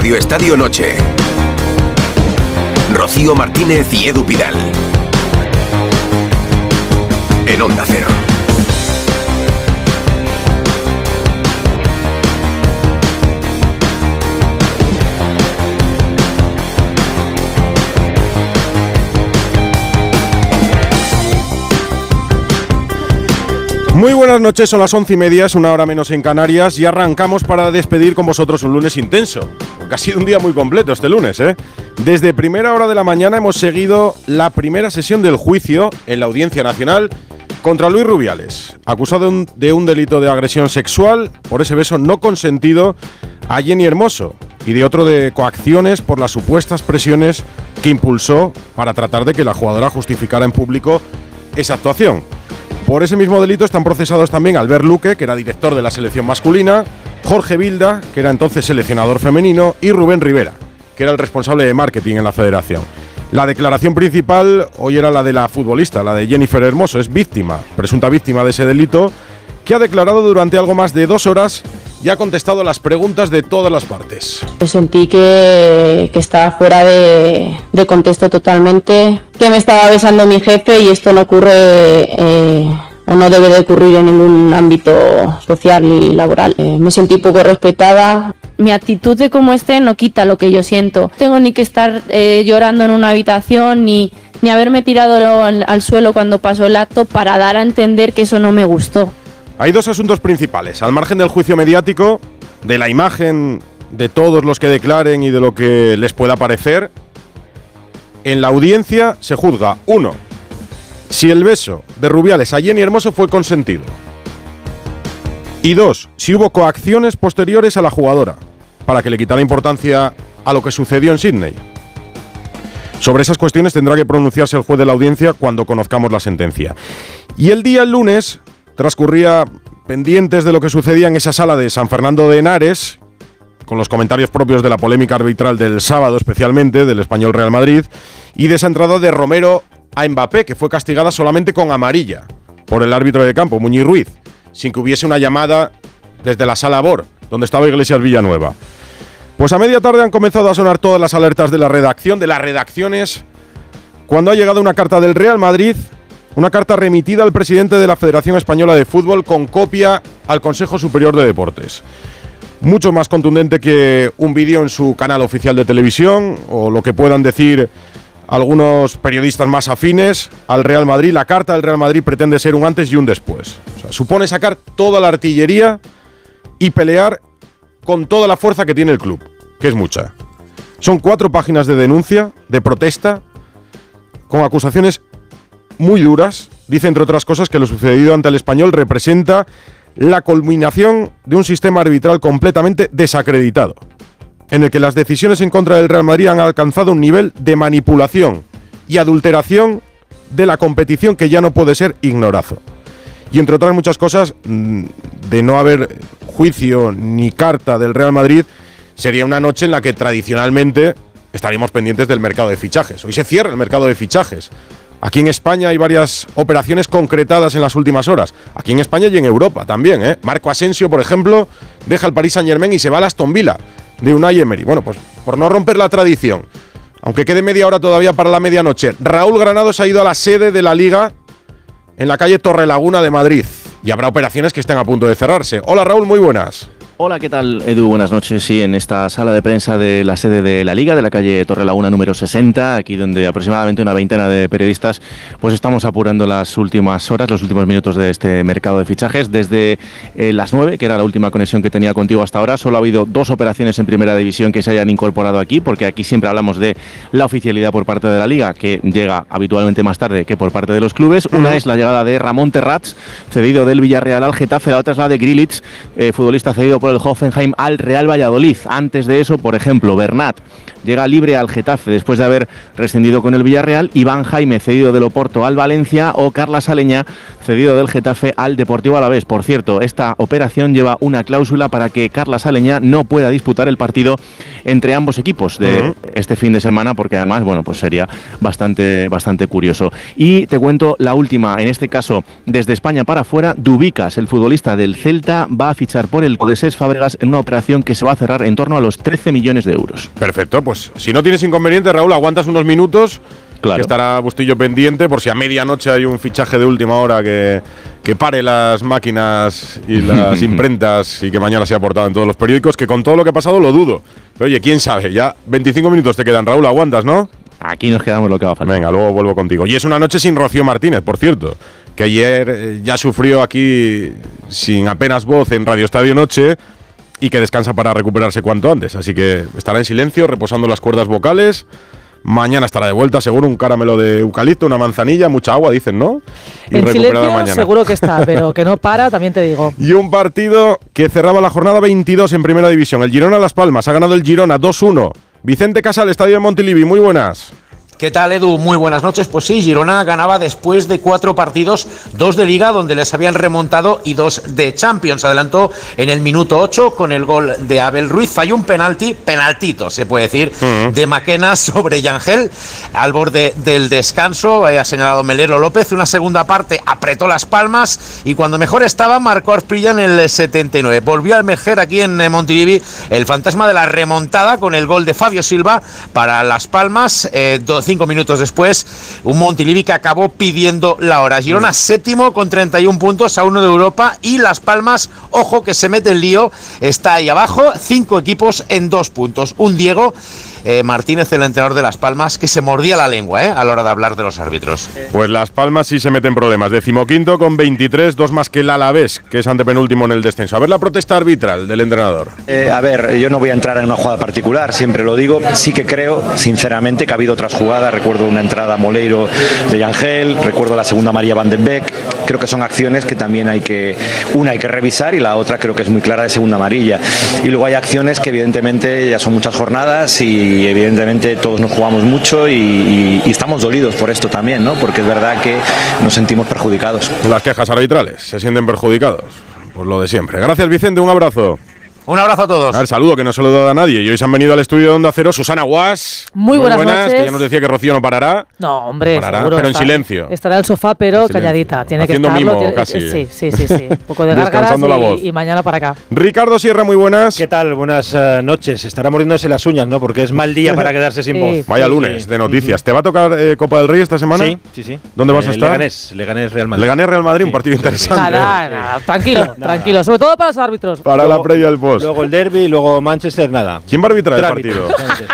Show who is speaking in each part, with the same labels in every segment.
Speaker 1: Radio Estadio Noche. Rocío Martínez y Edu Pidal. En Onda Cero.
Speaker 2: Muy buenas noches, son las 11:30, es una hora menos en Canarias y arrancamos para despedir con vosotros un lunes intenso, porque ha sido un día muy completo este lunes, ¿eh? Desde primera hora de la mañana hemos seguido la primera sesión del juicio en la Audiencia Nacional contra Luis Rubiales, acusado de un delito de agresión sexual por ese beso no consentido a Jenny Hermoso y de otro de coacciones por las supuestas presiones que impulsó para tratar de que la jugadora justificara en público esa actuación. Por ese mismo delito están procesados también Albert Luque, que era director de la selección masculina, Jorge Vilda, que era entonces seleccionador femenino, y Rubén Rivera, que era el responsable de marketing en la federación. La declaración principal hoy era la de la futbolista, la de Jennifer Hermoso, es víctima, presunta víctima de ese delito, que ha declarado durante algo más de 2 horas y ha contestado las preguntas de todas las partes.
Speaker 3: Sentí que estaba fuera de contexto totalmente, que me estaba besando mi jefe y esto no ocurre o no debe de ocurrir en ningún ámbito social y laboral. Me sentí poco respetada.
Speaker 4: Mi actitud de cómo esté no quita lo que yo siento. No tengo ni que estar llorando en una habitación ni haberme tirado al suelo cuando pasó el acto para dar a entender que eso no me gustó.
Speaker 2: Hay 2 asuntos principales, al margen del juicio mediático, de la imagen de todos los que declaren y de lo que les pueda parecer. En la audiencia se juzga, 1, si el beso de Rubiales a Jenny Hermoso fue consentido. Y 2, si hubo coacciones posteriores a la jugadora, para que le quitara importancia a lo que sucedió en Sydney. Sobre esas cuestiones tendrá que pronunciarse el juez de la audiencia cuando conozcamos la sentencia. Y el lunes transcurría pendientes de lo que sucedía en esa sala de San Fernando de Henares, con los comentarios propios de la polémica arbitral del sábado, especialmente del Español Real Madrid, y de esa entrada de Romero a Mbappé, que fue castigada solamente con amarilla por el árbitro de campo, Muñiz Ruiz, sin que hubiese una llamada desde la sala Bor, donde estaba Iglesias Villanueva. Pues a media tarde han comenzado a sonar todas las alertas de la redacción, de las redacciones, cuando ha llegado una carta del Real Madrid, una carta remitida al presidente de la Federación Española de Fútbol con copia al Consejo Superior de Deportes. Mucho más contundente que un vídeo en su canal oficial de televisión o lo que puedan decir algunos periodistas más afines al Real Madrid. La carta del Real Madrid pretende ser un antes y un después. O sea, supone sacar toda la artillería y pelear con toda la fuerza que tiene el club, que es mucha. Son 4 páginas de denuncia, de protesta, con acusaciones muy duras. Dice, entre otras cosas, que lo sucedido ante el Español representa la culminación de un sistema arbitral completamente desacreditado, en el que las decisiones en contra del Real Madrid han alcanzado un nivel de manipulación y adulteración de la competición que ya no puede ser ignorado. Y entre otras muchas cosas, de no haber juicio ni carta del Real Madrid, sería una noche en la que tradicionalmente estaríamos pendientes del mercado de fichajes. Hoy se cierra el mercado de fichajes. Aquí en España hay varias operaciones concretadas en las últimas horas. Aquí en España y en Europa también, ¿eh? Marco Asensio, por ejemplo, deja el Paris Saint-Germain y se va al Aston Villa de Unai Emery. Bueno, pues por no romper la tradición, aunque quede media hora todavía para la medianoche, Raúl Granados ha ido a la sede de la Liga en la calle Torrelaguna de Madrid. Y habrá operaciones que estén a punto de cerrarse. Hola Raúl, muy buenas.
Speaker 5: Hola, ¿qué tal, Edu? Buenas noches. Sí, en esta sala de prensa de la sede de la Liga, de la calle Torrelaguna número 60, aquí donde aproximadamente una veintena de periodistas pues estamos apurando las últimas horas, los últimos minutos de este mercado de fichajes. Desde las 9, que era la última conexión que tenía contigo hasta ahora, solo ha habido 2 operaciones en Primera División que se hayan incorporado aquí, porque aquí siempre hablamos de la oficialidad por parte de la Liga, que llega habitualmente más tarde que por parte de los clubes. Una es la llegada de Ramón Terrats, cedido del Villarreal al Getafe. La otra es la de Grilic, futbolista cedido por el Hoffenheim al Real Valladolid. Antes de eso, por ejemplo, Bernat llega libre al Getafe después de haber rescindido con el Villarreal, Iván Jaime cedido del Oporto al Valencia o Carlas Aleñá cedido del Getafe al Deportivo Alavés. Por cierto, esta operación lleva una cláusula para que Carlas Aleñá no pueda disputar el partido entre ambos equipos de este fin de semana, porque además, bueno, pues sería bastante curioso. Y te cuento la última, en este caso desde España para afuera, Dubicas, el futbolista del Celta, va a fichar por el Codesés Fábregas en una operación que se va a cerrar en torno a los 13 millones de euros.
Speaker 2: Perfecto, pues si no tienes inconveniente, Raúl, aguantas unos minutos,
Speaker 5: claro,
Speaker 2: que estará Bustillo pendiente por si a medianoche hay un fichaje de última hora que pare las máquinas y las imprentas y que mañana sea portada en todos los periódicos, que con todo lo que ha pasado lo dudo. Pero oye, quién sabe, ya 25 minutos te quedan, Raúl, aguantas, ¿no?
Speaker 5: Aquí nos quedamos lo que va a faltar.
Speaker 2: Venga, luego vuelvo contigo. Y es una noche sin Rocío Martínez, por cierto, que ayer ya sufrió aquí sin apenas voz en Radio Estadio Noche y que descansa para recuperarse cuanto antes. Así que estará en silencio, reposando las cuerdas vocales. Mañana estará de vuelta, seguro, un caramelo de eucalipto, una manzanilla, mucha agua, dicen, ¿no? Y
Speaker 6: en silencio
Speaker 2: mañana.
Speaker 6: Seguro que está, pero que no para, también te digo.
Speaker 2: Y un partido que cerraba la jornada 22 en Primera División. El Girona Las Palmas, ha ganado el Girona 2-1. Vicente Casal, Estadio de Montilivi, muy buenas.
Speaker 7: ¿Qué tal, Edu? Muy buenas noches. Pues sí, Girona ganaba después de 4 partidos, 2 de Liga, donde les habían remontado, y 2 de Champions. Adelantó en el minuto 8 con el gol de Abel Ruiz. Falló un penaltito, se puede decir, de Maquena sobre Yangel, al borde del descanso. Ha señalado Melero López. Una segunda parte apretó Las Palmas y cuando mejor estaba, marcó Arprilla en el 79. Volvió a emerger aquí en Montilivi el fantasma de la remontada con el gol de Fabio Silva para Las Palmas. 5 minutos después, un Montilivi que acabó pidiendo la hora. Girona séptimo con 31 puntos, a 1 de Europa, y Las Palmas, ojo que se mete el lío, está ahí abajo, 5 equipos en 2 puntos. Un Diego Martínez, el entrenador de Las Palmas, que se mordía la lengua a la hora de hablar de los árbitros.
Speaker 2: Pues Las Palmas sí se meten problemas. 15º con 23, 2 más que el Alavés, que es antepenúltimo en el descenso. A ver la protesta arbitral del entrenador.
Speaker 8: A ver, yo no voy a entrar en una jugada particular, siempre lo digo. Sí que creo, sinceramente, que ha habido otras jugadas. Recuerdo una entrada a Moleiro de Yangel, recuerdo la segunda María Van den Beek. Creo que son acciones que también hay que revisar, y la otra creo que es muy clara, de segunda amarilla. Y luego hay acciones que evidentemente ya son muchas jornadas y evidentemente todos nos jugamos mucho y estamos dolidos por esto también, ¿no? Porque es verdad que nos sentimos perjudicados.
Speaker 2: Las quejas arbitrales se sienten perjudicados. Pues lo de siempre. Gracias, Vicente, un abrazo.
Speaker 7: Un abrazo a todos.
Speaker 2: A ver, saludo, que no se lo he dado a nadie. Y hoy se han venido al estudio de Onda Cero Susana Guas.
Speaker 6: Muy buenas noches.
Speaker 2: Que ya nos decía que Rocío no parará.
Speaker 6: No, hombre,
Speaker 2: parará,
Speaker 6: seguro,
Speaker 2: pero en silencio.
Speaker 6: Estará en el sofá, pero calladita. Tiene
Speaker 2: haciendo
Speaker 6: que estarlo.
Speaker 2: mimo, casi.
Speaker 6: Sí. Un poco de gárgaras y mañana para acá.
Speaker 2: Ricardo Sierra, muy buenas.
Speaker 9: ¿Qué tal? Buenas noches. Estará muriéndose las uñas, ¿no? Porque es mal día para quedarse sin voz.
Speaker 2: Vaya lunes de noticias. ¿Te va a tocar Copa del Rey esta semana?
Speaker 9: Sí.
Speaker 2: ¿Dónde vas a estar?
Speaker 9: Leganés Real Madrid.
Speaker 2: Leganés Real Madrid, un partido interesante.
Speaker 6: Nada, tranquilo. Sobre todo para los árbitros.
Speaker 2: Para luego, la previa del post.
Speaker 9: Luego el derbi, luego Manchester, nada.
Speaker 2: ¿Quién va a arbitrar el partido?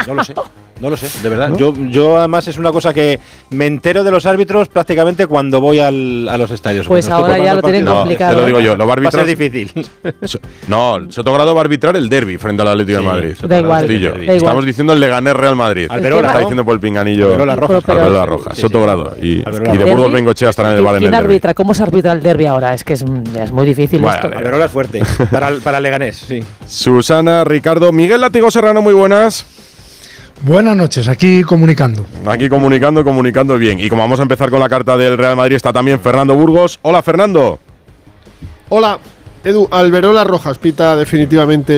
Speaker 9: No lo sé, de verdad. ¿No? Yo además es una cosa que me entero de los árbitros prácticamente cuando voy a los estadios.
Speaker 6: Pues ahora ya lo tienen complicado.
Speaker 2: Te lo digo yo, lo va a arbitrar.
Speaker 9: Va a ser difícil.
Speaker 2: Sotogrado va a arbitrar el derbi frente al Atlético de Madrid.
Speaker 6: Da igual.
Speaker 2: Estamos diciendo el Leganés Real Madrid.
Speaker 9: Alberola,
Speaker 2: está diciendo por el pinganillo.
Speaker 9: Alberola
Speaker 2: Roja. Sotogrado. Y de Burgos Bengochea estarán en el bar en el derbi.
Speaker 6: ¿Cómo se arbitra el derbi ahora? Es que es muy difícil esto.
Speaker 9: Alberola es fuerte. para Leganés, sí.
Speaker 2: Susana, Ricardo, Miguel Látigo Serrano, muy buenas.
Speaker 10: Buenas noches, aquí comunicando.
Speaker 2: Aquí comunicando bien. Y como vamos a empezar con la carta del Real Madrid, está también Fernando Burgos. Hola, Fernando.
Speaker 11: Hola, Edu. Alberola Rojas pita definitivamente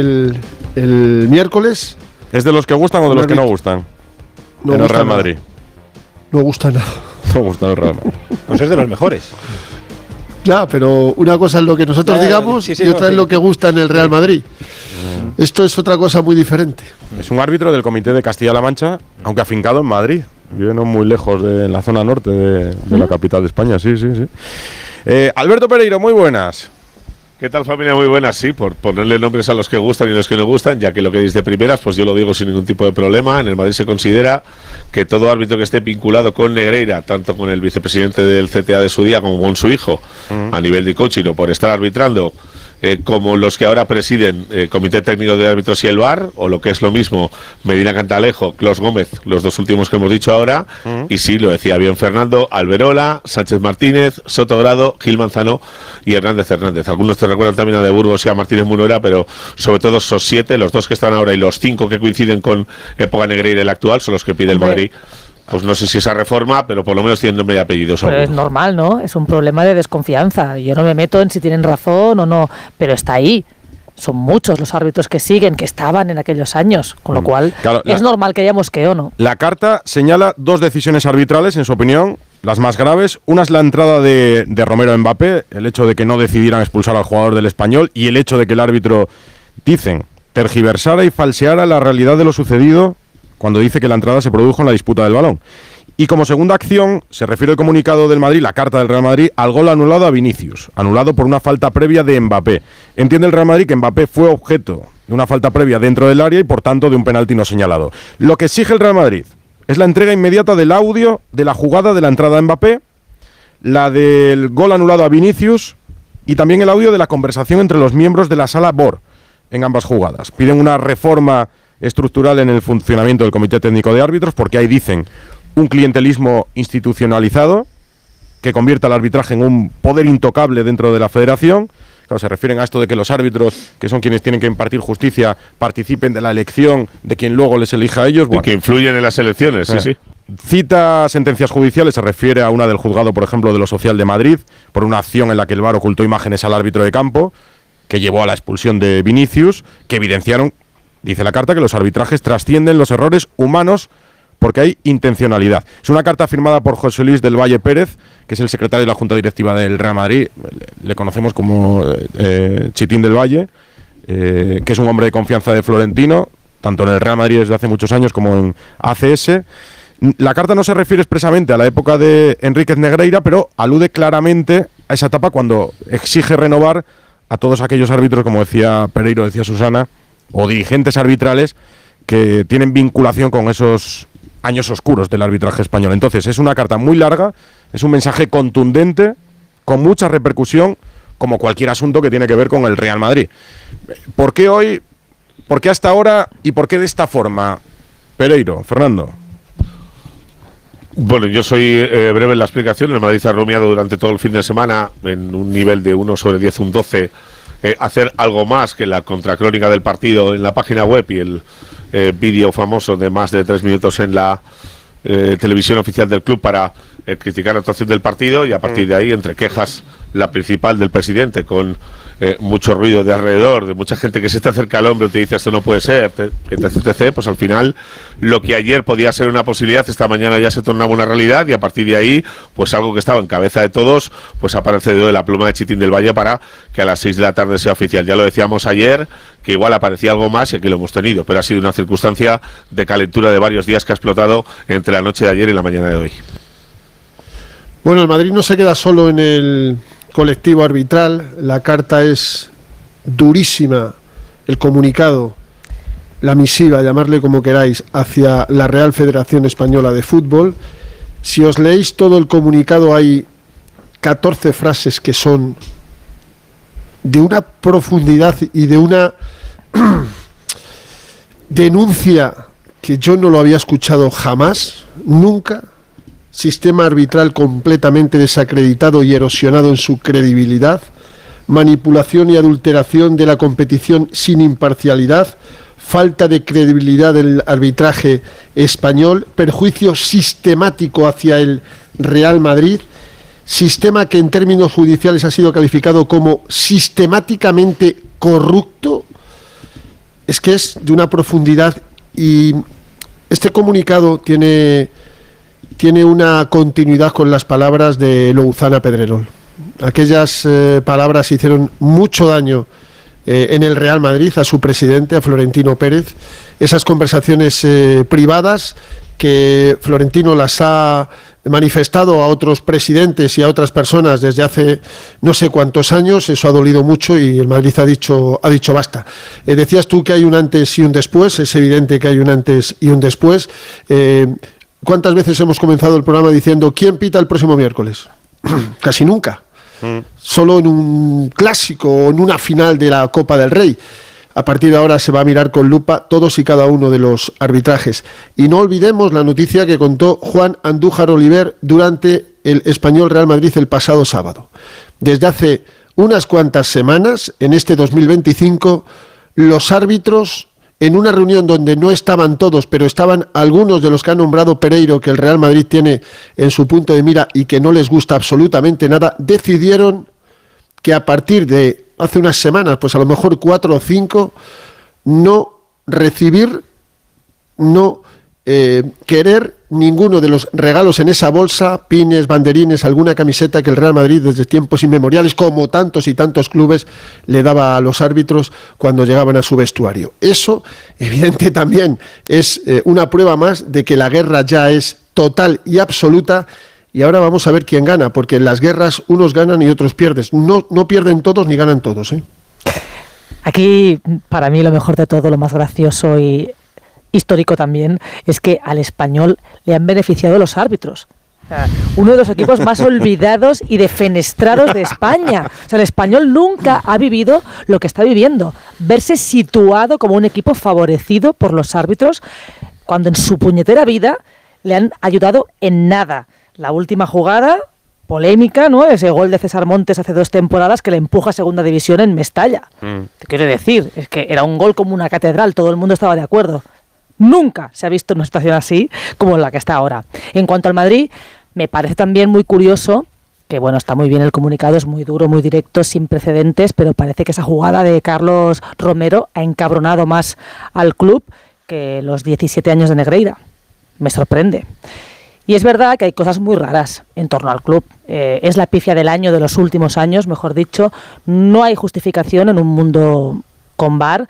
Speaker 11: el miércoles.
Speaker 2: ¿Es de los que gustan o de los que no gustan?
Speaker 11: No
Speaker 2: en
Speaker 11: gusta
Speaker 2: el Real
Speaker 11: nada.
Speaker 2: Madrid.
Speaker 11: No gusta nada.
Speaker 2: No gusta el Real Madrid.
Speaker 9: Pues es de los mejores.
Speaker 11: Ya, pero una cosa es lo que nosotros digamos y otra es lo que gusta en el Real Madrid. Esto es otra cosa muy diferente.
Speaker 2: Es un árbitro del Comité de Castilla-La Mancha, aunque afincado en Madrid. Vive no muy lejos de la zona norte de la capital de España, sí. Alberto Pereiro, muy buenas.
Speaker 12: ¿Qué tal, familia? Muy buenas, sí, por ponerle nombres a los que gustan y los que no gustan, ya que lo que dice de primeras, pues yo lo digo sin ningún tipo de problema. En el Madrid se considera que todo árbitro que esté vinculado con Negreira, tanto con el vicepresidente del CTA de su día como con su hijo, a nivel de coaching o por estar arbitrando como los que ahora presiden Comité Técnico de Árbitros y el VAR, o lo que es lo mismo, Medina Cantalejo, Clos Gómez, los dos últimos que hemos dicho ahora, y sí, lo decía bien Fernando, Alberola, Sánchez Martínez, Sotogrado, Gil Manzano y Hernández. Algunos te recuerdan también a De Burgos y a Martínez Munuera, pero sobre todo esos 7, los 2 que están ahora y los 5 que coinciden con época Negreira, el actual, son los que pide el Madrid. Pues no sé si esa reforma, pero por lo menos tienen nombre y apellidos.
Speaker 6: Pero es normal, ¿no? Es un problema de desconfianza. Yo no me meto en si tienen razón o no, pero está ahí. Son muchos los árbitros que siguen, que estaban en aquellos años, con lo cual claro, es normal que haya mosqueo, ¿no?
Speaker 2: La carta señala 2 decisiones arbitrales, en su opinión, las más graves. Una es la entrada de Romero Mbappé, el hecho de que no decidieran expulsar al jugador del Español y el hecho de que el árbitro, dicen, tergiversara y falseara la realidad de lo sucedido cuando dice que la entrada se produjo en la disputa del balón. Y como segunda acción, se refiere el comunicado del Madrid, la carta del Real Madrid, al gol anulado a Vinicius, anulado por una falta previa de Mbappé. Entiende el Real Madrid que Mbappé fue objeto de una falta previa dentro del área y por tanto de un penalti no señalado. Lo que exige el Real Madrid es la entrega inmediata del audio de la jugada de la entrada a Mbappé, la del gol anulado a Vinicius y también el audio de la conversación entre los miembros de la sala VAR en ambas jugadas. Piden una reforma estructural en el funcionamiento del Comité Técnico de Árbitros, porque ahí dicen un clientelismo institucionalizado que convierte al arbitraje en un poder intocable dentro de la federación. Claro, se refieren a esto de que los árbitros, que son quienes tienen que impartir justicia, participen de la elección de quien luego les elija a ellos.
Speaker 12: Bueno, y que influyen en las elecciones, sí.
Speaker 2: Cita sentencias judiciales, se refiere a una del juzgado, por ejemplo, de lo social de Madrid, por una acción en la que el VAR ocultó imágenes al árbitro de campo, que llevó a la expulsión de Vinicius, que evidenciaron, dice la carta, que los arbitrajes trascienden los errores humanos porque hay intencionalidad. Es una carta firmada por José Luis del Valle Pérez, que es el secretario de la Junta Directiva del Real Madrid. Le conocemos como Chitín del Valle, que es un hombre de confianza de Florentino, tanto en el Real Madrid desde hace muchos años como en ACS. La carta no se refiere expresamente a la época de Enríquez Negreira, pero alude claramente a esa etapa cuando exige renovar a todos aquellos árbitros, como decía Pereiro, decía Susana, o dirigentes arbitrales que tienen vinculación con esos años oscuros del arbitraje español. Entonces, es una carta muy larga, es un mensaje contundente, con mucha repercusión, como cualquier asunto que tiene que ver con el Real Madrid. ¿Por qué hoy, por qué hasta ahora y por qué de esta forma? Pereiro, Fernando.
Speaker 12: Bueno, yo soy breve en la explicación. El Madrid ha rumiado durante todo el fin de semana en un nivel de 1/10, un 12, hacer algo más que la contracrónica del partido en la página web y el vídeo famoso de más de 3 minutos en la televisión oficial del club para criticar la actuación del partido, y a partir de ahí, entre quejas, la principal del presidente, con mucho ruido de alrededor, de mucha gente que se te acerca al hombro y te dice esto no puede ser, etc., pues al final lo que ayer podía ser una posibilidad, esta mañana ya se tornaba una realidad, y a partir de ahí, pues algo que estaba en cabeza de todos, pues aparece de la pluma de Chitín del Valle para que a las 6 de la tarde sea oficial. Ya lo decíamos ayer, que igual aparecía algo más y aquí lo hemos tenido, pero ha sido una circunstancia de calentura de varios días que ha explotado entre la noche de ayer y la mañana de hoy.
Speaker 11: Bueno, el Madrid no se queda solo en el colectivo arbitral, la carta es durísima, el comunicado, la misiva, llamarle como queráis, hacia la Real Federación Española de Fútbol. Si os leéis todo el comunicado, hay 14 frases que son de una profundidad y de una denuncia que yo no lo había escuchado jamás, nunca. Sistema arbitral completamente desacreditado y erosionado en su credibilidad, manipulación y adulteración de la competición sin imparcialidad, falta de credibilidad del arbitraje español, perjuicio sistemático hacia el Real Madrid, sistema que en términos judiciales ha sido calificado como sistemáticamente corrupto. Es que es de una profundidad, y este comunicado tiene una continuidad con las palabras de Louzana Pedrerol. Aquellas palabras hicieron mucho daño en el Real Madrid, a su presidente, a Florentino Pérez. Esas conversaciones privadas que Florentino las ha manifestado a otros presidentes y a otras personas desde hace no sé cuántos años, eso ha dolido mucho y el Madrid ha dicho basta. Decías tú que hay un antes y un después, es evidente que hay un antes y un después. ¿Cuántas veces hemos comenzado el programa diciendo ¿quién pita el próximo miércoles? Casi nunca. solo en un clásico o en una final de la Copa del Rey. A partir de ahora se va a mirar con lupa todos y cada uno de los arbitrajes. Y no olvidemos la noticia que contó Juan Andújar Oliver durante el Español Real Madrid el pasado sábado. Desde hace unas cuantas semanas, en este 2025, los árbitros, en una reunión donde no estaban todos, pero estaban algunos de los que ha nombrado Pereiro, que el Real Madrid tiene en su punto de mira y que no les gusta absolutamente nada, decidieron que a partir de hace unas semanas, pues a lo mejor 4 o 5, no recibir, no querer ninguno de los regalos en esa bolsa, pines, banderines, alguna camiseta que el Real Madrid desde tiempos inmemoriales, como tantos y tantos clubes, le daba a los árbitros cuando llegaban a su vestuario. Eso, evidente también, es una prueba más de que la guerra ya es total y absoluta. Y ahora vamos a ver quién gana, porque en las guerras unos ganan y otros pierden. No pierden todos ni ganan todos, ¿eh?
Speaker 6: Aquí, para mí, lo mejor de todo, lo más gracioso y histórico también, es que al Español le han beneficiado los árbitros. O sea, uno de los equipos más olvidados y defenestrados de España. O sea, el Español nunca ha vivido lo que está viviendo. Verse situado como un equipo favorecido por los árbitros cuando en su puñetera vida le han ayudado en nada. La última jugada, polémica, ¿no? Ese gol de César Montes hace 2 temporadas que le empuja a segunda división en Mestalla. Te quiero decir, es que era un gol como una catedral, todo el mundo estaba de acuerdo. Nunca se ha visto una situación así como la que está ahora. En cuanto al Madrid, me parece también muy curioso, que bueno, está muy bien el comunicado, es muy duro, muy directo, sin precedentes, pero parece que esa jugada de Carlos Romero ha encabronado más al club que los 17 años de Negreira. Me sorprende. Y es verdad que hay cosas muy raras en torno al club. Es la pifia del año, de los últimos años, mejor dicho. No hay justificación en un mundo con VAR.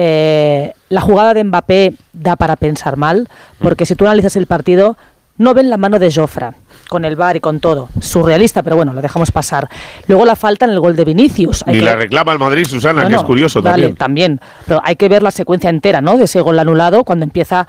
Speaker 6: La jugada de Mbappé da para pensar mal, porque si tú analizas el partido, no ven la mano de Jofra, con el VAR y con todo. Surrealista, pero bueno, lo dejamos pasar. Luego la falta en el gol de Vinicius.
Speaker 12: Ni la reclama el Madrid, Susana, que es curioso también.
Speaker 6: También. Pero hay que ver la secuencia entera, ¿no? De ese gol anulado, cuando empieza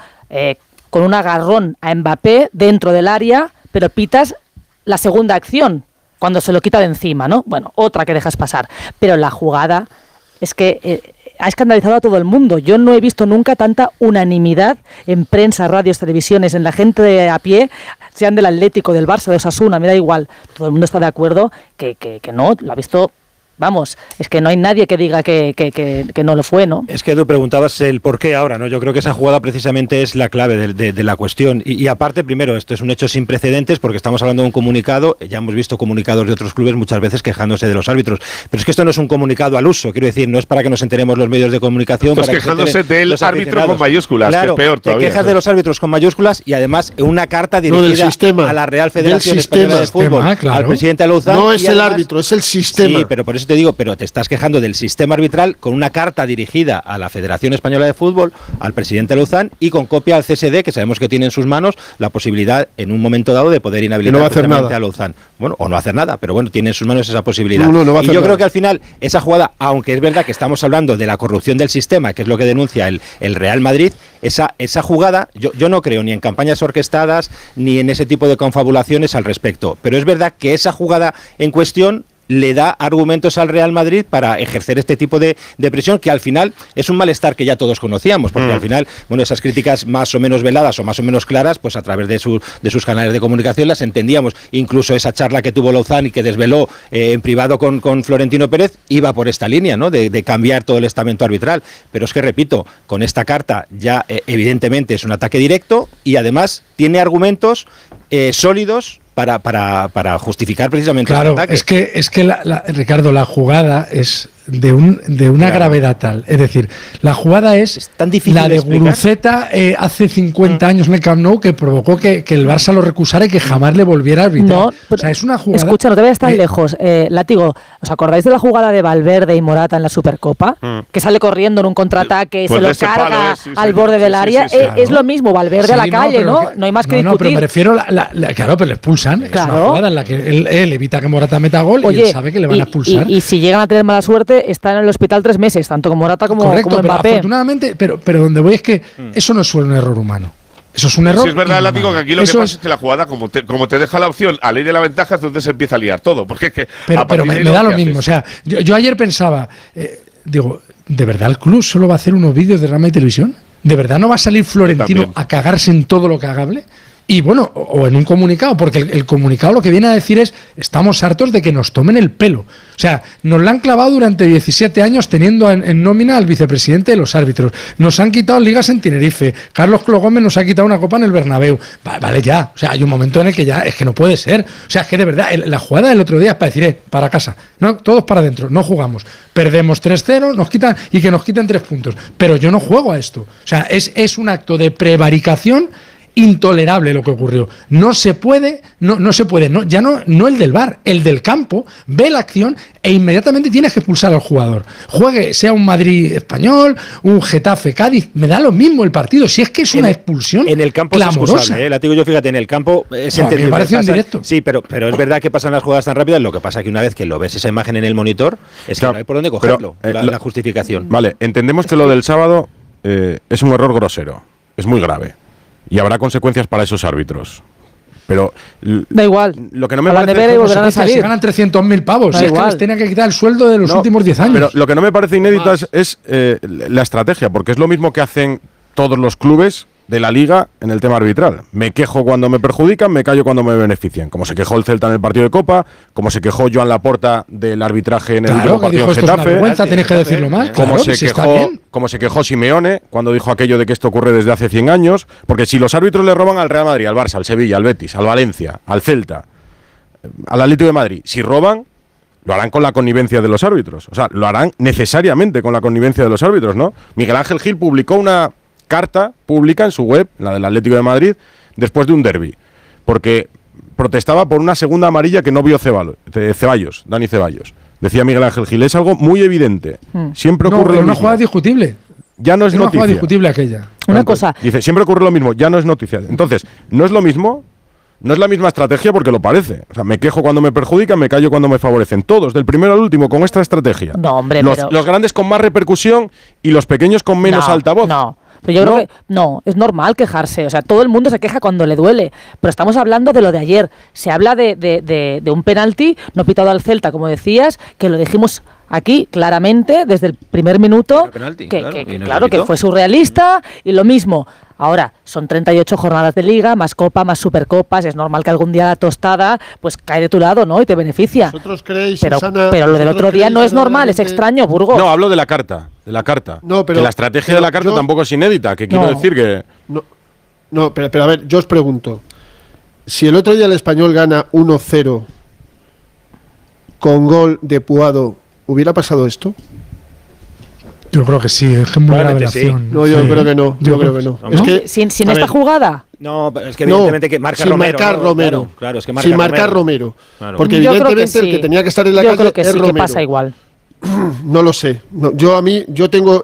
Speaker 6: con un agarrón a Mbappé dentro del área, pero pitas la segunda acción, cuando se lo quita de encima, ¿no? Bueno, otra que dejas pasar. Pero la jugada es que ha escandalizado a todo el mundo. Yo no he visto nunca tanta unanimidad en prensa, radios, televisiones, en la gente de a pie, sean del Atlético, del Barça, de Osasuna, me da igual. Todo el mundo está de acuerdo que no, lo ha visto. Vamos, es que no hay nadie que diga que no lo fue, ¿no?
Speaker 9: Es que tú preguntabas el por qué ahora, ¿no? Yo creo que esa jugada precisamente es la clave de la cuestión. Y aparte, primero, esto es un hecho sin precedentes porque estamos hablando de un comunicado, ya hemos visto comunicados de otros clubes muchas veces quejándose de los árbitros, pero es que esto no es un comunicado al uso, quiero decir, no es para que nos enteremos los medios de comunicación.
Speaker 12: Pues quejándose del árbitro con mayúsculas,
Speaker 9: claro,
Speaker 12: que es peor todavía.
Speaker 9: Te quejas de los árbitros con mayúsculas y además una carta dirigida a la Real Federación Española de Fútbol, al presidente Alouzán.
Speaker 11: No es el árbitro, es el sistema.
Speaker 9: Sí, pero por eso te digo, pero te estás quejando del sistema arbitral con una carta dirigida a la Federación Española de Fútbol, al presidente Alouzán y con copia al CSD, que sabemos que tiene en sus manos la posibilidad en un momento dado de poder inhabilitar a Alouzán. Bueno, o no hacer nada, pero bueno, tiene en sus manos esa posibilidad. Y yo creo que al final esa jugada, aunque es verdad que estamos hablando de la corrupción del sistema, que es lo que denuncia el Real Madrid, esa jugada, yo no creo ni en campañas orquestadas ni en ese tipo de confabulaciones al respecto, pero es verdad que esa jugada en cuestión le da argumentos al Real Madrid para ejercer este tipo de presión, que al final es un malestar que ya todos conocíamos, porque al final, bueno, esas críticas más o menos veladas o más o menos claras, pues a través de sus canales de comunicación las entendíamos. Incluso esa charla que tuvo Alouzán y que desveló en privado con Florentino Pérez iba por esta línea, ¿no? De cambiar todo el estamento arbitral. Pero es que, repito, con esta carta ya evidentemente es un ataque directo y además tiene argumentos sólidos para justificar precisamente el ataque.
Speaker 10: Es que Ricardo, la jugada es de una gravedad tal. Es decir, la jugada es
Speaker 9: tan difícil
Speaker 10: la de Guruceta hace 50 años en el Camp Nou, que provocó que el Barça lo recusara y que jamás le volviera a arbitrar.
Speaker 6: No,
Speaker 10: o sea, es una jugada...
Speaker 6: Escucha, no te vayas tan lejos. Látigo, ¿os acordáis de la jugada de Valverde y Morata en la Supercopa? Que sale corriendo en un contraataque, pues se lo carga al borde del área. Claro. Es lo mismo, Valverde a la calle, ¿no? No hay más que discutir.
Speaker 10: No, pero me refiero, claro, pero le expulsan. Claro. Es una jugada en la que él evita que Morata meta gol. Oye, y él sabe que le van a expulsar.
Speaker 6: Y si llegan a tener mala suerte, están en el hospital 3 meses, tanto como Morata como Mbappé.
Speaker 10: Afortunadamente, pero donde voy es que eso no es solo un error humano. Eso es un error.
Speaker 12: Sí, es verdad, Látigo, que aquí lo que pasa es que la jugada, como te deja la opción a ley de la ventaja, es donde se empieza a liar todo. Porque es que
Speaker 10: pero me da lo mismo. O sea, yo ayer pensaba, digo, ¿de verdad el club solo va a hacer unos vídeos de Rama y Televisión? ¿De verdad no va a salir Florentino a cagarse en todo lo cagable? Y bueno, o en un comunicado, porque el comunicado lo que viene a decir es: estamos hartos de que nos tomen el pelo. O sea, nos la han clavado durante 17 años teniendo en nómina al vicepresidente de los árbitros. Nos han quitado ligas en Tenerife. Carlos Clo Gómez nos ha quitado una copa en el Bernabéu. Vale, ya. O sea, hay un momento en el que ya es que no puede ser. O sea, es que de verdad, la jugada del otro día es para decir, para casa. No, todos para adentro, no jugamos. Perdemos 3-0, nos quiten 3 puntos. Pero yo no juego a esto. O sea, es un acto de prevaricación intolerable lo que ocurrió. No se puede, ya no el del VAR, el del campo ve la acción e inmediatamente tienes que expulsar al jugador. Juegue, sea un Madrid Español, un Getafe Cádiz, me da lo mismo el partido, si es que es una expulsión
Speaker 9: en el campo
Speaker 10: clamorosa.
Speaker 9: Es excusable, Látigo, yo fíjate, en el campo es entendible.
Speaker 10: Me parece un directo.
Speaker 9: Sí, pero es verdad que pasan las jugadas tan rápidas, lo que pasa que una vez que lo ves esa imagen en el monitor, es que no hay por dónde cogerlo, la justificación.
Speaker 2: Vale, entendemos que lo del sábado es un error grosero, es muy grave. Y habrá consecuencias para esos árbitros. Pero
Speaker 6: da igual.
Speaker 2: Lo que no me parece
Speaker 10: si ganan 300.000 pavos, si es que les tenía que quitar el sueldo de los últimos 10 años.
Speaker 2: Pero lo que no me parece inédito es la estrategia, porque es lo mismo que hacen todos los clubes de la Liga en el tema arbitral. Me quejo cuando me perjudican, me callo cuando me benefician. Como se quejó el Celta en el partido de Copa, como se quejó Joan Laporta del arbitraje en el último partido en Getafe.
Speaker 10: Tenéis que decirlo más.
Speaker 2: Como se quejó Simeone cuando dijo aquello de que esto ocurre desde hace 100 años. Porque si los árbitros le roban al Real Madrid, al Barça, al Sevilla, al Betis, al Valencia, al Celta, al Atlético de Madrid, si roban, lo harán con la connivencia de los árbitros. O sea, lo harán necesariamente con la connivencia de los árbitros, ¿no? Miguel Ángel Gil publicó una carta pública en su web, la del Atlético de Madrid, después de un derbi, porque protestaba por una segunda amarilla que no vio Ceballos, Dani Ceballos. Decía Miguel Ángel Gil, es algo muy evidente. Siempre ocurre lo mismo.
Speaker 10: Una jugada discutible.
Speaker 2: Ya no es noticia. Una jugada
Speaker 10: discutible aquella.
Speaker 6: Una cosa.
Speaker 2: Dice, siempre ocurre lo mismo, ya no es noticia. Entonces, no es lo mismo, no es la misma estrategia porque lo parece. O sea, me quejo cuando me perjudican, me callo cuando me favorecen. Todos, del primero al último, con esta estrategia.
Speaker 6: No, hombre,
Speaker 2: los grandes con más repercusión y los pequeños con menos altavoz.
Speaker 6: No. Pero yo creo que es normal quejarse, o sea, todo el mundo se queja cuando le duele, pero estamos hablando de lo de ayer, se habla de un penalti no pitado al Celta, como decías, que lo dijimos aquí claramente desde el primer minuto, que fue surrealista y lo mismo. Ahora, son 38 jornadas de Liga, más Copa, más Supercopas, es normal que algún día la tostada pues cae de tu lado, ¿no? Y te beneficia.
Speaker 11: ¿Vosotros creéis,
Speaker 6: pero lo del otro día no es normal, es extraño, Burgos.
Speaker 2: No, hablo de la carta, No, pero que la estrategia de la carta tampoco es inédita, que quiero decir que...
Speaker 11: No, pero a ver, yo os pregunto, si el otro día el Español gana 1-0 con gol de Puado, ¿hubiera pasado esto?
Speaker 10: Yo creo que sí, es muy grave la acción.
Speaker 11: No, yo creo que no. Yo creo que no.
Speaker 6: Es que, ¿Sin esta jugada?
Speaker 9: No, es que evidentemente que marca
Speaker 11: sin
Speaker 9: Romero.
Speaker 11: Marcar Romero.
Speaker 9: Claro, es que marca
Speaker 11: sin marcar Romero.
Speaker 9: Claro.
Speaker 11: Porque evidentemente el que tenía que estar en la calle
Speaker 6: creo que
Speaker 11: es
Speaker 6: sí,
Speaker 11: Romero.
Speaker 6: que pasa igual.
Speaker 11: No lo sé. No, yo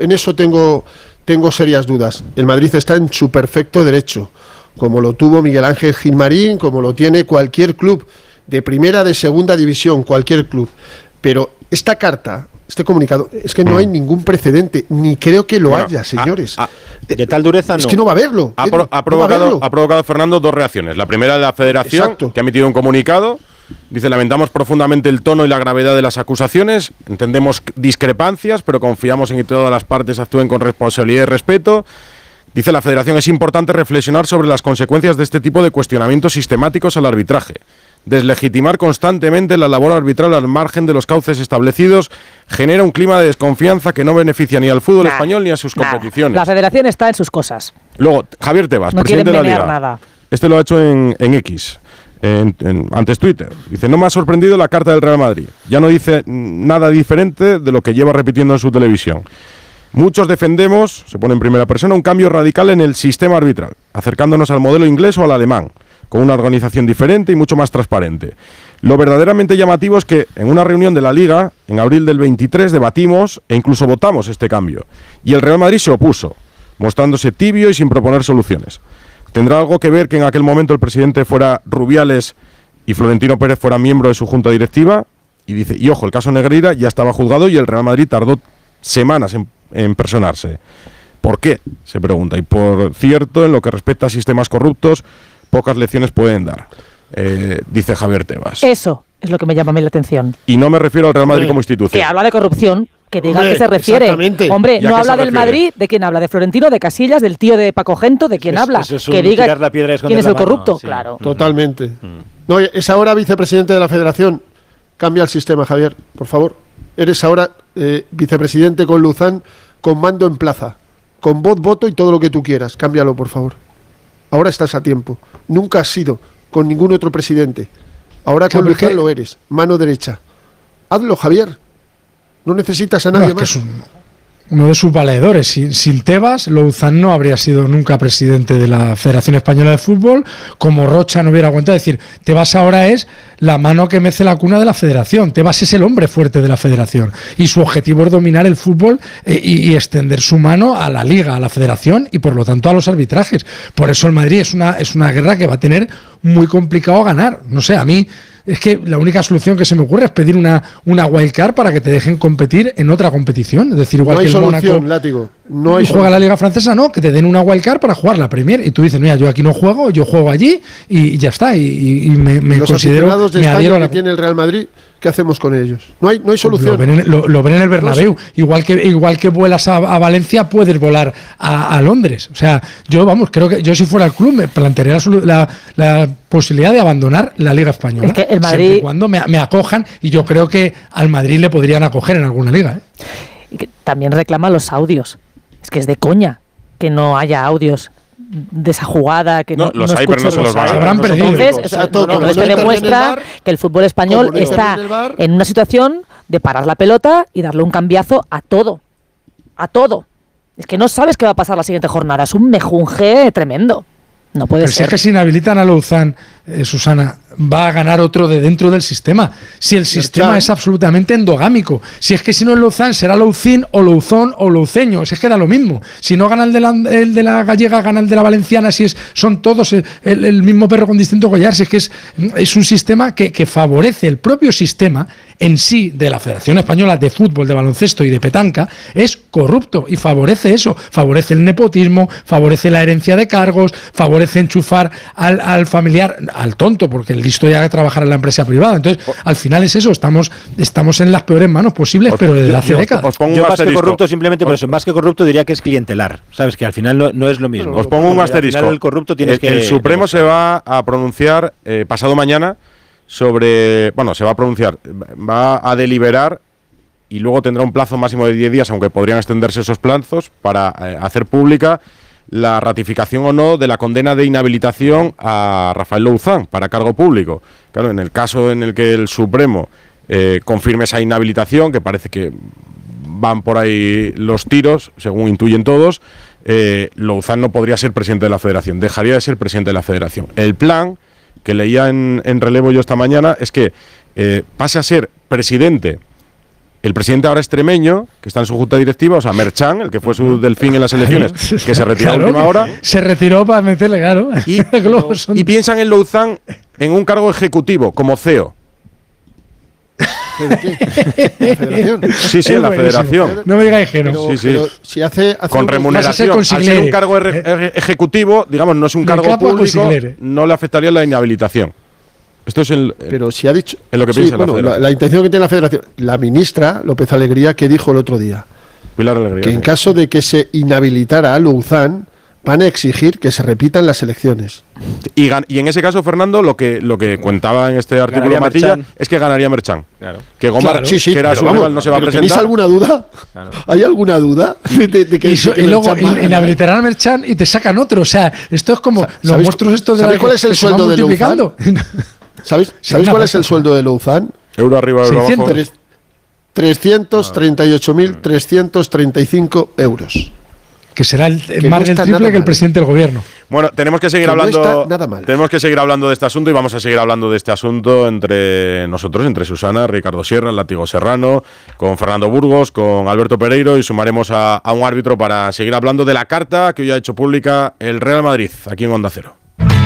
Speaker 11: tengo serias dudas. El Madrid está en su perfecto derecho, como lo tuvo Miguel Ángel Gilmarín, como lo tiene cualquier club de primera, de segunda división, cualquier club. Pero esta carta, este comunicado, es que no hay ningún precedente, ni creo que lo haya, señores.
Speaker 9: De tal dureza no.
Speaker 11: Es que no va a haberlo.
Speaker 2: Ha provocado, Fernando, dos reacciones. La primera de la Federación, que ha emitido un comunicado. Dice, lamentamos profundamente el tono y la gravedad de las acusaciones, entendemos discrepancias, pero confiamos en que todas las partes actúen con responsabilidad y respeto. Dice la Federación, es importante reflexionar sobre las consecuencias de este tipo de cuestionamientos sistemáticos al arbitraje. Deslegitimar constantemente la labor arbitral al margen de los cauces establecidos genera un clima de desconfianza que no beneficia ni al fútbol español ni a sus competiciones.
Speaker 6: La Federación está en sus cosas.
Speaker 2: Luego, Javier Tebas,
Speaker 6: no
Speaker 2: presidente de la Liga.
Speaker 6: Nada.
Speaker 2: Este lo ha hecho en X. Antes Twitter. Dice, no me ha sorprendido la carta del Real Madrid. Ya no dice nada diferente de lo que lleva repitiendo en su televisión. Muchos defendemos, se pone en primera persona, un cambio radical en el sistema arbitral, acercándonos al modelo inglés o al alemán, con una organización diferente y mucho más transparente. Lo verdaderamente llamativo es que en una reunión de la Liga, en abril del 23, debatimos e incluso votamos este cambio. Y el Real Madrid se opuso, mostrándose tibio y sin proponer soluciones. ¿Tendrá algo que ver que en aquel momento el presidente fuera Rubiales y Florentino Pérez fuera miembro de su junta directiva? Y dice, y ojo, el caso Negreira ya estaba juzgado y el Real Madrid tardó semanas en personarse. ¿Por qué? Se pregunta. Y por cierto, en lo que respecta a sistemas corruptos, pocas lecciones pueden dar, dice Javier Tebas.
Speaker 6: Eso es lo que me llama a mí la atención.
Speaker 2: Y no me refiero al Real Madrid como institución.
Speaker 6: Que habla de corrupción, que diga a qué se refiere. Hombre, no habla del Madrid, ¿de quién habla? ¿De Florentino, de Casillas, del tío de Paco Gento? ¿De quién habla? Que diga quién es el corrupto,
Speaker 11: sí.
Speaker 6: Claro.
Speaker 11: Totalmente. No, es ahora vicepresidente de la Federación. Cambia el sistema, Javier, por favor. Eres ahora vicepresidente con Luzán, con mando en plaza, con voz, voto y todo lo que tú quieras. Cámbialo, por favor. Ahora estás a tiempo. Nunca has sido con ningún otro presidente. Ahora con Luzán lo eres, mano derecha. Hazlo, Javier. No necesitas a nadie más.
Speaker 10: Uno de sus valedores. Sin Tebas, Louzán no habría sido nunca presidente de la Federación Española de Fútbol, como Rocha no hubiera aguantado. Es decir, Tebas ahora es la mano que mece la cuna de la Federación. Tebas es el hombre fuerte de la Federación. Y su objetivo es dominar el fútbol y extender su mano a la Liga, a la Federación y por lo tanto a los arbitrajes. Por eso el Madrid es una guerra que va a tener muy complicado ganar. No sé, a mí es que la única solución que se me ocurre es pedir una wildcard para que te dejen competir en otra competición. Es decir, igual que el Mónaco
Speaker 11: no hay
Speaker 10: juega la Liga Francesa, no, que te den una wildcard para jugar la Premier. Y tú dices, mira, yo aquí no juego, yo juego allí y ya está. Y me
Speaker 11: los
Speaker 10: considero...
Speaker 11: De España que tiene el Real Madrid, ¿qué hacemos con ellos? No hay solución.
Speaker 10: Lo ven en el Bernabéu. Igual que vuelas a Valencia, puedes volar a Londres. O sea, creo que yo si fuera el club me plantearía la posibilidad de abandonar la Liga Española.
Speaker 6: Es que el Madrid...
Speaker 10: Siempre y cuando me acojan, y yo creo que al Madrid le podrían acoger en alguna liga.
Speaker 6: Y que también reclama los audios. Es que es de coña que no haya audios de esa jugada, que no
Speaker 2: los hay, pero no se los van a
Speaker 10: habrán perdido.
Speaker 6: Entonces, esto demuestra que el fútbol español está en una situación de parar la pelota y darle un cambiazo a todo. A todo. Es que no sabes qué va a pasar la siguiente jornada. Es un mejunje tremendo. No puede
Speaker 10: ser.
Speaker 6: Si
Speaker 10: es que si inhabilitan a Louzán, Susana, va a ganar otro de dentro del sistema. Si el sistema es absolutamente endogámico. Si es que si no es Louzán, será Louzín o Louzón o Louceño. Si es que da lo mismo. Si no gana el de la gallega, gana el de la valenciana. Si son todos el mismo perro con distinto collar. Si es que es un sistema que favorece el propio sistema en sí de la Federación Española de Fútbol, de Baloncesto y de Petanca, es corrupto y favorece eso. Favorece el nepotismo, favorece la herencia de cargos, favorece enchufar al familiar, al tonto, porque el listo ya trabajar en la empresa privada. Entonces, al final es eso, estamos en las peores manos posibles, pero desde hace décadas.
Speaker 9: Yo más que corrupto, simplemente por eso, más que corrupto diría que es clientelar. Sabes que al final no es lo mismo.
Speaker 2: Os pongo un asterisco.
Speaker 9: El
Speaker 2: Supremo se va a pronunciar pasado mañana sobre... Bueno, se va a pronunciar, va a deliberar y luego tendrá un plazo máximo de 10 días, aunque podrían extenderse esos plazos, para hacer pública la ratificación o no de la condena de inhabilitación a Rafael Louzán para cargo público. Claro, en el caso en el que el Supremo confirme esa inhabilitación, que parece que van por ahí los tiros, según intuyen todos, Louzán no podría ser presidente de la Federación, dejaría de ser presidente de la Federación. El plan que leía en relevo yo esta mañana es que pase a ser presidente. El presidente ahora extremeño, que está en su junta directiva, o sea, Merchan, el que fue su delfín en las elecciones, que se retiró a última hora.
Speaker 10: Se retiró para meterle, claro.
Speaker 2: Y piensan en Louzán en un cargo ejecutivo, como CEO. Sí, en la Federación.
Speaker 10: No me digáis que no.
Speaker 11: Pero si hace
Speaker 2: con remuneración. Al ser un cargo ejecutivo, digamos, no es un cargo público, no le afectaría la inhabilitación. Esto es
Speaker 11: pero si ha dicho
Speaker 2: es lo que piensa la Federación.
Speaker 11: La intención que tiene la Federación. La ministra López Alegría, que dijo el otro día
Speaker 2: Pilar Alegría,
Speaker 11: que en caso de que se inhabilitara a Louzán, van a exigir que se repitan las elecciones.
Speaker 2: Y en ese caso, Fernando, lo que contaba en este artículo Matilla es que ganaría Merchan.
Speaker 11: Claro.
Speaker 2: Que Gómez, que era su rival, no se va a presentar.
Speaker 11: ¿Tenéis alguna duda? Claro. ¿Hay alguna duda? De que
Speaker 10: y luego inhabilitarán a Merchan y te sacan otro. O sea, esto es como los monstruos estos de
Speaker 11: ¿sabéis cuál es el sueldo de Louzán? ¿Sabéis cuál es el sueldo de Louzán?
Speaker 2: Euro arriba, euro abajo.
Speaker 11: 332.335 euros.
Speaker 10: Que será más del triple que el presidente del gobierno.
Speaker 2: Bueno, tenemos que seguir hablando. Tenemos que seguir hablando de este asunto y vamos a seguir hablando de este asunto entre nosotros, entre Susana, Ricardo Sierra, el Látigo Serrano, con Fernando Burgos, con Alberto Pereiro, y sumaremos a un árbitro para seguir hablando de la carta que hoy ha hecho pública el Real Madrid, aquí en Onda Cero.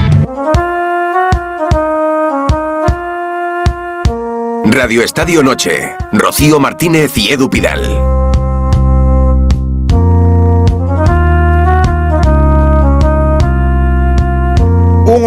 Speaker 1: Radio Estadio Noche. Rocío Martínez y Edu Pidal.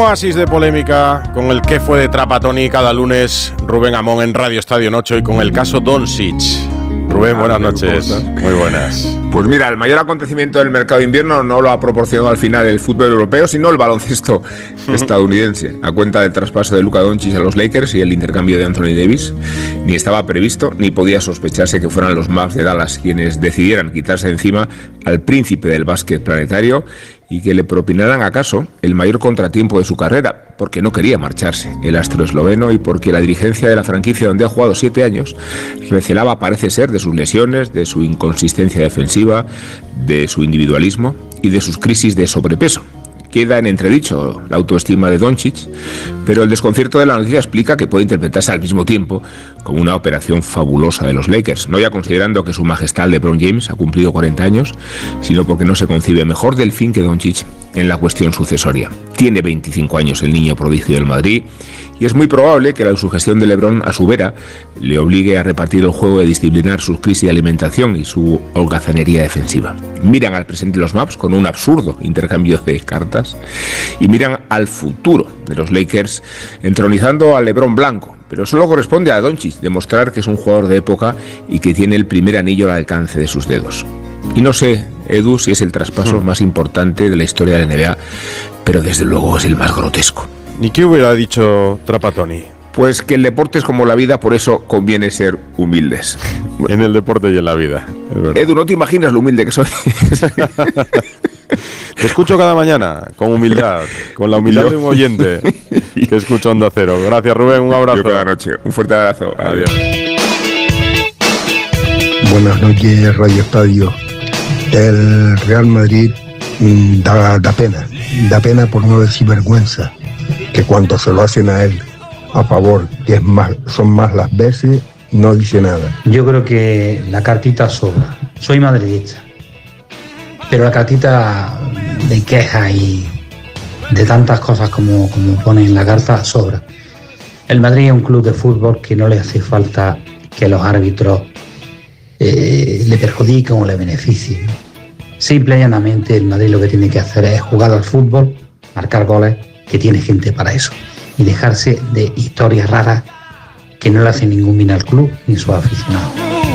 Speaker 2: oasis de polémica con el que fue de Trapattoni cada lunes Rubén Amón en Radio Estadio Noche, hoy con el caso Doncic. Rubén, buenas noches. Muy buenas.
Speaker 13: Pues mira, el mayor acontecimiento del mercado de invierno no lo ha proporcionado al final el fútbol europeo, sino el baloncesto estadounidense, a cuenta del traspaso de Luka Doncic a los Lakers y el intercambio de Anthony Davis. Ni estaba previsto, ni podía sospecharse que fueran los Mavs de Dallas quienes decidieran quitarse encima al príncipe del básquet planetario y que le propinaran acaso el mayor contratiempo de su carrera, porque no quería marcharse el astro esloveno y porque la dirigencia de la franquicia donde ha jugado 7 años recelaba, parece ser, de sus lesiones, de su inconsistencia defensiva, de su individualismo y de sus crisis de sobrepeso. Queda en entredicho la autoestima de Doncic, pero el desconcierto de la noticia explica que puede interpretarse al mismo tiempo como una operación fabulosa de los Lakers, no ya considerando que su majestad LeBron James ha cumplido 40 años, sino porque no se concibe mejor delfín que Doncic en la cuestión sucesoria. Tiene 25 años el niño prodigio del Madrid y es muy probable que la sugestión de LeBron a su vera le obligue a repartir el juego de disciplinar sus crisis de alimentación y su holgazanería defensiva. Miran al presente los Mavs con un absurdo intercambio de cartas y miran al futuro de los Lakers entronizando a LeBron blanco. Pero solo corresponde a Doncic demostrar que es un jugador de época y que tiene el primer anillo al alcance de sus dedos. Y no sé, Edu, si es el traspaso más importante de la historia de la NBA, pero desde luego es el más grotesco.
Speaker 2: ¿Y qué hubiera dicho Trapattoni?
Speaker 13: Pues que el deporte es como la vida, por eso conviene ser humildes.
Speaker 2: En el deporte y en la vida.
Speaker 13: Edu, no te imaginas lo humilde que soy.
Speaker 2: Te escucho cada mañana, con humildad, con la humildad de un oyente que escucha Onda Cero. Gracias, Rubén, un abrazo.
Speaker 13: Yo cada noche, un fuerte abrazo.
Speaker 2: Adiós.
Speaker 14: Buenas noches, Radio Estadio. El Real Madrid da pena por no decir vergüenza, que cuando se lo hacen a él a favor, que son más las veces, no dice nada.
Speaker 15: Yo creo que la cartita sobra. Soy madridista, pero la cartita de quejas y de tantas cosas como pone en la carta sobra. El Madrid es un club de fútbol que no le hace falta que los árbitros le perjudiquen o le beneficien. Simple y llanamente el Madrid lo que tiene que hacer es jugar al fútbol, marcar goles, que tiene gente para eso, y dejarse de historias raras que no le hacen ningún bien al club ni a sus aficionados.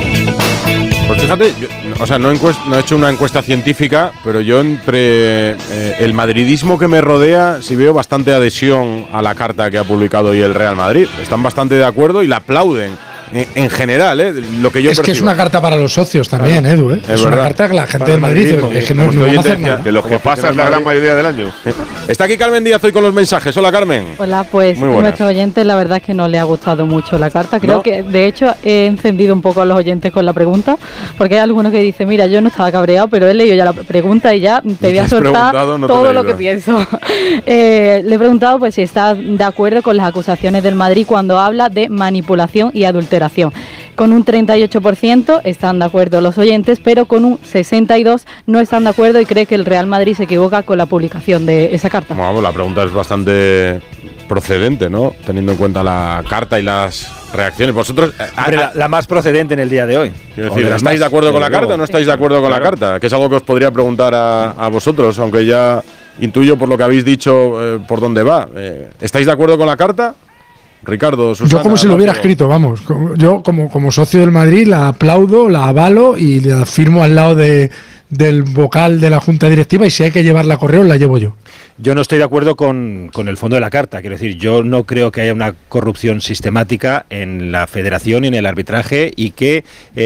Speaker 2: Pues fíjate, no he hecho una encuesta científica, pero yo entre el madridismo que me rodea sí veo bastante adhesión a la carta que ha publicado hoy el Real Madrid. Están bastante de acuerdo y la aplauden. En general, lo que yo percibo.
Speaker 10: Que es una carta para los socios también, claro. Edu. Es una carta que la gente del Madrid dice, es que no van a hacer nada.
Speaker 12: De lo que pasa es la gran mayoría del año.
Speaker 2: Está aquí Carmen Díaz hoy con los mensajes. Hola, Carmen.
Speaker 16: Hola, pues nuestro oyente la verdad es que no le ha gustado mucho la carta. Creo que, de hecho, he encendido un poco a los oyentes con la pregunta, porque hay algunos que dicen, mira, yo no estaba cabreado, pero he leído ya la pregunta y ya te voy a soltar todo lo que pienso. Le he preguntado pues si está de acuerdo con las acusaciones del Madrid cuando habla de manipulación y adulteración. Con un 38% están de acuerdo los oyentes, pero con un 62% no están de acuerdo y cree que el Real Madrid se equivoca con la publicación de esa carta.
Speaker 2: Bueno, la pregunta es bastante procedente, ¿no? Teniendo en cuenta la carta y las reacciones. Vosotros...
Speaker 9: la más procedente en el día de hoy.
Speaker 2: Quiero decir, ¿estáis de acuerdo con la carta o no estáis de acuerdo con la carta? Que es algo que os podría preguntar a vosotros, aunque ya intuyo por lo que habéis dicho por dónde va. ¿Estáis de acuerdo con la carta? Ricardo, Susana,
Speaker 10: yo como si lo hubiera escrito, vamos. Yo como socio del Madrid la aplaudo, la avalo y la firmo al lado del vocal de la Junta Directiva y si hay que llevarla a correo la llevo yo.
Speaker 9: Yo no estoy de acuerdo con el fondo de la carta. Quiero decir, yo no creo que haya una corrupción sistemática en la federación y en el arbitraje y que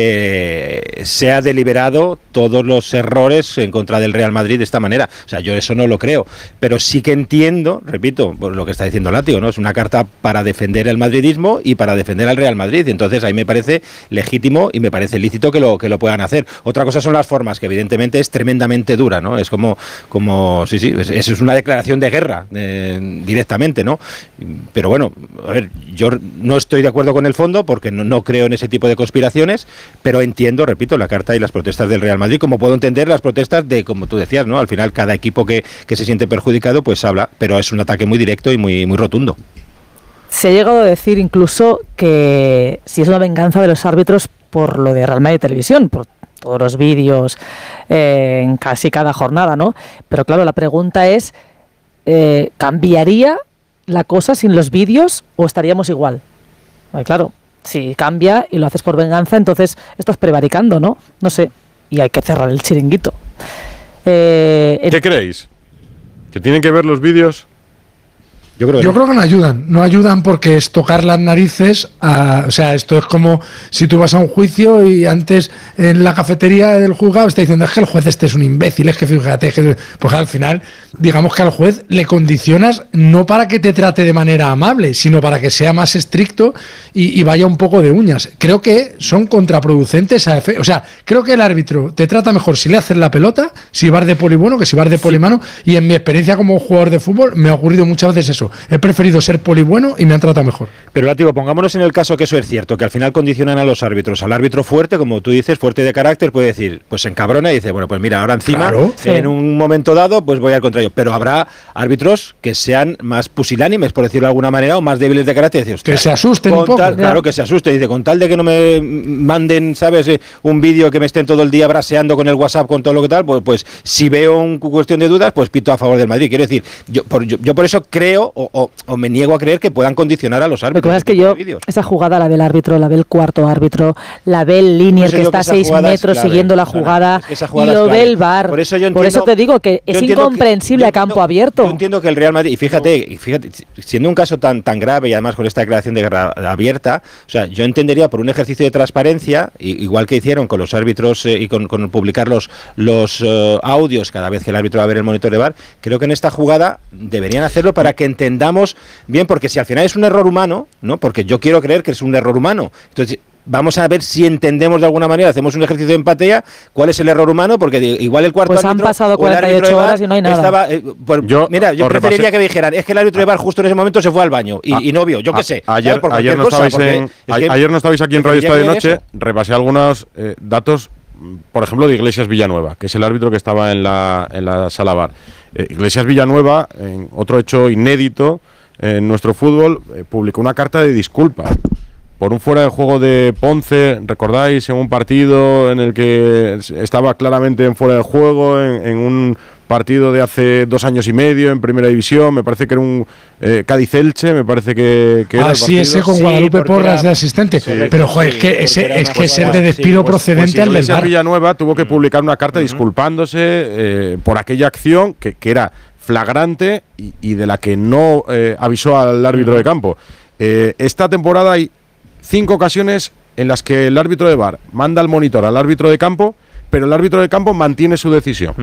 Speaker 9: se ha deliberado todos los errores en contra del Real Madrid de esta manera. O sea, yo eso no lo creo. Pero sí que entiendo, repito, por lo que está diciendo Látigo, ¿no? Es una carta para defender el madridismo y para defender al Real Madrid. Entonces, ahí me parece legítimo y me parece lícito que lo puedan hacer. Otra cosa son las formas, que evidentemente es tremendamente dura, ¿no? Es como sí, eso es una declaración de guerra directamente, ¿no? Pero bueno, a ver, yo no estoy de acuerdo con el fondo porque no creo en ese tipo de conspiraciones, pero entiendo, repito, la carta y las protestas del Real Madrid, como puedo entender las protestas de, como tú decías, ¿no? Al final cada equipo que se siente perjudicado pues habla, pero es un ataque muy directo y muy rotundo.
Speaker 6: Se ha llegado a decir incluso que si es una venganza de los árbitros por lo de Real Madrid Televisión, por todos los vídeos en casi cada jornada, ¿no? Pero claro, la pregunta es ¿cambiaría la cosa sin los vídeos o estaríamos igual? Claro, si cambia y lo haces por venganza, entonces estás prevaricando, ¿no? No sé, y hay que cerrar el chiringuito.
Speaker 2: ¿Qué creéis? ¿Que tienen que ver los vídeos?
Speaker 10: Yo creo que no ayudan porque es tocar las narices, o sea, esto es como si tú vas a un juicio y antes en la cafetería del juzgado está diciendo, es que el juez este es un imbécil, es que fíjate, pues al final, digamos que al juez le condicionas no para que te trate de manera amable, sino para que sea más estricto y vaya un poco de uñas. Creo que son contraproducentes o sea, creo que el árbitro te trata mejor si le haces la pelota, si vas de poli bueno que si vas de poli malo, y en mi experiencia como jugador de fútbol me ha ocurrido muchas veces eso. He preferido ser poli bueno y me han tratado mejor.
Speaker 9: Pero Látigo, pongámonos en el caso que eso es cierto, que al final condicionan a los árbitros. Al árbitro fuerte, como tú dices, fuerte de carácter, puede decir, pues se encabrona y dice, bueno, pues mira, ahora encima, en un momento dado, pues voy al contrario. Pero habrá árbitros que sean más pusilánimes, por decirlo de alguna manera, o más débiles de carácter. Dice,
Speaker 10: que se asusten un poco.
Speaker 9: Claro, que se asusten. Dice, con tal de que no me manden, ¿sabes?, un vídeo que me estén todo el día braseando con el WhatsApp, con todo lo que tal, pues si veo una cuestión de dudas, pues pito a favor del Madrid. Quiero decir, yo por eso creo, o me niego a creer que puedan condicionar a los árbitros.
Speaker 6: Lo que pasa es que yo, esa jugada la ve el árbitro, la ve el cuarto árbitro, la ve el linier que está a 6 metros siguiendo la jugada, y lo ve el VAR. Por eso te digo que es incomprensible a campo abierto.
Speaker 9: Yo entiendo que el Real Madrid, y fíjate, siendo un caso tan grave y además con esta declaración de guerra abierta, o sea, yo entendería por un ejercicio de transparencia, igual que hicieron con los árbitros y con publicar los audios cada vez que el árbitro va a ver el monitor de VAR, creo que en esta jugada deberían hacerlo para que entendamos bien, porque si al final es un error humano, ¿no? Porque yo quiero creer que es un error humano. Entonces, vamos a ver si entendemos de alguna manera, hacemos un ejercicio de empatía, cuál es el error humano, porque igual el cuarto
Speaker 6: pues
Speaker 9: árbitro,
Speaker 6: han pasado 48 horas y no hay nada.
Speaker 9: Yo preferiría que me dijeran, es que el árbitro de VAR justo en ese momento se fue al baño y no vio, yo qué sé.
Speaker 2: Ayer no estabais aquí en Radio Estadio Noche, repasé algunos datos, por ejemplo, de Iglesias Villanueva, que es el árbitro que estaba en la sala VAR. Iglesias Villanueva, en otro hecho inédito en nuestro fútbol, publicó una carta de disculpa por un fuera de juego de Ponce, ¿recordáis? En un partido en el que estaba claramente en fuera de juego, en un partido de hace 2 años y medio en Primera División, me parece que era un Cádiz-Elche, me parece que era el partido.
Speaker 10: Ese con Guadalupe Porras de asistente. Pero, joder, es que es el de despido procedente al del VAR.
Speaker 2: Villanueva tuvo que publicar una carta disculpándose por aquella acción que era flagrante y de la que no avisó al árbitro de campo. Esta temporada hay 5 ocasiones en las que el árbitro de VAR manda el monitor al árbitro de campo, pero el árbitro de campo mantiene su decisión.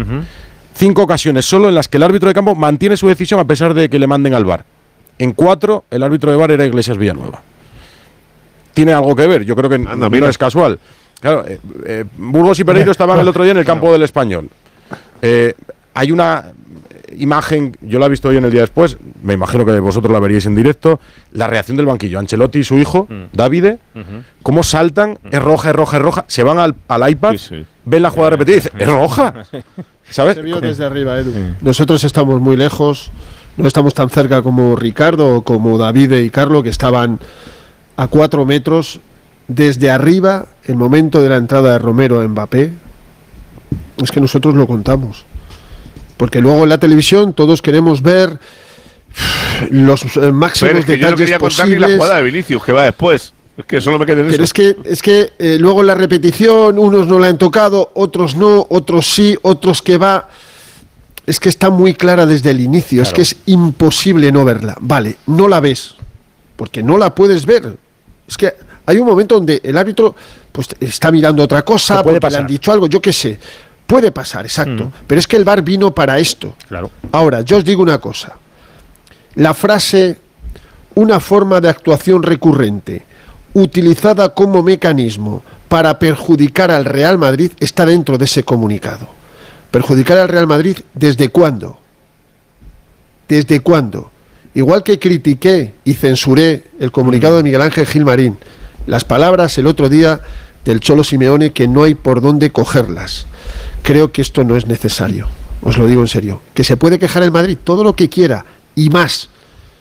Speaker 2: 5 ocasiones solo en las que el árbitro de campo mantiene su decisión a pesar de que le manden al VAR. En 4, el árbitro de VAR era Iglesias Villanueva. Tiene algo que ver, yo creo que no es casual. Claro, Burgos y Pereiro estaban el otro día en el campo del Español. Hay una imagen, yo la he visto hoy en el día después, me imagino que vosotros la veríais en directo, la reacción del banquillo. Ancelotti y su hijo, Davide, cómo saltan, es roja, se van al iPad, ven la jugada repetida y dicen, es roja. ¿Sabes?
Speaker 11: Se vio desde arriba, Edu. Nosotros estamos muy lejos, no estamos tan cerca como Ricardo o como Davide y Carlo, que estaban a 4 metros. Desde arriba, el momento de la entrada de Romero a Mbappé, es que nosotros lo contamos. Porque luego en la televisión todos queremos ver los máximos detalles yo no quería posibles.
Speaker 12: Contar ni la jugada de Vinicius, que va después. Es que solo me quedé en
Speaker 11: pero
Speaker 12: eso.
Speaker 11: Es que luego en la repetición unos no la han tocado, otros no, otros sí, otros que va. Es que está muy clara desde el inicio. Claro. Es que es imposible no verla. Vale, no la ves, porque no la puedes ver. Es que hay un momento donde el árbitro pues está mirando otra cosa, porque le han dicho algo, yo qué sé. Puede pasar, exacto. Pero es que el VAR vino para esto.
Speaker 9: Claro.
Speaker 11: Ahora, yo os digo una cosa. La frase, una forma de actuación recurrente, utilizada como mecanismo para perjudicar al Real Madrid, está dentro de ese comunicado. ¿Perjudicar al Real Madrid desde cuándo? ¿Desde cuándo? Igual que critiqué y censuré el comunicado de Miguel Ángel Gilmarín, las palabras el otro día del Cholo Simeone, que no hay por dónde cogerlas. Creo que esto no es necesario, os lo digo en serio. Que se puede quejar el Madrid todo lo que quiera, y más,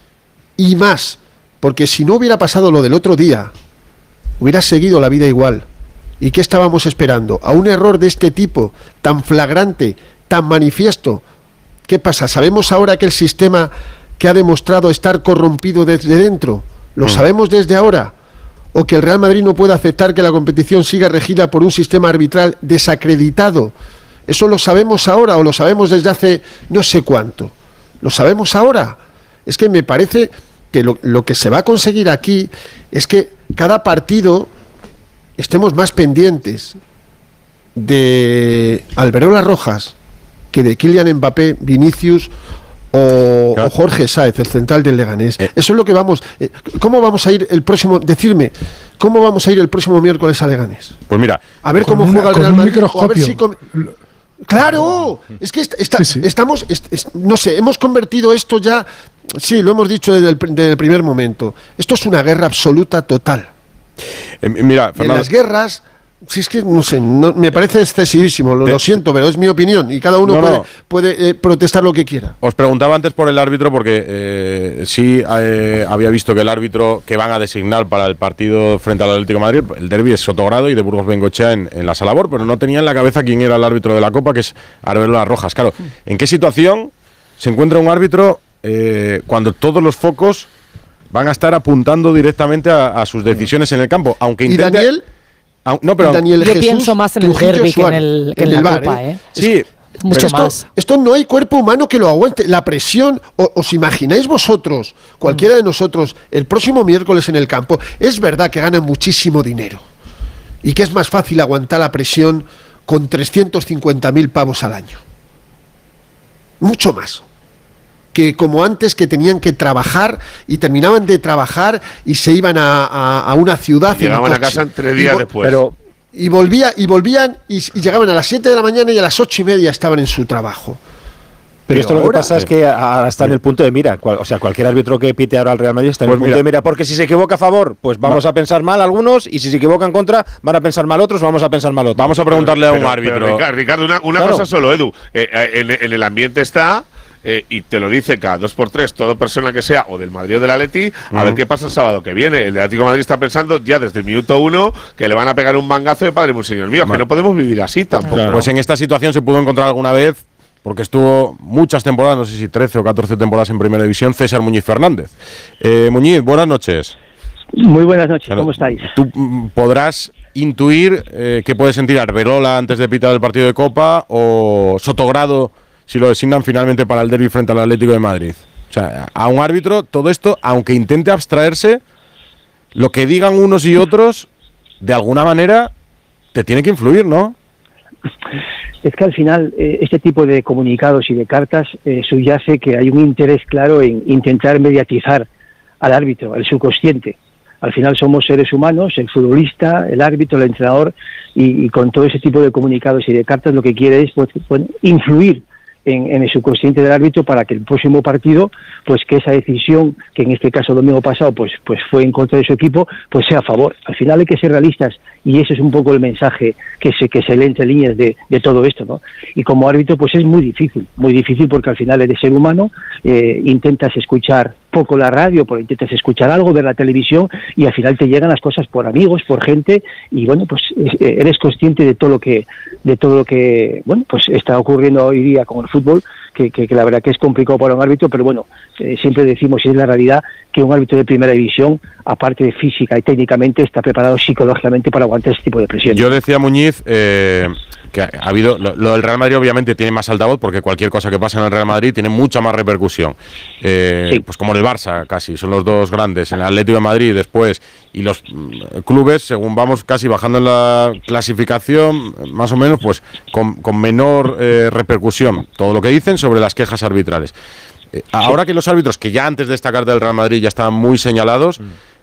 Speaker 11: porque si no hubiera pasado lo del otro día, hubiera seguido la vida igual. ¿Y qué estábamos esperando? A un error de este tipo, tan flagrante, tan manifiesto, ¿Qué pasa? ¿Sabemos ahora que el sistema que ha demostrado estar corrompido desde dentro? ¿Lo sabemos desde ahora? ¿O que el Real Madrid no puede aceptar que la competición siga regida por un sistema arbitral desacreditado? ¿Eso lo sabemos ahora o lo sabemos desde hace no sé cuánto? ¿Lo sabemos ahora? Es que me parece que lo que se va a conseguir aquí es que cada partido estemos más pendientes de Alberola Rojas que de Kylian Mbappé, Vinicius o Jorge Sáez, el central del Leganés. Eso es lo que vamos... ¿Cómo vamos a ir el próximo... Decidme, ¿cómo vamos a ir el próximo miércoles a Leganés?
Speaker 2: Pues mira...
Speaker 11: A ver cómo juega el Real Madrid. A ver si ¡claro! Es que estamos... no sé, hemos convertido esto ya... Sí, lo hemos dicho desde el primer momento. Esto es una guerra absoluta total.
Speaker 2: Mira, Fernando,
Speaker 11: en las guerras... Si es que, no sé, me parece excesivísimo, lo siento, pero es mi opinión y cada uno puede protestar lo que quiera.
Speaker 2: Os preguntaba antes por el árbitro porque sí había visto que el árbitro que van a designar para el partido frente al Atlético de Madrid, el derbi es Sotogrado y de Burgos Bengoechea en la Salabor, pero no tenía en la cabeza quién era el árbitro de la Copa, que es Arbeloa Rojas. Claro, ¿en qué situación se encuentra un árbitro cuando todos los focos van a estar apuntando directamente a sus decisiones en el campo? Aunque intente...
Speaker 11: ¿Y Daniel?
Speaker 2: No, pero
Speaker 6: yo pienso más en el derbi que en la Copa,
Speaker 2: Sí,
Speaker 6: mucho más.
Speaker 11: Esto no hay cuerpo humano que lo aguante. La presión, ¿os imagináis vosotros, cualquiera de nosotros, el próximo miércoles en el campo? Es verdad que ganan muchísimo dinero y que es más fácil aguantar la presión con 350.000 pavos al año. Mucho más. Que como antes, que tenían que trabajar y terminaban de trabajar y se iban a una ciudad.
Speaker 12: Llegaban a casa 3 días después.
Speaker 11: Y volvían y llegaban a las 7 de la mañana y a las 8:30 estaban en su trabajo.
Speaker 9: Pero esto lo que pasa es que está en el punto de mira. Cualquier árbitro que pite ahora al Real Madrid está en el punto de mira. Porque si se equivoca a favor, pues vamos a pensar mal algunos, y si se equivoca en contra, van a pensar mal otros, vamos a pensar mal otros.
Speaker 2: Vamos a preguntarle a un árbitro.
Speaker 12: Pero Ricardo, una cosa solo, Edu. En el ambiente está... y te lo dice cada 2x3 toda persona que sea o del Madrid o del Atleti, a ver qué pasa el sábado que viene. El Atlético de Madrid está pensando ya desde el minuto 1 que le van a pegar un mangazo de padre, señor mío, que no podemos vivir así tampoco.
Speaker 2: Claro. Pues en esta situación se pudo encontrar alguna vez, porque estuvo muchas temporadas, no sé si 13 o 14 temporadas en Primera División, César Muñiz Fernández. Muñiz, buenas noches.
Speaker 17: Muy buenas noches, ¿cómo estáis?
Speaker 2: Tú podrás intuir qué puede sentir Arbelola antes de pitar el partido de Copa, o Sotogrado si lo designan finalmente para el derbi frente al Atlético de Madrid. O sea, a un árbitro, todo esto, aunque intente abstraerse, lo que digan unos y otros, de alguna manera, te tiene que influir, ¿no?
Speaker 17: Es que al final, este tipo de comunicados y de cartas subyace que hay un interés claro en intentar mediatizar al árbitro, el subconsciente. Al final somos seres humanos, el futbolista, el árbitro, el entrenador, y con todo ese tipo de comunicados y de cartas lo que quiere es influir en el subconsciente del árbitro para que el próximo partido, pues que esa decisión, que en este caso el domingo pasado pues fue en contra de su equipo, pues sea a favor. Al final hay que ser realistas, y ese es un poco el mensaje que se lee entre líneas de todo esto, ¿no? Y como árbitro pues es muy difícil porque al final eres ser humano, intentas escuchar poco la radio, pero intentas escuchar algo, ver la televisión, y al final te llegan las cosas por amigos, por gente, y bueno, pues eres consciente de todo lo que bueno, pues está ocurriendo hoy día con el fútbol, que la verdad que es complicado para un árbitro, pero bueno, siempre decimos, y es la realidad, que un árbitro de Primera División, aparte de física y técnicamente, está preparado psicológicamente para aguantar ese tipo de presión.
Speaker 2: Yo decía, Muñiz, que ha habido lo del Real Madrid obviamente tiene más altavoz, porque cualquier cosa que pasa en el Real Madrid tiene mucha más repercusión, sí. Pues como el Barça casi, son los dos grandes, en el Atlético de Madrid después, y los clubes, según vamos casi bajando en la clasificación, más o menos, pues con menor repercusión, todo lo que dicen sobre las quejas arbitrales. Ahora que los árbitros, que ya antes de esta carta del Real Madrid ya estaban muy señalados,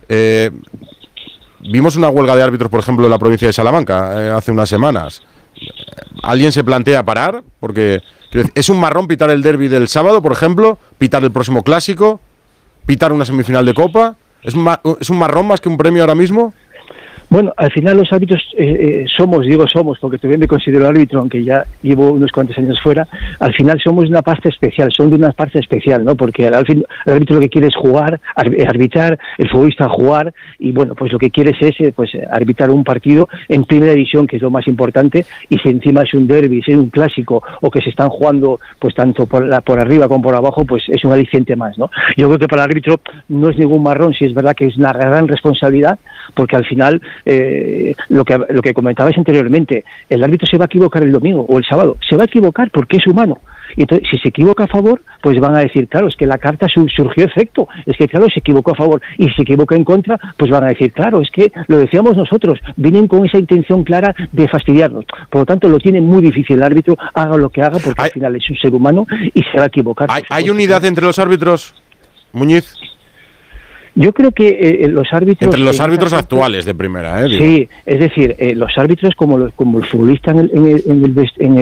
Speaker 2: vimos una huelga de árbitros, por ejemplo, en la provincia de Salamanca hace unas semanas. ¿Alguien se plantea parar? Porque es un marrón pitar el derbi del sábado, por ejemplo, pitar el próximo clásico, pitar una semifinal de Copa. ¿Es un marrón más que un premio ahora mismo?
Speaker 17: Bueno, al final los árbitros somos, porque todavía me considero árbitro, aunque ya llevo unos cuantos años fuera, al final somos de una parte especial, son de una parte especial, ¿no? Porque al fin, el árbitro lo que quiere es jugar, arbitrar, el futbolista jugar, y bueno, pues lo que quiere es pues arbitrar un partido en primera división, que es lo más importante, y si encima es un derbi, si es un clásico, o que se están jugando pues tanto por arriba como por abajo, pues es un aliciente más, ¿no? Yo creo que para el árbitro no es ningún marrón, si es verdad que es una gran responsabilidad, porque al final lo que comentabais anteriormente, el árbitro se va a equivocar el domingo o el sábado, se va a equivocar porque es humano. Y entonces, si se equivoca a favor, pues van a decir, claro, es que la carta surgió efecto, es que claro, se equivocó a favor, y si se equivoca en contra, pues van a decir, claro, es que lo decíamos nosotros, vienen con esa intención clara de fastidiarnos. Por lo tanto, lo tiene muy difícil el árbitro, haga lo que haga, porque al final es un ser humano y se va a equivocar.
Speaker 2: ¿Hay unidad entre los árbitros, Muñiz?
Speaker 17: Yo creo que los árbitros...
Speaker 2: Entre los árbitros actuales de primera, ¿eh?
Speaker 17: Sí, es decir, los árbitros como el futbolista en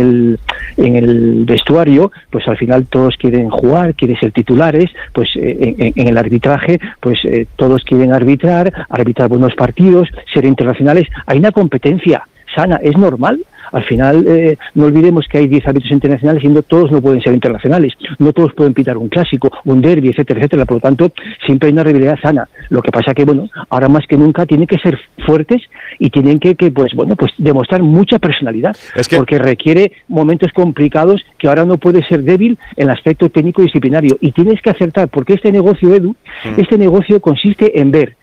Speaker 17: el vestuario, pues al final todos quieren jugar, quieren ser titulares, pues en el arbitraje, pues todos quieren arbitrar buenos partidos, ser internacionales. Hay una competencia sana, es normal. Al final, no olvidemos que hay 10 árbitros internacionales y no todos no pueden ser internacionales, no todos pueden pitar un clásico, un derbi, etcétera, etcétera. Por lo tanto, siempre hay una rivalidad sana. Lo que pasa que, bueno, ahora más que nunca tienen que ser fuertes y tienen que pues demostrar mucha personalidad, porque requiere momentos complicados que ahora no puede ser débil en el aspecto técnico y disciplinario. Y tienes que acertar, porque este negocio, Edu, este negocio consiste en ver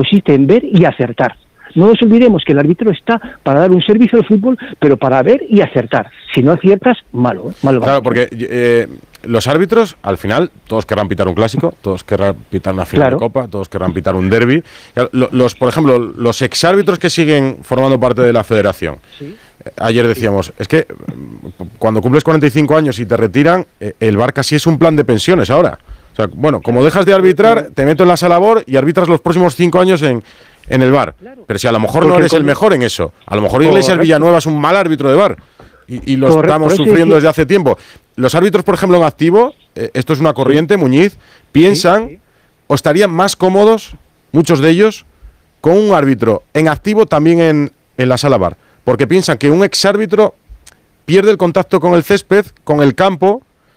Speaker 17: y acertar. No nos olvidemos que el árbitro está para dar un servicio al fútbol, pero para ver y acertar. Si no aciertas, malo.
Speaker 2: Claro, porque los árbitros, al final, todos querrán pitar un clásico, todos querrán pitar una final de Copa, todos querrán pitar un derbi. Por ejemplo, los exárbitros que siguen formando parte de la federación. ¿Sí? Ayer decíamos, es que cuando cumples 45 años y te retiran, el VAR casi es un plan de pensiones ahora. O sea, bueno, como dejas de arbitrar, te meto en la sala BOR y arbitras los próximos 5 años en el VAR. Pero si a lo mejor no eres el mejor en eso, a lo mejor Iglesias Villanueva es un mal árbitro de VAR y lo estamos sufriendo desde hace tiempo. Los árbitros, por ejemplo, en activo, esto es una corriente, Muñiz, piensan o estarían más cómodos, muchos de ellos, con un árbitro en activo también en la sala VAR, porque piensan que un exárbitro pierde el contacto con el césped, con el campo,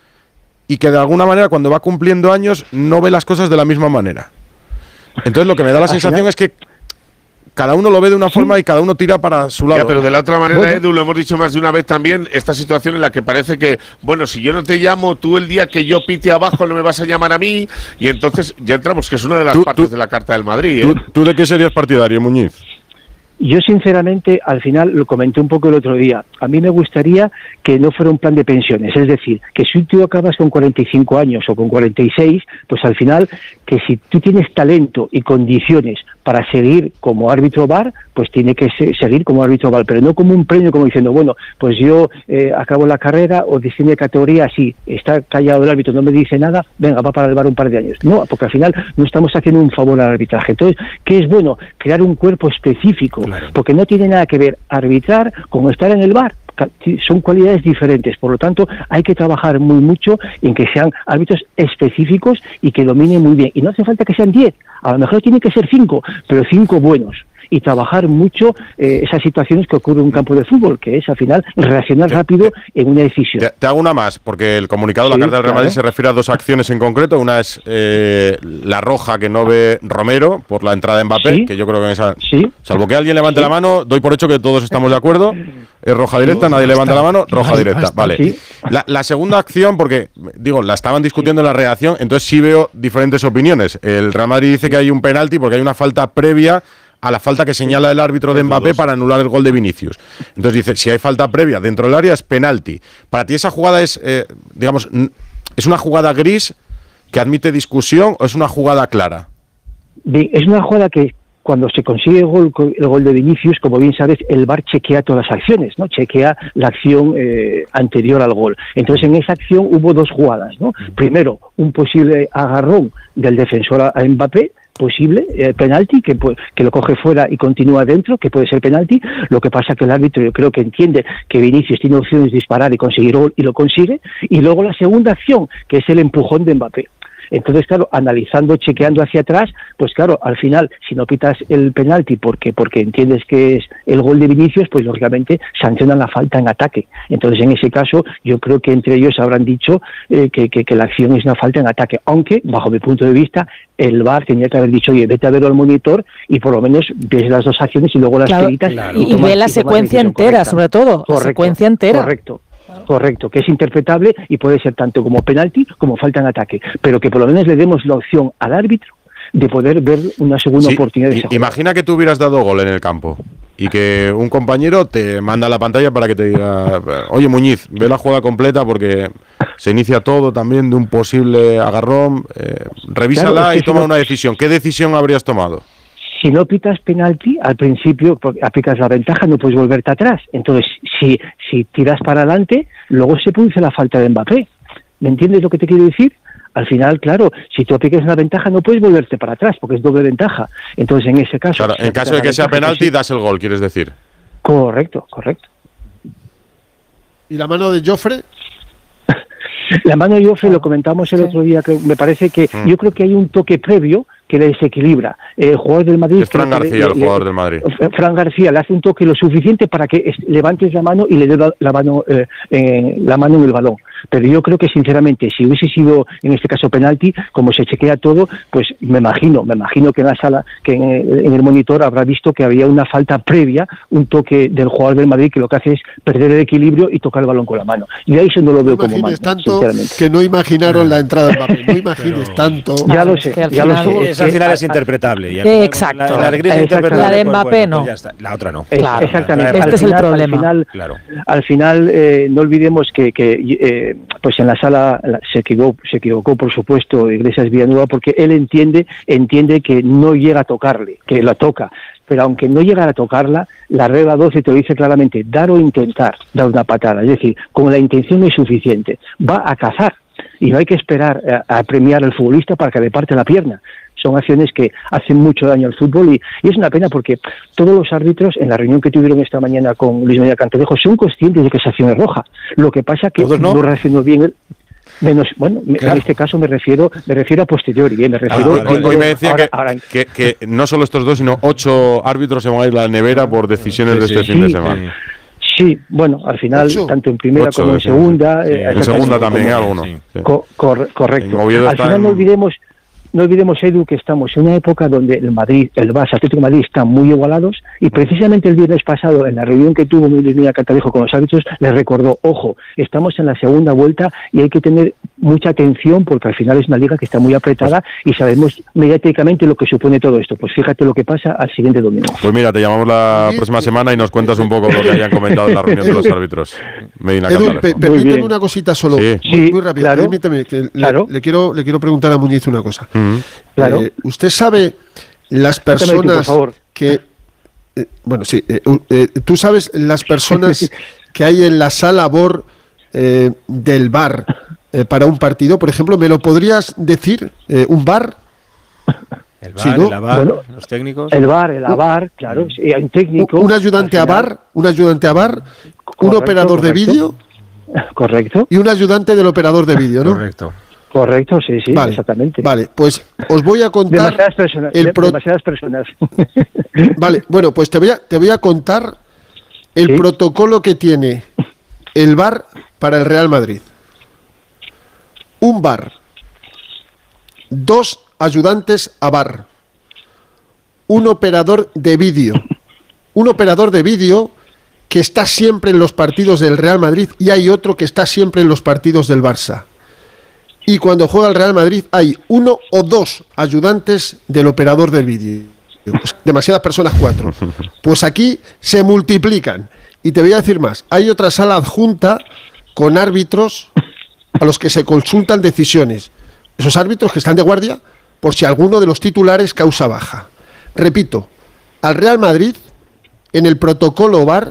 Speaker 2: y que de alguna manera cuando va cumpliendo años no ve las cosas de la misma manera. Entonces lo que me da la sensación es que cada uno lo ve de una forma y cada uno tira para su lado.
Speaker 12: Ya, pero de la otra manera, Edu, lo hemos dicho más de una vez también, esta situación en la que parece que, bueno, si yo no te llamo, tú el día que yo pite abajo no me vas a llamar a mí, y entonces ya entramos, que es una de las partes de la Carta del Madrid.
Speaker 2: ¿Tú de qué serías partidario, Muñiz?
Speaker 17: Yo sinceramente, al final, lo comenté un poco el otro día, a mí me gustaría que no fuera un plan de pensiones, es decir, que si tú acabas con 45 años o con 46, pues al final, que si tú tienes talento y condiciones para seguir como árbitro VAR, pues tiene que seguir como árbitro VAR, pero no como un premio, como diciendo, bueno, pues yo acabo la carrera o desciendo de categoría, así, está callado el árbitro, no me dice nada, venga, va para el VAR un par de años. No, porque al final no estamos haciendo un favor al arbitraje. Entonces, ¿qué es bueno? Crear un cuerpo específico, porque no tiene nada que ver arbitrar con estar en el VAR. Son cualidades diferentes, por lo tanto hay que trabajar mucho en que sean árbitros específicos y que dominen muy bien, y no hace falta que sean 10, a lo mejor tiene que ser 5, pero 5 buenos, y trabajar mucho esas situaciones que ocurren en un campo de fútbol, que es al final reaccionar rápido en una decisión.
Speaker 2: Te hago una más, porque el comunicado de la Carta del Real Madrid se refiere a 2 acciones en concreto. Una es la roja que no ve Romero por la entrada de Mbappé, que yo creo que en esa, salvo que alguien levante la mano, doy por hecho que todos estamos de acuerdo, es roja directa, nadie levanta la mano, roja directa, vale. La segunda acción, porque digo, la estaban discutiendo en la redacción, entonces sí veo diferentes opiniones. El Real Madrid dice que hay un penalti porque hay una falta previa a la falta que señala el árbitro de Mbappé para anular el gol de Vinicius. Entonces dice, si hay falta previa dentro del área es penalti. Para ti esa jugada es, digamos, ¿es una jugada gris que admite discusión o es una jugada clara?
Speaker 17: Bien, es una jugada que cuando se consigue el gol de Vinicius, como bien sabes, el VAR chequea todas las acciones, ¿no? Chequea la acción anterior al gol. Entonces, en esa acción hubo 2 jugadas, ¿no? Primero, un posible agarrón del defensor a Mbappé, posible penalti, que lo coge fuera y continúa dentro, que puede ser penalti. Lo que pasa que el árbitro, yo creo que entiende que Vinicius tiene opciones de disparar y conseguir gol, y lo consigue. Y luego la segunda acción, que es el empujón de Mbappé. Entonces, claro, analizando, chequeando hacia atrás, pues claro, al final, si no pitas el penalti porque entiendes que es el gol de Vinicius, pues lógicamente sancionan la falta en ataque. Entonces, en ese caso, yo creo que entre ellos habrán dicho que la acción es una falta en ataque, aunque, bajo mi punto de vista, el VAR tenía que haber dicho, oye, vete a verlo al monitor y por lo menos ves las dos acciones y luego las peritas.
Speaker 6: Y ve la secuencia entera, sobre todo, la secuencia entera.
Speaker 17: Correcto, que es interpretable y puede ser tanto como penalti como falta en ataque, pero que por lo menos le demos la opción al árbitro de poder ver una segunda oportunidad de esa jugada.
Speaker 2: Imagina que tú hubieras dado gol en el campo y que un compañero te manda a la pantalla para que te diga, oye Muñiz, ve la jugada completa porque se inicia todo también de un posible agarrón, revísala, claro, y toma una decisión. ¿Qué decisión habrías tomado?
Speaker 17: Si no pitas penalti, al principio aplicas la ventaja, no puedes volverte atrás. Entonces, si tiras para adelante, luego se produce la falta de Mbappé. ¿Me entiendes lo que te quiero decir? Al final, claro, si tú aplicas una ventaja, no puedes volverte para atrás, porque es doble ventaja. Entonces, en ese caso...
Speaker 2: Claro, en caso de que sea penalti, das el gol, quieres decir.
Speaker 17: Correcto.
Speaker 11: ¿Y la mano de Joffre?
Speaker 17: La mano de Joffre, lo comentamos el otro día, que me parece que yo creo que hay un toque previo que le desequilibra. El jugador del Madrid...
Speaker 2: Es Fran García, el jugador del Madrid.
Speaker 17: Fran García le hace un toque lo suficiente para que levantes la mano y le dé la mano en el balón. Pero yo creo que, sinceramente, si hubiese sido, en este caso, penalti, como se chequea todo, pues me imagino que en la sala, que en el monitor habrá visto que había una falta previa, un toque del jugador del Madrid que lo que hace es perder el equilibrio y tocar el balón con la mano. Y ahí eso no lo veo como mal, sinceramente.
Speaker 11: Que no imaginaron la entrada de Mbappé. No imagines tanto.
Speaker 17: Ya lo sé, ya lo sé.
Speaker 9: Al final es interpretable.
Speaker 6: Exacto.
Speaker 9: La
Speaker 6: de Mbappé no.
Speaker 9: Pues la otra no.
Speaker 6: Claro,
Speaker 17: exactamente.
Speaker 6: Este es el problema.
Speaker 17: Al final, no olvidemos que pues en la sala se equivocó, por supuesto, Iglesias Villanueva, porque él entiende que no llega a tocarle, que la toca. Pero aunque no llegara a tocarla, la regla 12 te lo dice claramente, dar o intentar dar una patada. Es decir, como la intención no es suficiente, va a cazar. Y no hay que esperar a premiar al futbolista para que le parte la pierna. Son acciones que hacen mucho daño al fútbol y es una pena porque todos los árbitros, en la reunión que tuvieron esta mañana con Luis María Cantalejo, son conscientes de que esa acción es roja. Lo que pasa que no reaccionó bien menos, bueno, claro. En este caso me refiero a posteriori.
Speaker 2: Hoy me decía que no solo estos dos, sino 8 árbitros se van a ir a la nevera por decisiones de este fin de semana.
Speaker 17: Sí, bueno, al final, tanto en primera como en segunda.
Speaker 2: En segunda también hay alguno.
Speaker 17: Correcto. Al final no olvidemos, Edu, que estamos en una época donde el Barça, Atlético de Madrid están muy igualados y precisamente el viernes pasado, en la reunión que tuvo Luis Milla Cantalejo con los árbitros, les recordó, ojo, estamos en la segunda vuelta y hay que tener mucha atención porque al final es una liga que está muy apretada y sabemos mediáticamente lo que supone todo esto. Pues fíjate lo que pasa al siguiente domingo.
Speaker 2: Pues mira, te llamamos la próxima semana y nos cuentas un poco lo que hayan comentado en la reunión de los árbitros.
Speaker 11: Edu, permíteme una cosita solo, muy rápido.
Speaker 17: Claro,
Speaker 11: permíteme, que le quiero preguntar a Muñiz una cosa.
Speaker 17: Claro.
Speaker 11: ¿Usted sabe las personas que... tú sabes las personas que hay en la sala VAR del VAR para un partido? Por ejemplo, ¿me lo podrías decir? ¿Un VAR?
Speaker 9: El VAR,
Speaker 11: ¿Sí, no?
Speaker 9: el AVAR, bueno, los técnicos.
Speaker 17: El AVAR, claro. Sí, hay un técnico.
Speaker 11: ¿Un ayudante a VAR? ¿Un ayudante a VAR? ¿Un operador de vídeo?
Speaker 17: Correcto.
Speaker 11: Y un ayudante del operador de vídeo, ¿no?
Speaker 17: Correcto, sí, vale, exactamente.
Speaker 11: Vale, pues os voy a contar...
Speaker 17: Demasiadas personas.
Speaker 11: Vale, bueno, pues te voy a contar el protocolo que tiene el VAR para el Real Madrid. Un VAR, 2 ayudantes a VAR, un operador de vídeo que está siempre en los partidos del Real Madrid y hay otro que está siempre en los partidos del Barça. Y cuando juega el Real Madrid hay 1 o 2 ayudantes del operador del vídeo. Demasiadas personas, 4. Pues aquí se multiplican. Y te voy a decir más. Hay otra sala adjunta con árbitros a los que se consultan decisiones. Esos árbitros que están de guardia por si alguno de los titulares causa baja. Repito, al Real Madrid, en el protocolo VAR,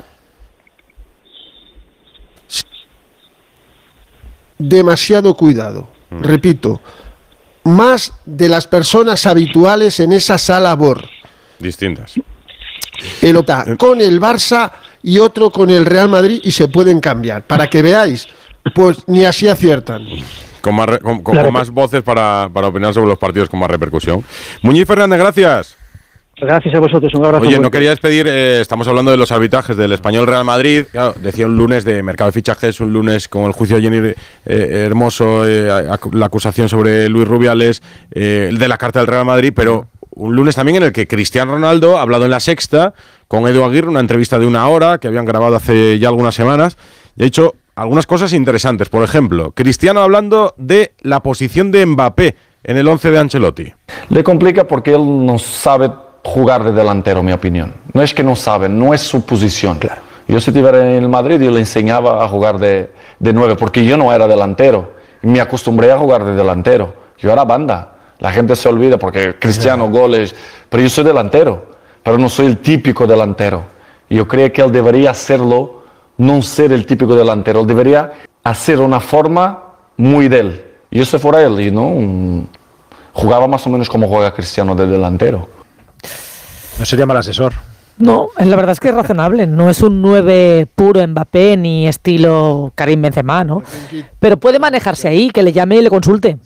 Speaker 11: demasiado cuidado. Repito, más de las personas habituales en esa sala VAR.
Speaker 2: Distintas.
Speaker 11: El OTA con el Barça y otro con el Real Madrid y se pueden cambiar. Para que veáis, pues ni así aciertan.
Speaker 2: con más voces para opinar sobre los partidos con más repercusión. Muñiz Fernández, gracias.
Speaker 17: Gracias a vosotros, un abrazo.
Speaker 2: Oye, no quería despedir, estamos hablando de los arbitrajes del Español Real Madrid. Claro, decía un lunes de mercado de fichajes, un lunes con el juicio de Jenny Hermoso, la acusación sobre Luis Rubiales, el de la carta del Real Madrid, pero un lunes también en el que Cristiano Ronaldo ha hablado en La Sexta con Edu Aguirre, una entrevista de 1 hora que habían grabado hace ya algunas semanas, y ha dicho algunas cosas interesantes. Por ejemplo, Cristiano hablando de la posición de Mbappé en el 11 de Ancelotti.
Speaker 18: Le complica porque él no sabe jugar de delantero, en mi opinión. No es que no sabe, no es su posición. Claro. Yo si estuviera en el Madrid, yo le enseñaba a jugar de 9, porque yo no era delantero. Me acostumbré a jugar de delantero. Yo era banda. La gente se olvida porque Cristiano, goles, pero yo soy delantero, pero no soy el típico delantero. Yo creo que él debería hacerlo, no ser el típico delantero. Él debería hacer una forma muy de él. Y eso fuera él, y no jugaba más o menos como juega Cristiano de delantero.
Speaker 9: No sería mal asesor.
Speaker 6: No, la verdad es que es razonable. No es un 9 puro Mbappé ni estilo Karim Benzema, ¿no? Pero puede manejarse ahí, que le llame y le consulte.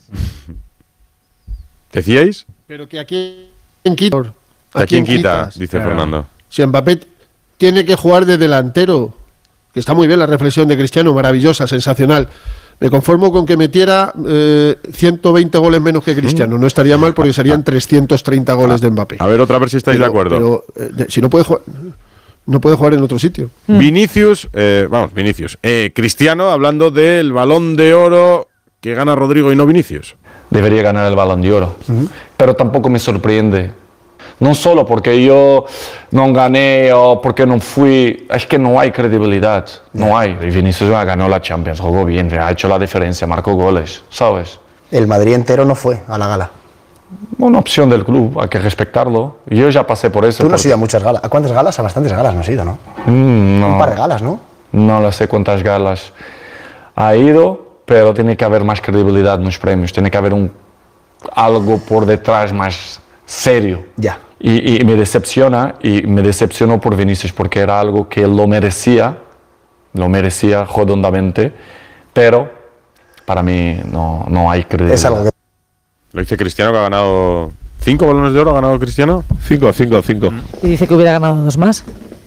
Speaker 2: ¿Decíais?
Speaker 11: Pero que aquí en quita.
Speaker 2: ¿A quién quita? Dice Fernando.
Speaker 11: Si Mbappé tiene que jugar de delantero, que está muy bien la reflexión de Cristiano, maravillosa, sensacional. Me conformo con que metiera 120 goles menos que Cristiano. No estaría mal porque serían 330 goles de Mbappé.
Speaker 2: A ver, otra vez si estáis de acuerdo.
Speaker 11: Pero si no puede jugar en otro sitio.
Speaker 2: Vinicius, Cristiano hablando del Balón de Oro que gana Rodrigo y no Vinicius.
Speaker 18: Debería ganar el Balón de Oro. Pero tampoco me sorprende. No solo porque yo no gané o porque no fui, es que no hay credibilidad, no hay. Y Vinicius ganó la Champions, jugó bien, ha hecho la diferencia, marcó goles, ¿sabes?
Speaker 19: El Madrid entero no fue a la gala.
Speaker 18: Una opción del club, hay que respetarlo. Yo ya pasé por eso.
Speaker 19: Tú no has ido a muchas galas. ¿A cuántas galas? A bastantes galas no has ido, ¿no?
Speaker 18: No.
Speaker 19: Un par de galas, ¿no?
Speaker 18: No lo sé cuántas galas ha ido, pero tiene que haber más credibilidad en los premios, tiene que haber algo por detrás más serio.
Speaker 19: Ya.
Speaker 18: Y me decepcionó por Vinicius porque era algo que lo merecía redondamente, pero para mí no hay credibilidad.
Speaker 19: Es algo que...
Speaker 2: Lo dice Cristiano, que ha ganado 5 balones de oro, ¿ha ganado Cristiano?
Speaker 12: 5.
Speaker 6: Y dice que hubiera ganado 2 más.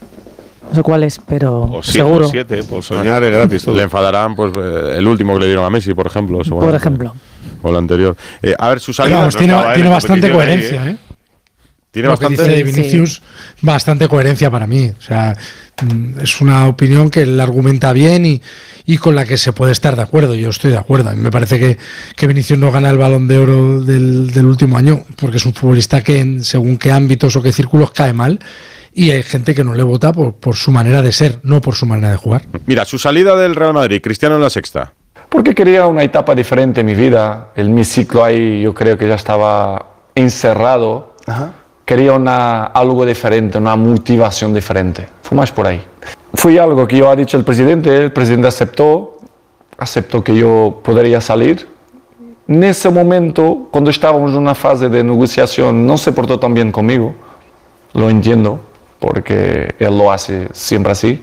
Speaker 6: No sé cuáles, pero
Speaker 12: o siete,
Speaker 6: seguro.
Speaker 12: 7, por soñar es gratis todo.
Speaker 2: Le enfadarán pues el último que le dieron a Messi, por ejemplo.
Speaker 6: Por ejemplo.
Speaker 2: O el anterior. A ver, su salida...
Speaker 10: Vamos, tiene bastante coherencia, ¿eh?
Speaker 2: Tiene
Speaker 10: lo
Speaker 2: bastante...
Speaker 10: que dice de Vinicius, bastante coherencia para mí. O sea, es una opinión que él argumenta bien y con la que se puede estar de acuerdo. Yo estoy de acuerdo. A mí me parece que Vinicius no gana el Balón de Oro del último año porque es un futbolista que en según qué ámbitos o qué círculos cae mal. Y hay gente que no le vota por su manera de ser, no por su manera de jugar.
Speaker 2: Mira, su salida del Real Madrid, Cristiano en La Sexta.
Speaker 18: Porque quería una etapa diferente en mi vida. Mi ciclo ahí yo creo que ya estaba encerrado.
Speaker 19: Ajá.
Speaker 18: Quería algo diferente, una motivación diferente. Fue más por ahí. Fue algo que yo ha dicho el presidente aceptó que yo podría salir. En ese momento, cuando estábamos en una fase de negociación, no se portó tan bien conmigo. Lo entiendo, porque él lo hace siempre así.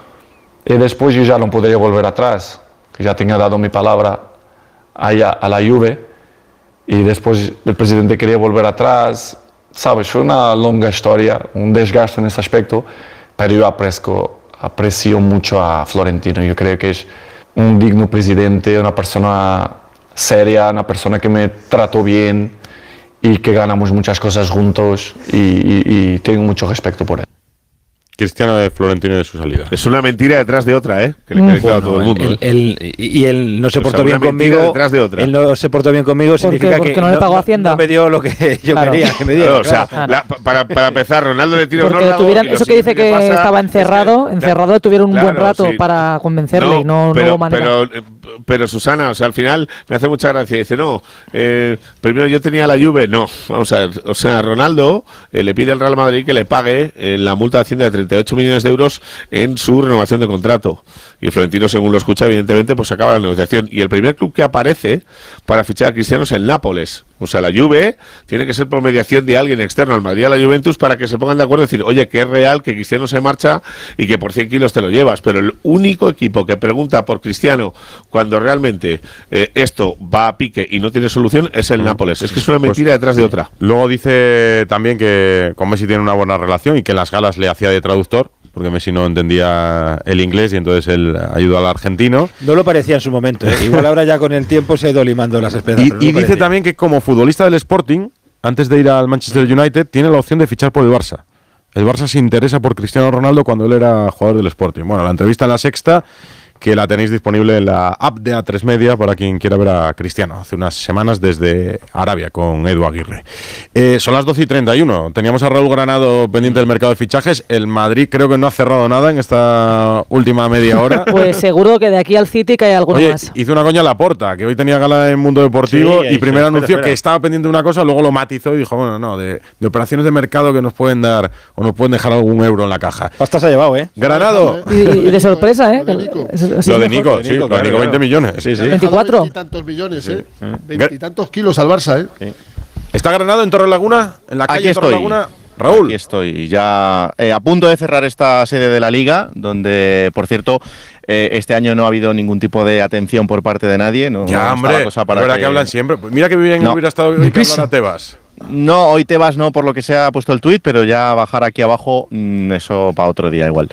Speaker 18: Y después yo ya no podría volver atrás. Ya tenía dado mi palabra a la Juve. Y después el presidente quería volver atrás. Sabes, fue una longa historia, un desgaste en ese aspecto, pero yo aprecio mucho a Florentino. Yo creo que es un digno presidente, una persona seria, una persona que me trató bien y que ganamos muchas cosas juntos y tengo mucho respeto por él.
Speaker 2: Cristiano de Florentino de su salida.
Speaker 12: Es una mentira detrás de otra, que le quede claro a todo el mundo.
Speaker 9: Él no se portó bien conmigo.
Speaker 12: Detrás de otra.
Speaker 9: Él no se portó bien conmigo significa
Speaker 6: porque no le pagó Hacienda.
Speaker 9: No me dio lo que yo quería que me diera.
Speaker 12: O sea, para empezar, Ronaldo le tiró
Speaker 6: porque tuvieran eso que dice que estaba encerrado, tuvieron un buen rato para convencerle y no hubo manera.
Speaker 12: Pero Susana, o sea, al final me hace mucha gracia. Dice, primero yo tenía la Juve. No, vamos a ver. O sea, Ronaldo le pide al Real Madrid que le pague la multa de Hacienda de 38 millones de euros en su renovación de contrato. Y Florentino, según lo escucha, evidentemente, pues acaba la negociación. Y el primer club que aparece para fichar a Cristiano es el Nápoles. O sea, la Juve tiene que ser por mediación de alguien externo al Madrid y a la Juventus para que se pongan de acuerdo y decir, oye, que es real que Cristiano se marcha y que por 100 kilos te lo llevas. Pero el único equipo que pregunta por Cristiano cuando realmente esto va a pique y no tiene solución es el Nápoles. Es que es una mentira detrás de otra.
Speaker 2: Luego dice también que con Messi tiene una buena relación y que en las galas le hacía de traductor, porque Messi no entendía el inglés y entonces él ayudó al argentino.
Speaker 9: No lo parecía en su momento, ¿eh? Igual ahora ya con el tiempo se ha ido limando las esperanzas.
Speaker 2: Y dice también que como futbolista del Sporting, antes de ir al Manchester United, tiene la opción de fichar por el Barça. El Barça se interesa por Cristiano Ronaldo cuando él era jugador del Sporting. Bueno, la entrevista en La Sexta, que la tenéis disponible en la app de A3 Media para quien quiera ver a Cristiano, hace unas semanas desde Arabia con Edu Aguirre. Son las 12:31. Teníamos a Raúl Granado pendiente del mercado de fichajes. El Madrid creo que no ha cerrado nada en esta última media hora.
Speaker 6: Pues seguro que de aquí al City cae alguno más.
Speaker 2: Hizo una coña Laporta, que hoy tenía gala en Mundo Deportivo, y primero anunció que estaba pendiente de una cosa, luego lo matizó y dijo, bueno, no, de operaciones de mercado que nos pueden dar o nos pueden dejar algún euro en la caja.
Speaker 9: Pasta se ha llevado, ¿eh?
Speaker 2: Granado.
Speaker 6: Y de sorpresa, ¿eh?
Speaker 2: Lo de Nico, sí, lo de Nico, 20 millones. Sí, sí.
Speaker 6: 24.
Speaker 11: 20 y tantos millones, 20 y tantos kilos al Barça,
Speaker 2: ¿Está Granado en Torrelaguna? ¿En la calle Torrelaguna? Raúl.
Speaker 5: Aquí estoy, ya a punto de cerrar esta sede de la Liga, donde, por cierto, este año no ha habido ningún tipo de atención por parte de nadie. No,
Speaker 2: ya,
Speaker 5: no
Speaker 2: hombre,
Speaker 5: cosa para
Speaker 2: ¿verdad que hablan siempre? Pues mira que bien hubiera estado hoy que hablara Tebas.
Speaker 5: No, hoy Tebas no, por lo que se ha puesto el tuit, pero ya bajar aquí abajo, eso para otro día igual.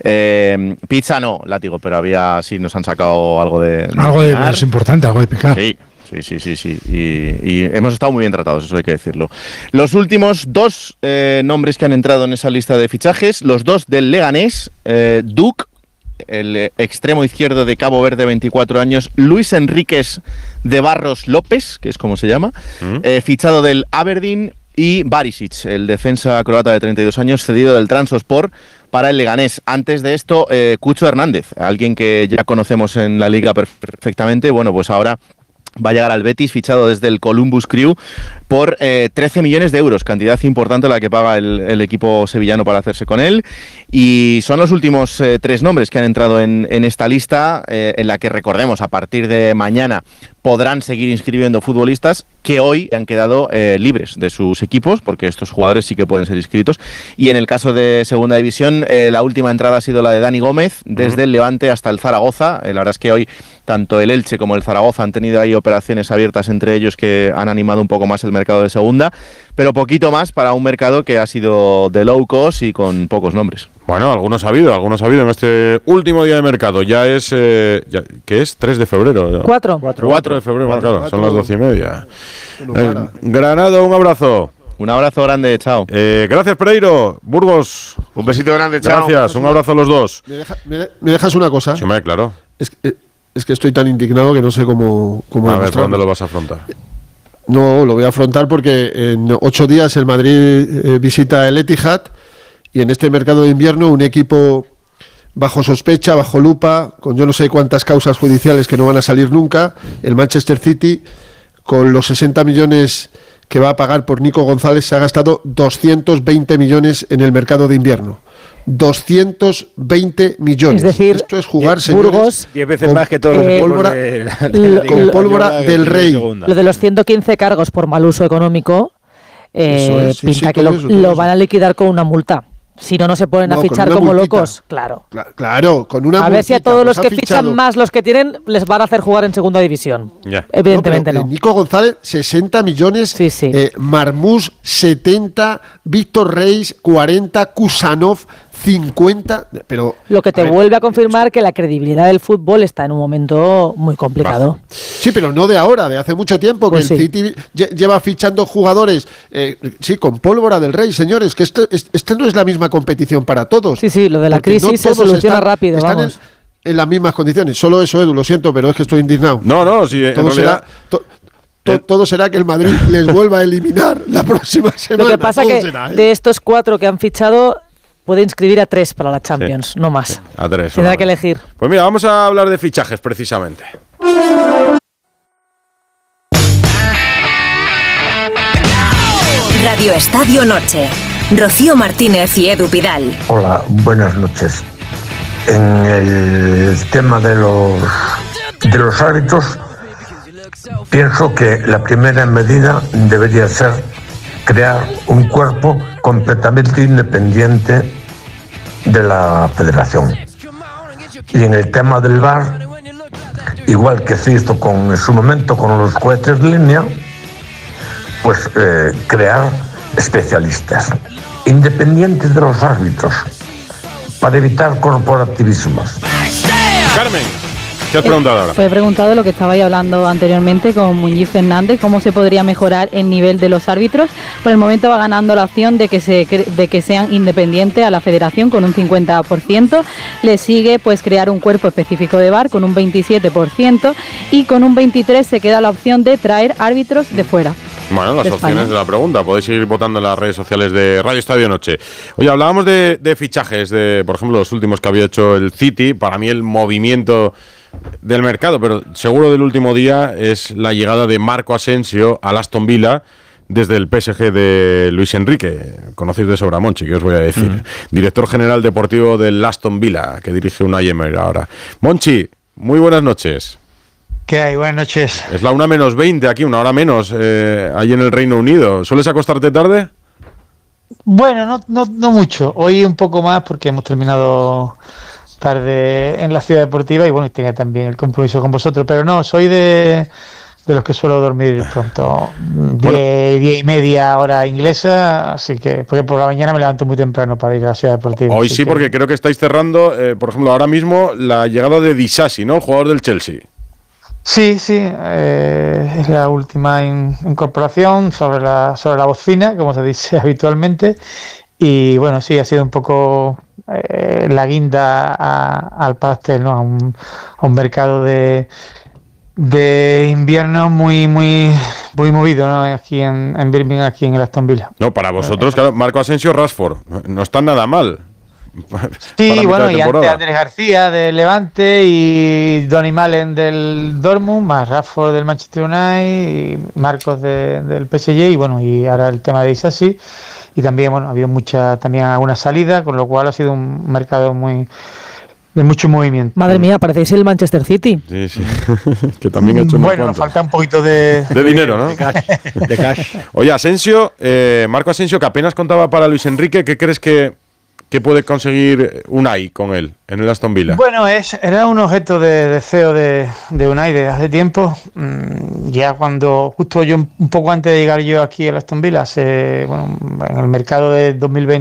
Speaker 5: Pizza no, látigo, pero sí nos han sacado algo de
Speaker 10: es importante, algo de picar.
Speaker 5: Sí. Sí. Y hemos estado muy bien tratados, eso hay que decirlo. Los últimos dos nombres que han entrado en esa lista de fichajes, los dos del Leganés, Duc, el extremo izquierdo de Cabo Verde, 24 años, Luis Enríquez de Barros López, que es como se llama, fichado del Aberdeen, y Barisic, el defensa croata de 32 años, cedido del Trabzonspor para el Leganés. Antes de esto, Cucho Hernández, alguien que ya conocemos en la Liga perfectamente, bueno, pues ahora va a llegar al Betis, fichado desde el Columbus Crew por 13 millones de euros, cantidad importante la que paga el equipo sevillano para hacerse con él. Y son los últimos tres nombres que han entrado en esta lista, en la que, recordemos, a partir de mañana podrán seguir inscribiendo futbolistas que hoy han quedado libres de sus equipos, porque estos jugadores sí que pueden ser inscritos. Y en el caso de Segunda División, la última entrada ha sido la de Dani Gómez, desde el Levante hasta el Zaragoza. La verdad es que hoy tanto el Elche como el Zaragoza han tenido ahí operaciones abiertas entre ellos que han animado un poco más el mercado de segunda, pero poquito más para un mercado que ha sido de low cost y con pocos nombres.
Speaker 2: Bueno, algunos ha habido en este último día de mercado. Ya es, ¿qué es? 3 de febrero.
Speaker 6: 4
Speaker 2: de febrero, claro, son las 12:30. Granado, un abrazo.
Speaker 5: Un abrazo grande, chao.
Speaker 2: Gracias, Pereiro. Burgos,
Speaker 12: un besito grande, chao.
Speaker 2: Gracias, un abrazo a los dos.
Speaker 11: ¿Me dejas una cosa?
Speaker 2: Sí, claro.
Speaker 11: Es que estoy tan indignado que no sé cómo
Speaker 2: a ver, ¿dónde lo vas a afrontar?
Speaker 11: No, lo voy a afrontar porque en 8 días el Madrid visita el Etihad y en este mercado de invierno un equipo bajo sospecha, bajo lupa, con yo no sé cuántas causas judiciales que no van a salir nunca, el Manchester City, con los 60 millones que va a pagar por Nico González, se ha gastado 220 millones en el mercado de invierno. 220 millones.
Speaker 6: Es decir,
Speaker 11: esto es jugar,
Speaker 6: Burgos,
Speaker 9: 10 veces más que todos los
Speaker 11: pólvora, con pólvora del rey.
Speaker 6: Lo de los 115 cargos por mal uso económico pinta que lo van a liquidar con una multa. Si no se ponen a fichar como locos, claro.
Speaker 11: Claro, con una
Speaker 6: multita. A ver si a todos los que fichan más los que tienen les van a hacer jugar en segunda división. Evidentemente no.
Speaker 11: Nico González, 60 millones.
Speaker 6: Sí.
Speaker 11: Marmús, 70. Víctor Reis, 40. Kusanov, 50. Pero
Speaker 6: lo que te vuelve a confirmar que la credibilidad del fútbol está en un momento muy complicado.
Speaker 11: Sí, pero no de ahora, de hace mucho tiempo, pues que el City lleva fichando jugadores con pólvora del rey, señores, que esto no es la misma competición para todos.
Speaker 6: Sí, lo de la crisis se soluciona rápido,
Speaker 11: están en las mismas condiciones. Solo eso, Edu, lo siento, pero es que estoy indignado.
Speaker 2: No, sí,
Speaker 11: todo será que el Madrid les vuelva a eliminar la próxima semana.
Speaker 6: Lo que pasa que de estos 4 que han fichado puede inscribir a 3 para la Champions, no más.
Speaker 2: A 3.
Speaker 6: Tendrá que elegir.
Speaker 2: Pues mira, vamos a hablar de fichajes precisamente.
Speaker 20: Radio Estadio Noche. Rocío Martínez y Edu Pidal.
Speaker 14: Hola, buenas noches. En el tema de los árbitros,
Speaker 21: Pienso que la primera medida debería ser crear un cuerpo completamente independiente de la federación. Y en el tema del VAR, igual que se hizo en su momento con los jueces de línea, pues crear especialistas independientes de los árbitros para evitar corporativismos.
Speaker 2: Carmen, ¿qué has preguntado ahora?
Speaker 16: Pues he preguntado lo que estabais hablando anteriormente con Muñiz Fernández, cómo se podría mejorar el nivel de los árbitros. Por el momento va ganando la opción de que sean independientes a la federación con un 50%. Le sigue pues crear un cuerpo específico de VAR con un 27% y con un 23% se queda la opción de traer árbitros de fuera.
Speaker 2: Bueno, las opciones de la pregunta. Podéis seguir votando en las redes sociales de Radio Estadio Noche. Oye, hablábamos de fichajes, de por ejemplo los últimos que había hecho el City. Para mí el movimiento del mercado, pero seguro del último día, es la llegada de Marco Asensio al Aston Villa desde el PSG de Luis Enrique. Conocéis de sobra, Monchi, que os voy a decir. Director general deportivo del Aston Villa, que dirige Unai Emery ahora. Monchi, muy buenas noches.
Speaker 22: ¿Qué hay? Buenas noches.
Speaker 2: Es la 1:20 aquí, 1 hora menos, ahí en el Reino Unido. ¿Sueles acostarte tarde?
Speaker 22: Bueno, no mucho. Hoy un poco más porque hemos terminado tarde en la ciudad deportiva y bueno, tenía también el compromiso con vosotros. Pero no, soy de los que suelo dormir pronto, 10:30 hora inglesa, así que porque por la mañana me levanto muy temprano para ir a la ciudad deportiva.
Speaker 2: Hoy sí, porque creo que estáis cerrando, por ejemplo, ahora mismo la llegada de Disasi, ¿no? El jugador del Chelsea.
Speaker 22: Sí, es la última incorporación sobre la bocina, como se dice habitualmente, y bueno, sí, ha sido un poco la guinda al pastel, ¿no? A un mercado de invierno muy movido, ¿no? Aquí en Birmingham, aquí en el Aston Villa.
Speaker 2: No, para vosotros, claro, Marco Asensio, Rashford, no están nada mal.
Speaker 22: Sí, bueno, y antes Andrés García del Levante y Donny Malen del Dortmund, más Rashford del Manchester United y Marcos del PSG, y bueno, y ahora el tema de Disasi, y también, bueno, ha habido también alguna salida, con lo cual ha sido un mercado de mucho movimiento.
Speaker 6: Madre mía, parecéis el Manchester City.
Speaker 2: Sí, que también ha hecho
Speaker 22: bueno, nos falta un poquito de
Speaker 2: dinero, ¿no? De cash. Oye, Asensio, Marco Asensio, que apenas contaba para Luis Enrique, ¿qué crees que puede conseguir Unai con él en el Aston Villa?
Speaker 22: Bueno, era un objeto de deseo de Unai desde hace tiempo. Ya cuando, justo yo un poco antes de llegar yo aquí al Aston Villa, en el mercado de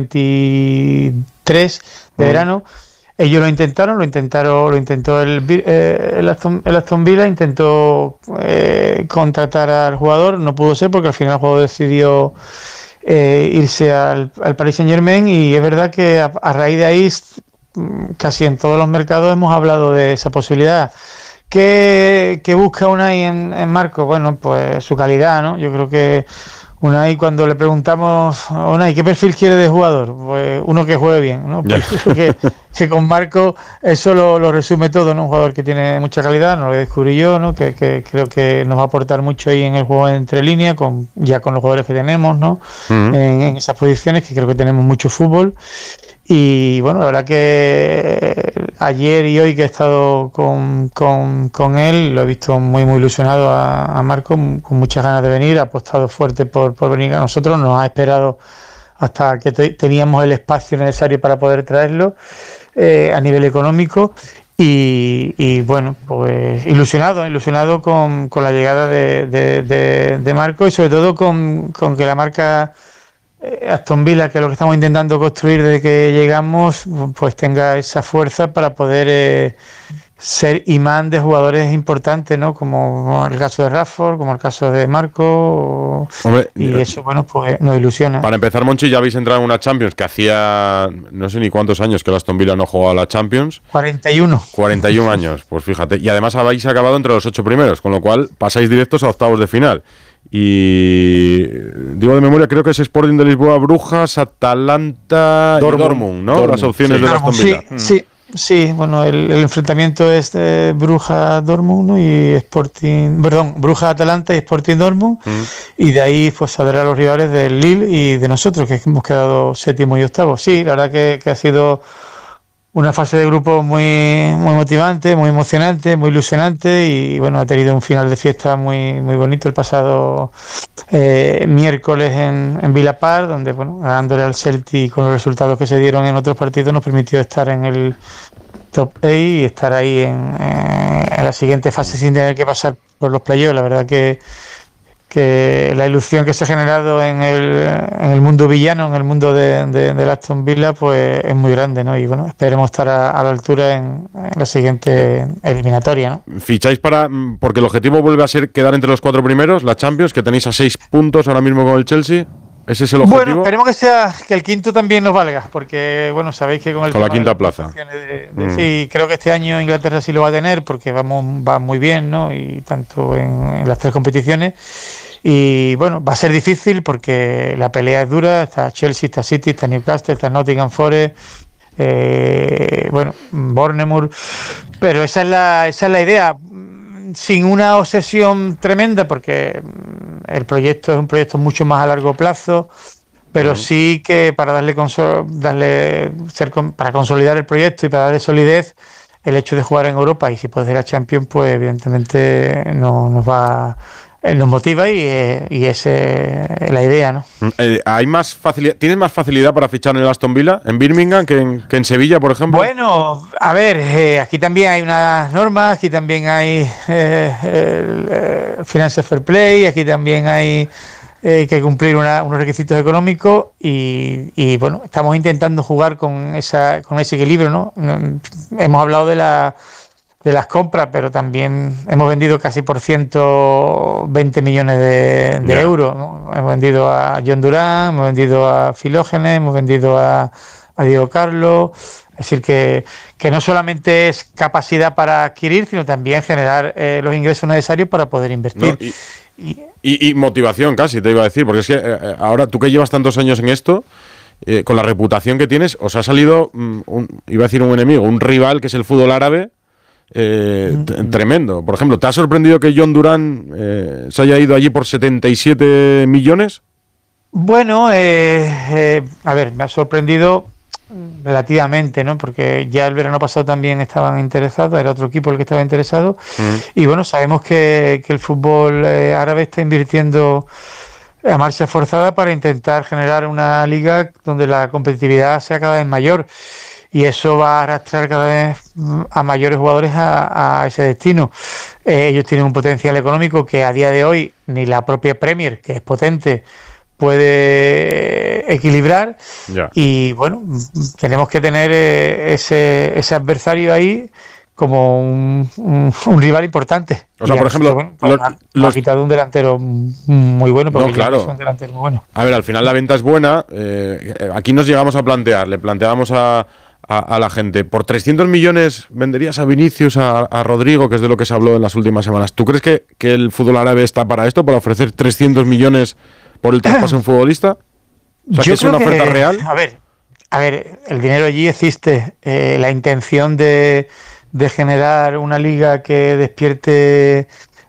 Speaker 22: 2023 de verano, ellos lo intentó el Aston Villa, intentó contratar al jugador, no pudo ser porque al final el jugador decidió irse al Paris Saint-Germain, y es verdad que a raíz de ahí casi en todos los mercados hemos hablado de esa posibilidad. ¿Qué busca Unai en Marco? Bueno, pues su calidad, ¿no? Yo creo que Unai, cuando le preguntamos a Unai ¿qué perfil quiere de jugador? Pues uno que juegue bien, ¿no? Pues que con Marco eso lo resume todo, ¿no? Un jugador que tiene mucha calidad, no lo descubrí yo, ¿no? Que creo que nos va a aportar mucho ahí en el juego entre líneas, ya con los jugadores que tenemos, ¿no? En esas posiciones, que creo que tenemos mucho fútbol. Y bueno, la verdad que ayer y hoy que he estado con él, lo he visto muy ilusionado a Marco, con muchas ganas de venir, ha apostado fuerte por venir a nosotros, nos ha esperado hasta que teníamos el espacio necesario para poder traerlo a nivel económico, y bueno, pues ilusionado con la llegada de Marco, y sobre todo con que la marca Aston Villa, que es lo que estamos intentando construir desde que llegamos, pues tenga esa fuerza para poder ser imán de jugadores importantes, ¿no? Como el caso de Rashford, como el caso de Marco. Hombre, y eso, bueno, pues nos ilusiona.
Speaker 2: Para empezar, Monchi, ya habéis entrado en una Champions que hacía no sé ni cuántos años que el Aston Villa no jugaba a la Champions. 41 años, pues fíjate. Y además habéis acabado entre los 8 primeros, con lo cual pasáis directos a octavos de final. Y digo de memoria, creo que es Sporting de Lisboa, Brujas, Atalanta y Dortmund, ¿no? Las opciones de Aston Villa.
Speaker 22: Sí, bueno, el enfrentamiento es de Brujas-Dortmund, ¿no? Y Brujas-Atalanta y Sporting Dortmund, y de ahí pues saldrán los rivales del Lille y de nosotros, que hemos quedado séptimo y octavo. Sí, la verdad que ha sido una fase de grupo muy motivante, muy emocionante, muy ilusionante y bueno, ha tenido un final de fiesta muy bonito el pasado miércoles en Villa Park, donde bueno, ganándole al Celtic con los resultados que se dieron en otros partidos nos permitió estar en el top 8 y estar ahí en la siguiente fase sin tener que pasar por los playoffs. La verdad que la ilusión que se ha generado en el mundo villano, en el mundo de Aston Villa, pues es muy grande, ¿no? Y bueno, esperemos estar a la altura en la siguiente eliminatoria, ¿no?
Speaker 2: ¿Ficháis porque el objetivo vuelve a ser quedar entre los 4 primeros, la Champions, que tenéis a 6 puntos ahora mismo con el Chelsea? ¿Ese es el objetivo?
Speaker 22: Bueno, esperemos que el quinto también nos valga, porque bueno, sabéis que con
Speaker 2: la quinta plaza.
Speaker 22: Sí, creo que este año Inglaterra sí lo va a tener, porque va muy bien, ¿no? Y tanto en las 3 competiciones. Y bueno, va a ser difícil porque la pelea es dura. Está Chelsea, está City, está Newcastle, está Nottingham Forest, Bournemouth. Pero esa es la idea, sin una obsesión tremenda, porque el proyecto es un proyecto mucho más a largo plazo, pero sí que para para consolidar el proyecto y para darle solidez, el hecho de jugar en Europa y si puede ser a Champions, pues evidentemente nos motiva y esa es la idea, ¿no?
Speaker 2: ¿Hay más facilidad? ¿Tienes más facilidad para fichar en el Aston Villa, en Birmingham, que en Sevilla, por ejemplo?
Speaker 22: Bueno, a ver, aquí también hay unas normas, aquí también hay el Financial Fair Play, aquí también hay que cumplir unos requisitos económicos y bueno, estamos intentando jugar con ese equilibrio, ¿no? Hemos hablado de las compras, pero también hemos vendido casi por 120 millones de euros, ¿no? Hemos vendido a John Durán, hemos vendido a Filógenes, hemos vendido a Diego Carlos. Es decir, que no solamente es capacidad para adquirir, sino también generar los ingresos necesarios para poder invertir.
Speaker 2: Y motivación casi, te iba a decir, porque es que ahora tú que llevas tantos años en esto, con la reputación que tienes, os ha salido, iba a decir un enemigo, un rival que es el fútbol árabe, tremendo. Por ejemplo, ¿te ha sorprendido que John Durán se haya ido allí por 77 millones?
Speaker 22: Bueno, a ver, me ha sorprendido relativamente, ¿no? Porque ya el verano pasado también estaban interesados, era otro equipo el que estaba interesado. Y bueno, sabemos que el fútbol árabe está invirtiendo a marcha forzada para intentar generar una liga donde la competitividad sea cada vez mayor. Y eso va a arrastrar cada vez a mayores jugadores a ese destino. Ellos tienen un potencial económico que a día de hoy ni la propia Premier, que es potente, puede equilibrar. Ya. Y bueno, tenemos que tener ese adversario ahí como un rival importante.
Speaker 2: O sea, por ejemplo,
Speaker 22: ha quitado un delantero muy bueno, porque es un delantero muy bueno.
Speaker 2: A ver, al final la venta es buena. Aquí nos llegamos a plantear, le planteábamos a la gente, por 300 millones venderías a Vinicius, a Rodrigo, que es de lo que se habló en las últimas semanas. ¿Tú crees que el fútbol árabe está para esto, para ofrecer 300 millones por el traspaso de un futbolista? O sea, ¿que es una oferta real?
Speaker 22: A ver, el dinero allí existe. La intención de generar una liga que despierte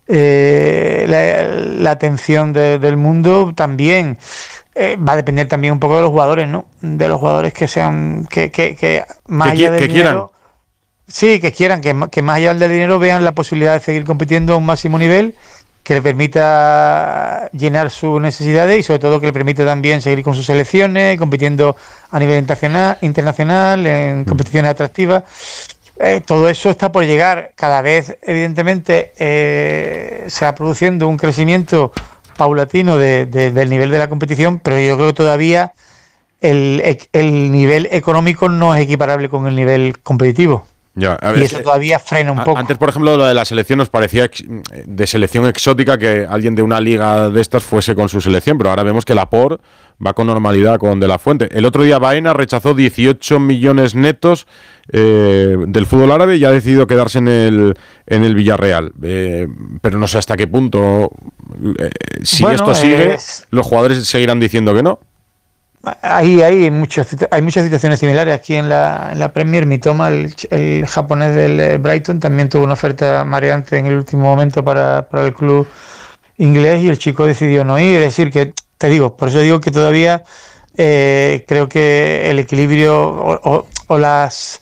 Speaker 22: la atención del mundo también va a depender también un poco de los jugadores, ¿no? De los jugadores que sean que más allá del dinero, sí, que quieran que más allá del dinero vean la posibilidad de seguir compitiendo a un máximo nivel, que le permita llenar sus necesidades y sobre todo que le permita también seguir con sus selecciones, compitiendo a nivel internacional en competiciones atractivas. Todo eso está por llegar. Cada vez, evidentemente, se va produciendo un crecimiento paulatino del nivel de la competición, pero yo creo que todavía el nivel económico no es equiparable con el nivel competitivo.
Speaker 2: Ya, a ver,
Speaker 22: y eso todavía frena un poco.
Speaker 2: Antes, por ejemplo, lo de la selección nos parecía de selección exótica que alguien de una liga de estas fuese con su selección, pero ahora vemos que Laporte va con normalidad con De La Fuente. El otro día Baena rechazó 18 millones netos del fútbol árabe y ha decidido quedarse en el Villarreal. Pero no sé hasta qué punto, si esto sigue, los jugadores seguirán diciendo que no.
Speaker 22: Hay muchas situaciones similares aquí en la Premier. Mitoma, el japonés del Brighton, también tuvo una oferta mareante en el último momento para el club inglés y el chico decidió no ir. Es decir, que te digo, por eso digo que todavía creo que el equilibrio o las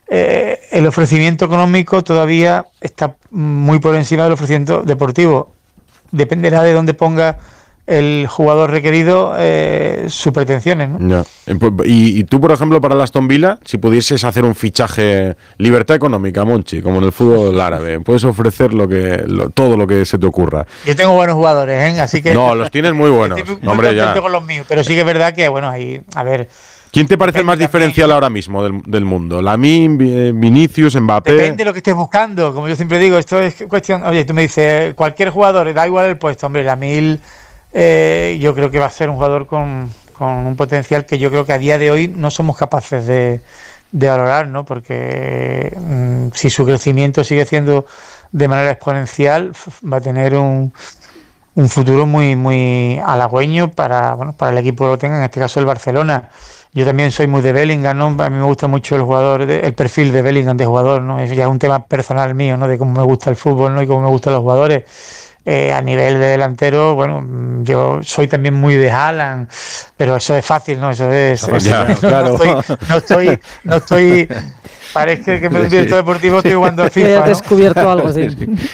Speaker 22: el ofrecimiento económico todavía está muy por encima del ofrecimiento deportivo. Dependerá de dónde ponga el jugador requerido sus pretensiones, ¿no?
Speaker 2: Ya. Y tú, por ejemplo, para el Aston Villa, si pudieses hacer un fichaje, libertad económica, Monchi, como en el fútbol árabe, puedes ofrecer todo lo que se te ocurra.
Speaker 22: Yo tengo buenos jugadores, así que...
Speaker 2: No, los tienes muy buenos.
Speaker 22: Estoy muy contento con los míos, pero sí que es verdad que, bueno, ahí, a ver...
Speaker 2: ¿Quién te parece el más diferencial ahora mismo del mundo? ¿Lamine, Vinicius, Mbappé?
Speaker 22: Depende de lo que estés buscando, como yo siempre digo, esto es cuestión... Oye, tú me dices, cualquier jugador, da igual el puesto, hombre, Lamine... yo creo que va a ser un jugador con un potencial que yo creo que a día de hoy no somos capaces de valorar, ¿no? Porque si su crecimiento sigue siendo de manera exponencial, va a tener un futuro muy halagüeño para el equipo que lo tenga, en este caso el Barcelona. Yo también soy muy de Bellingham, ¿no? A mí me gusta mucho el perfil de Bellingham de jugador, ¿no? Es ya un tema personal mío, ¿no? De cómo me gusta el fútbol, ¿no? Y cómo me gustan los jugadores. A nivel de delantero, bueno, yo soy también muy de Haaland, pero eso es fácil, ¿no? Eso es...
Speaker 2: claro.
Speaker 22: No estoy parece que me un director deportivo estoy jugando al FIFA,
Speaker 6: He
Speaker 22: ¿no?
Speaker 6: descubierto algo, sí.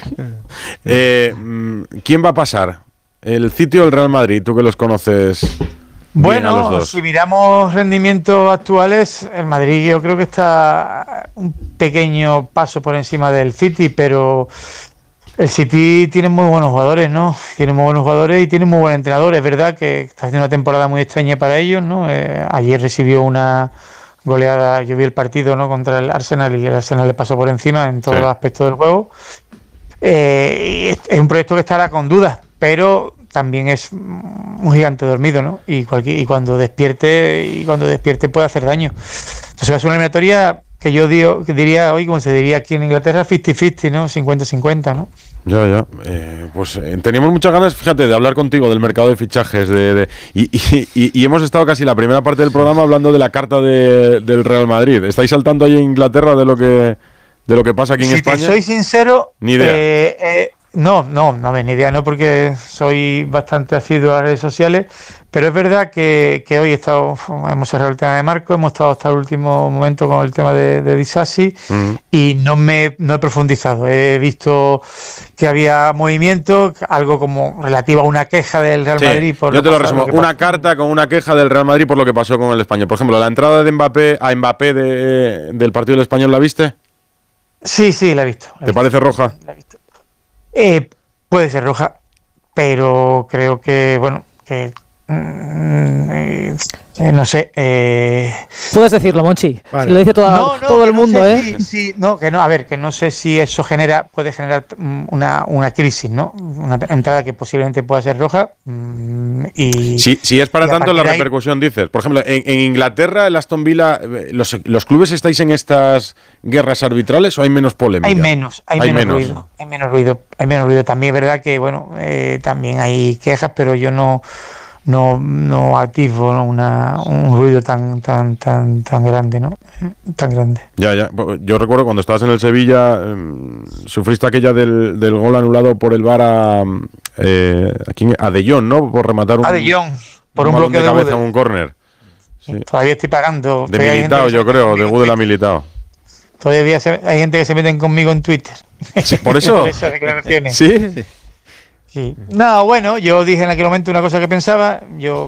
Speaker 2: ¿Quién va a pasar? ¿El City o el Real Madrid? Tú que los conoces bien a los dos.
Speaker 22: Si miramos rendimientos actuales, el Madrid yo creo que está un pequeño paso por encima del City, pero... El City tiene muy buenos jugadores, ¿no? Tiene muy buenos jugadores y tiene muy buen entrenador. Es verdad que está haciendo una temporada muy extraña para ellos, ¿no? Ayer recibió una goleada, yo vi el partido, ¿no? Contra el Arsenal y el Arsenal le pasó por encima en todos los aspectos del juego. Es un proyecto que estará con dudas, pero también es un gigante dormido, ¿no? Y cuando despierte puede hacer daño. Entonces va a ser una eliminatoria que yo diría hoy, como se diría aquí en Inglaterra, 50-50, ¿no? 50-50, ¿no?
Speaker 2: Ya. Pues teníamos muchas ganas, fíjate, de hablar contigo del mercado de fichajes. Y hemos estado casi la primera parte del programa hablando de la carta del Real Madrid. ¿Estáis saltando ahí en Inglaterra de lo que pasa aquí en España?
Speaker 22: Si soy sincero,
Speaker 2: ni idea.
Speaker 22: No, ni idea, no, porque soy bastante asiduo a las redes sociales, pero es verdad que hoy hemos cerrado el tema de Marco, hemos estado hasta el último momento con el tema de Disasi y no he profundizado. He visto que había movimiento, algo como relativo a una queja del Real Madrid.
Speaker 2: Yo te lo resumo, una carta con una queja del Real Madrid por lo que pasó con el Español. Por ejemplo, la entrada de Mbappé del partido del Español, ¿la viste?
Speaker 22: Sí, la he visto.
Speaker 2: ¿Te parece roja?
Speaker 22: La he visto. Puede ser roja, pero creo que, no sé.
Speaker 6: Puedes decirlo, Monchi. Vale. Si lo dice todo el mundo,
Speaker 22: que no sé si eso puede generar una crisis, ¿no? Una entrada que posiblemente pueda ser roja.
Speaker 2: Si es para tanto, la repercusión, dices. Por ejemplo, en Inglaterra, el Aston Villa, ¿los clubes estáis en estas guerras arbitrales o hay menos polémica?
Speaker 22: Hay menos ruido. También es verdad que, también hay quejas, pero yo no atisbo, ¿no? un ruido tan grande, ¿no? Tan grande.
Speaker 2: Ya. Yo recuerdo cuando estabas en el Sevilla, sufriste aquella del gol anulado por el VAR a De Jong, ¿no? Por rematar
Speaker 22: a De Jong, por un bloqueo
Speaker 2: de cabeza en un córner. Sí.
Speaker 22: Todavía estoy pagando.
Speaker 2: De Militao, yo creo, de Gudel a Militao.
Speaker 22: Todavía hay gente que se meten conmigo en Twitter.
Speaker 2: ¿Sí? ¿Por eso?
Speaker 22: Por esas declaraciones.
Speaker 2: Sí.
Speaker 22: No, bueno, yo dije en aquel momento una cosa que pensaba. Yo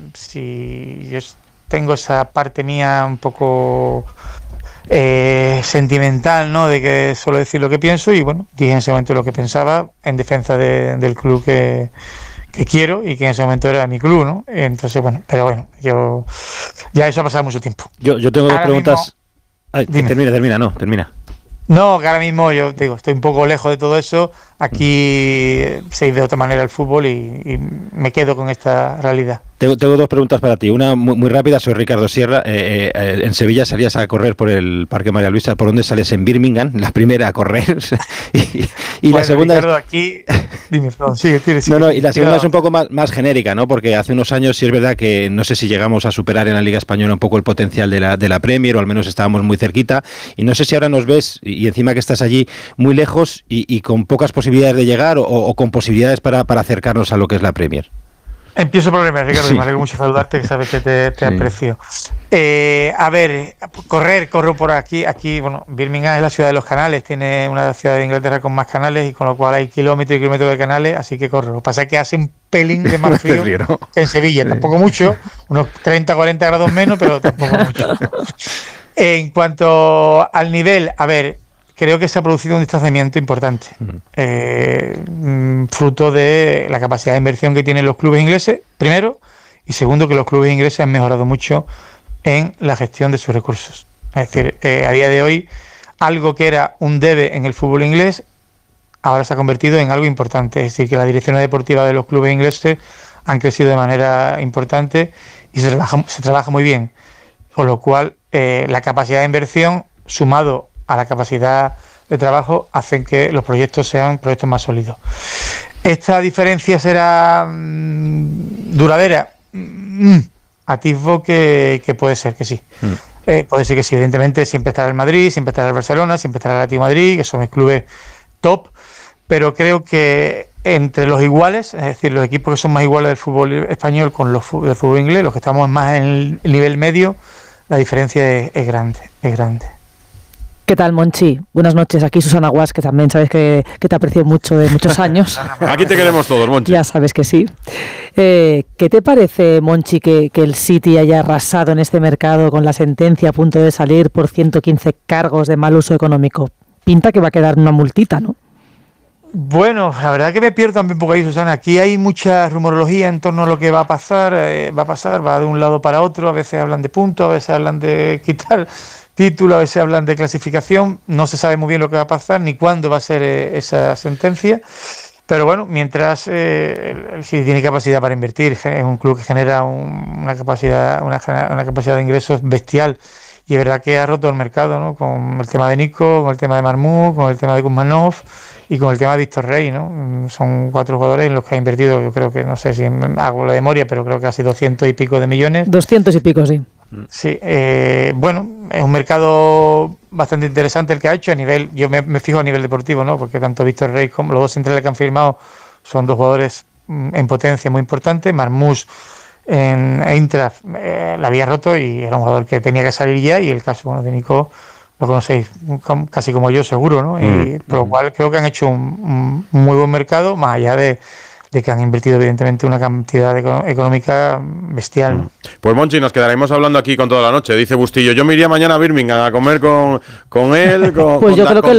Speaker 22: tengo esa parte mía un poco sentimental, ¿no? De que suelo decir lo que pienso y dije en ese momento lo que pensaba en defensa del club que quiero y que en ese momento era mi club, ¿no? Entonces, yo ya eso ha pasado mucho tiempo.
Speaker 9: Yo tengo dos preguntas. Termina.
Speaker 22: No, que ahora mismo yo estoy un poco lejos de todo eso. Aquí se ve de otra manera el fútbol y me quedo con esta realidad.
Speaker 9: Tengo dos preguntas para ti. Una muy rápida, soy Ricardo Sierra. En Sevilla salías a correr por el Parque María Luisa. ¿Por dónde sales en Birmingham? La primera a correr. y la segunda
Speaker 22: Ricardo, aquí... Dime, perdón, sigue.
Speaker 9: Y la segunda es un poco más genérica, ¿no? Porque hace unos años sí es verdad que no sé si llegamos a superar en la Liga Española un poco el potencial de la Premier, o al menos estábamos muy cerquita. Y no sé si ahora nos ves, y encima que estás allí muy lejos y con pocas posibilidades de llegar o con posibilidades para acercarnos a lo que es la Premier.
Speaker 22: Empiezo por el primer, Ricardo, me alegro mucho saludarte, que sabes que te aprecio. A ver, corro por aquí. Bueno, Birmingham es la ciudad de los canales, tiene una ciudad de Inglaterra con más canales y con lo cual hay kilómetros y kilómetros de canales, así que corro. Lo que pasa es que hace un pelín de más frío que en Sevilla, tampoco mucho, unos 30-40 grados menos, pero tampoco mucho. En cuanto al nivel, a ver, creo que se ha producido un distanciamiento importante, fruto de la capacidad de inversión que tienen los clubes ingleses, primero, y segundo, que los clubes ingleses han mejorado mucho en la gestión de sus recursos. Es decir, a día de hoy, algo que era un debe en el fútbol inglés, ahora se ha convertido en algo importante. Es decir, que las direcciones deportivas de los clubes ingleses han crecido de manera importante y se trabaja muy bien, con lo cual la capacidad de inversión, sumado a la capacidad de trabajo, hacen que los proyectos sean proyectos más sólidos. ¿Esta diferencia será duradera? Atisbo que puede ser que sí. Puede ser que sí. Evidentemente siempre estará el Madrid, siempre estará el Barcelona, siempre estará el Atlético de Madrid, que son los clubes top, pero creo que entre los iguales, es decir, los equipos que son más iguales del fútbol español con los del fútbol inglés, los que estamos más en el nivel medio, la diferencia es grande.
Speaker 6: ¿Qué tal, Monchi? Buenas noches. Aquí Susana Guas, que también sabes que te aprecio mucho de muchos años.
Speaker 2: Aquí te queremos todos, Monchi.
Speaker 6: Ya sabes que sí. ¿Qué te parece, Monchi, que el City haya arrasado en este mercado con la sentencia a punto de salir por 115 cargos de mal uso económico? Pinta que va a quedar una multita, ¿no?
Speaker 22: Bueno, la verdad que me pierdo también un poco ahí, Susana. Aquí hay mucha rumorología en torno a lo que va a pasar. Va de un lado para otro. A veces hablan de puntos, a veces hablan de quitar título, a veces hablan de clasificación, no se sabe muy bien lo que va a pasar ni cuándo va a ser esa sentencia, pero bueno, mientras el City tiene capacidad para invertir, es un club que genera una capacidad de ingresos bestial, y es verdad que ha roto el mercado, ¿no? Con el tema de Nico, con el tema de Marmú, con el tema de Kuzmanov y con el tema de Víctor Rey, ¿no? Son 4 jugadores en los que ha invertido, yo creo que, no sé si hago la memoria, pero creo que casi 200 y pico de millones.
Speaker 6: 200 y pico, sí.
Speaker 22: Sí, bueno, es un mercado bastante interesante el que ha hecho a nivel, yo me fijo a nivel deportivo, ¿no? Porque tanto Víctor Rey como los dos centrales que han firmado son 2 jugadores en potencia muy importantes. Marmús en Eintracht la había roto y era un jugador que tenía que salir ya, y el caso de Nico lo conocéis casi como yo, seguro, ¿no? Y por lo cual creo que han hecho un muy buen mercado, más allá de que han invertido evidentemente una cantidad económica bestial.
Speaker 2: Pues Monchi, nos quedaremos hablando aquí con toda la noche, dice Bustillo. Yo me iría mañana a Birmingham a comer con él,
Speaker 6: pues yo creo que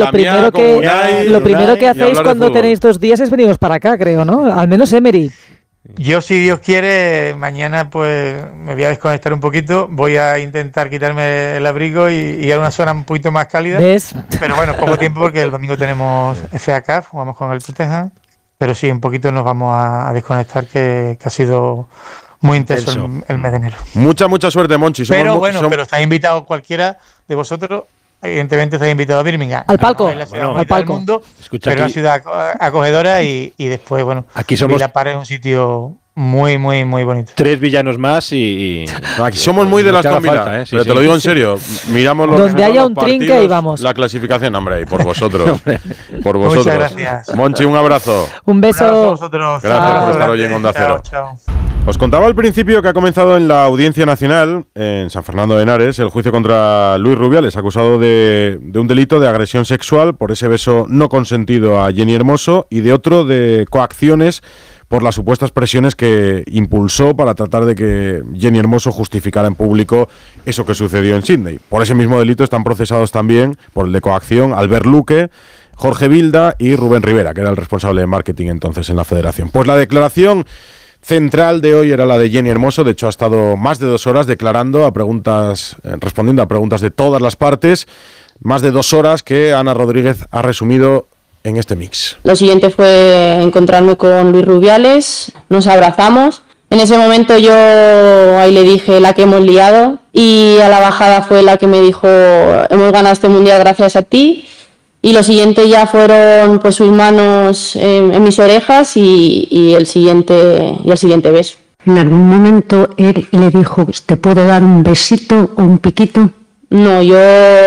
Speaker 6: lo primero que hacéis cuando tenéis 2 días es veniros para acá, creo, ¿no? Al menos Emery.
Speaker 22: Yo, si Dios quiere, mañana pues me voy a desconectar un poquito, voy a intentar quitarme el abrigo y ir a una zona un poquito más cálida.
Speaker 6: ¿Ves?
Speaker 22: Pero bueno, poco tiempo porque el domingo tenemos FA Cup, jugamos con el Tottenham. Pero sí, un poquito nos vamos a desconectar, que ha sido muy intenso el mes de enero.
Speaker 2: Mucha suerte, Monchi.
Speaker 22: Pero está invitado cualquiera de vosotros. Evidentemente está invitado a Birmingham.
Speaker 6: Al palco.
Speaker 22: Al palco. Mundo, pero una ciudad acogedora y después, bueno,
Speaker 9: aquí somos...
Speaker 22: Vilapar es un sitio muy bonito.
Speaker 9: 3 villanos más y
Speaker 2: aquí somos muy de las combinadas, pero te lo digo en serio. Miramos los
Speaker 6: donde haya un trinque y vamos.
Speaker 2: La clasificación, hombre, y por vosotros. Por vosotros.
Speaker 22: Muchas gracias.
Speaker 2: Monchi, un abrazo.
Speaker 6: Un beso.
Speaker 2: Gracias por estar hoy en Onda Cero.
Speaker 22: Chao.
Speaker 2: Os contaba al principio que ha comenzado en la Audiencia Nacional, en San Fernando de Henares, el juicio contra Luis Rubiales, acusado de un delito de agresión sexual por ese beso no consentido a Jenny Hermoso, y de otro de coacciones por las supuestas presiones que impulsó para tratar de que Jenny Hermoso justificara en público eso que sucedió en Sydney. Por ese mismo delito están procesados también, por el de coacción, Albert Luque, Jorge Vilda y Rubén Rivera, que era el responsable de marketing entonces en la federación. Pues la declaración central de hoy era la de Jenny Hermoso. De hecho, ha estado más de 2 horas declarando respondiendo a preguntas de todas las partes, más de 2 horas que Ana Rodríguez ha resumido en este mix.
Speaker 3: Lo siguiente fue encontrarme con Luis Rubiales, nos abrazamos. En ese momento yo ahí le dije la que hemos liado, y a la bajada fue la que me dijo: hemos ganado este mundial gracias a ti. Y lo siguiente ya fueron pues sus manos en mis orejas y el siguiente beso.
Speaker 4: En algún momento él le dijo: ¿te puedo dar un besito o un piquito?
Speaker 3: No, yo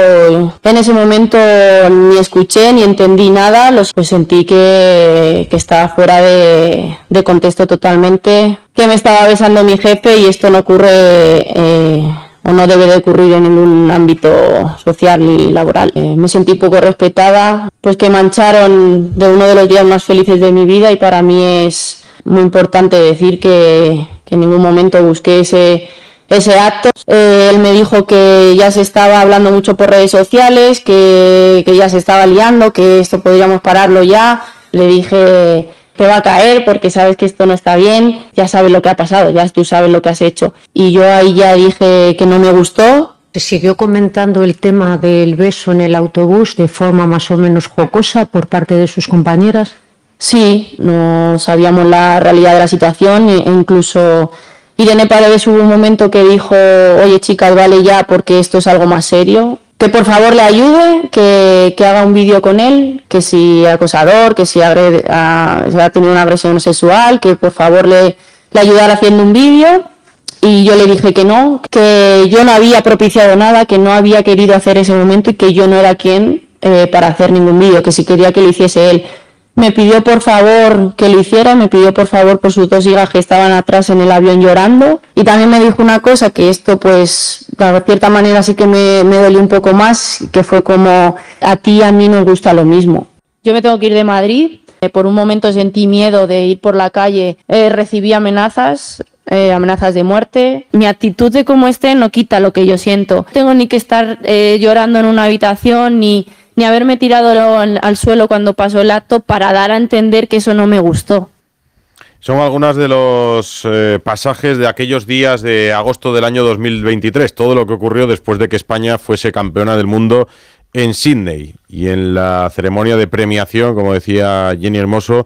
Speaker 3: en ese momento ni escuché ni entendí nada, pues sentí que estaba fuera de contexto totalmente, que me estaba besando mi jefe y esto no ocurre o no debe de ocurrir en ningún ámbito social ni laboral. Me sentí poco respetada, pues que mancharon de uno de los días más felices de mi vida y para mí es muy importante decir que en ningún momento busqué ese acto. Él me dijo que ya se estaba hablando mucho por redes sociales, que ya se estaba liando, que esto podríamos pararlo ya. Le dije, te va a caer porque sabes que esto no está bien, ya sabes lo que ha pasado, ya tú sabes lo que has hecho. Y yo ahí ya dije que no me gustó.
Speaker 4: Se siguió comentando el tema del beso en el autobús de forma más o menos jocosa por parte de sus compañeras.
Speaker 3: Sí, no sabíamos la realidad de la situación e incluso Irene Paredes hubo un momento que dijo, oye chicas, vale ya porque esto es algo más serio, que por favor le ayude, que haga un vídeo con él, que si acosador, que si ha tenido una agresión sexual, que por favor le ayudara haciendo un vídeo. Y yo le dije que no, que yo no había propiciado nada, que no había querido hacer ese momento y que yo no era quien para hacer ningún vídeo, que si quería que lo hiciese él. Me pidió por favor que lo hiciera, me pidió por favor por sus 2 hijas que estaban atrás en el avión llorando y también me dijo una cosa que esto pues de cierta manera sí que me dolió un poco más, que fue como a ti y a mí nos gusta lo mismo. Yo me tengo que ir de Madrid, por un momento sentí miedo de ir por la calle, recibí amenazas de muerte. Mi actitud de cómo esté no quita lo que yo siento. No tengo ni que estar llorando en una habitación ni haberme tirado al suelo cuando pasó el acto para dar a entender que eso no me gustó.
Speaker 2: Son algunos de los pasajes de aquellos días de agosto del año 2023, todo lo que ocurrió después de que España fuese campeona del mundo en Sydney. Y en la ceremonia de premiación, como decía Jenny Hermoso,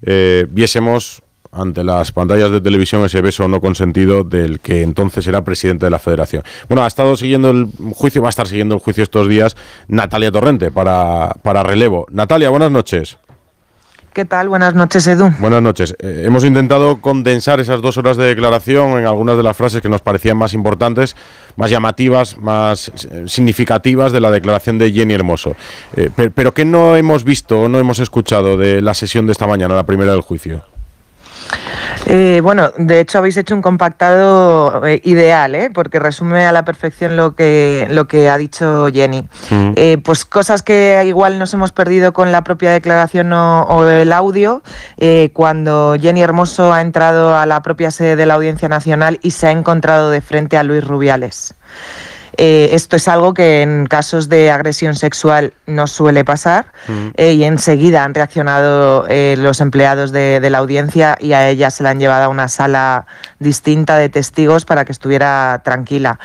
Speaker 2: viésemos ante las pantallas de televisión ese beso no consentido del que entonces era presidente de la Federación. Bueno, ha estado siguiendo el juicio, va a estar siguiendo el juicio estos días Natalia Torrente para relevo. Natalia, buenas noches.
Speaker 8: ¿Qué tal? Buenas noches, Edu.
Speaker 2: Buenas noches. Hemos intentado condensar esas 2 horas de declaración en algunas de las frases que nos parecían más importantes, más llamativas, más significativas de la declaración de Jenny Hermoso. Pero ¿qué no hemos visto o no hemos escuchado de la sesión de esta mañana, la primera del juicio?
Speaker 8: Bueno, de hecho habéis hecho un compactado ideal, porque resume a la perfección lo que ha dicho Jenny. Pues cosas que igual nos hemos perdido con la propia declaración o el audio, cuando Jenny Hermoso ha entrado a la propia sede de la Audiencia Nacional y se ha encontrado de frente a Luis Rubiales. Esto es algo que en casos de agresión sexual no suele pasar y enseguida han reaccionado los empleados de la audiencia y a ella se la han llevado a una sala distinta de testigos para que estuviera tranquila.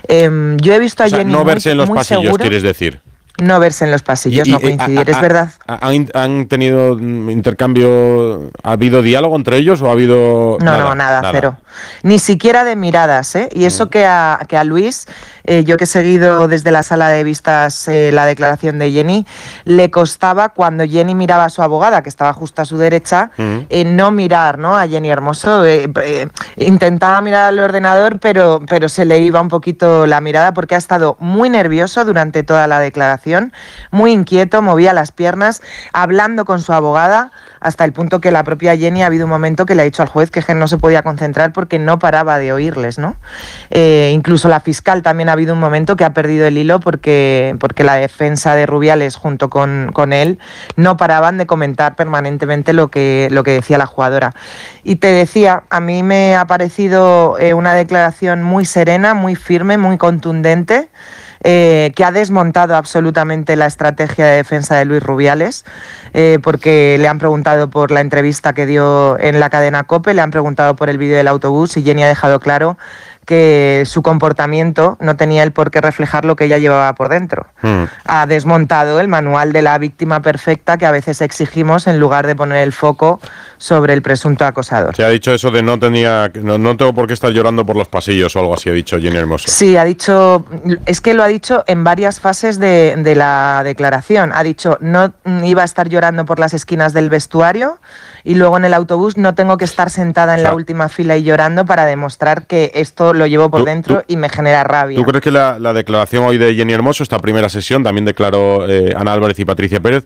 Speaker 8: Yo he visto a Jenny
Speaker 2: no verse en los pasillos,
Speaker 8: segura.
Speaker 2: ¿Quieres decir?
Speaker 8: No verse en los pasillos, no coincidir, es verdad.
Speaker 2: ¿Han tenido intercambio? ¿Ha habido diálogo entre ellos o ha habido...?
Speaker 8: No, nada, cero. Ni siquiera de miradas, ¿eh? Y eso que a Luis, yo que he seguido desde la sala de vistas la declaración de Jenny, le costaba cuando Jenny miraba a su abogada, que estaba justo a su derecha, no mirar, ¿no?, a Jenny Hermoso. Intentaba mirar al ordenador, pero se le iba un poquito la mirada porque ha estado muy nervioso durante toda la declaración, muy inquieto, movía las piernas, hablando con su abogada, hasta el punto que la propia Jenny ha habido un momento que le ha dicho al juez que no se podía concentrar porque no paraba de oírles, ¿no? Incluso la fiscal también ha habido un momento que ha perdido el hilo porque la defensa de Rubiales junto con él no paraban de comentar permanentemente lo que decía la jugadora. Y te decía, a mí me ha parecido una declaración muy serena, muy firme, muy contundente, que ha desmontado absolutamente la estrategia de defensa de Luis Rubiales, porque le han preguntado por la entrevista que dio en la cadena COPE, le han preguntado por el vídeo del autobús y Jenny ha dejado claro que su comportamiento no tenía el por qué reflejar lo que ella llevaba por dentro. Ha desmontado el manual de la víctima perfecta que a veces exigimos en lugar de poner el foco sobre el presunto acosador.
Speaker 2: Se ha dicho eso de no tengo por qué estar llorando por los pasillos o algo así, ha dicho Jenny Hermoso.
Speaker 8: Sí, ha dicho, es que lo ha dicho en varias fases de la declaración. Ha dicho, no iba a estar llorando por las esquinas del vestuario y luego en el autobús no tengo que estar sentada en la última fila y llorando para demostrar que esto lo llevo por dentro y me genera rabia.
Speaker 2: ¿Tú crees que la declaración hoy de Jenny Hermoso, esta primera sesión, también declaró Ana Álvarez y Patricia Pérez,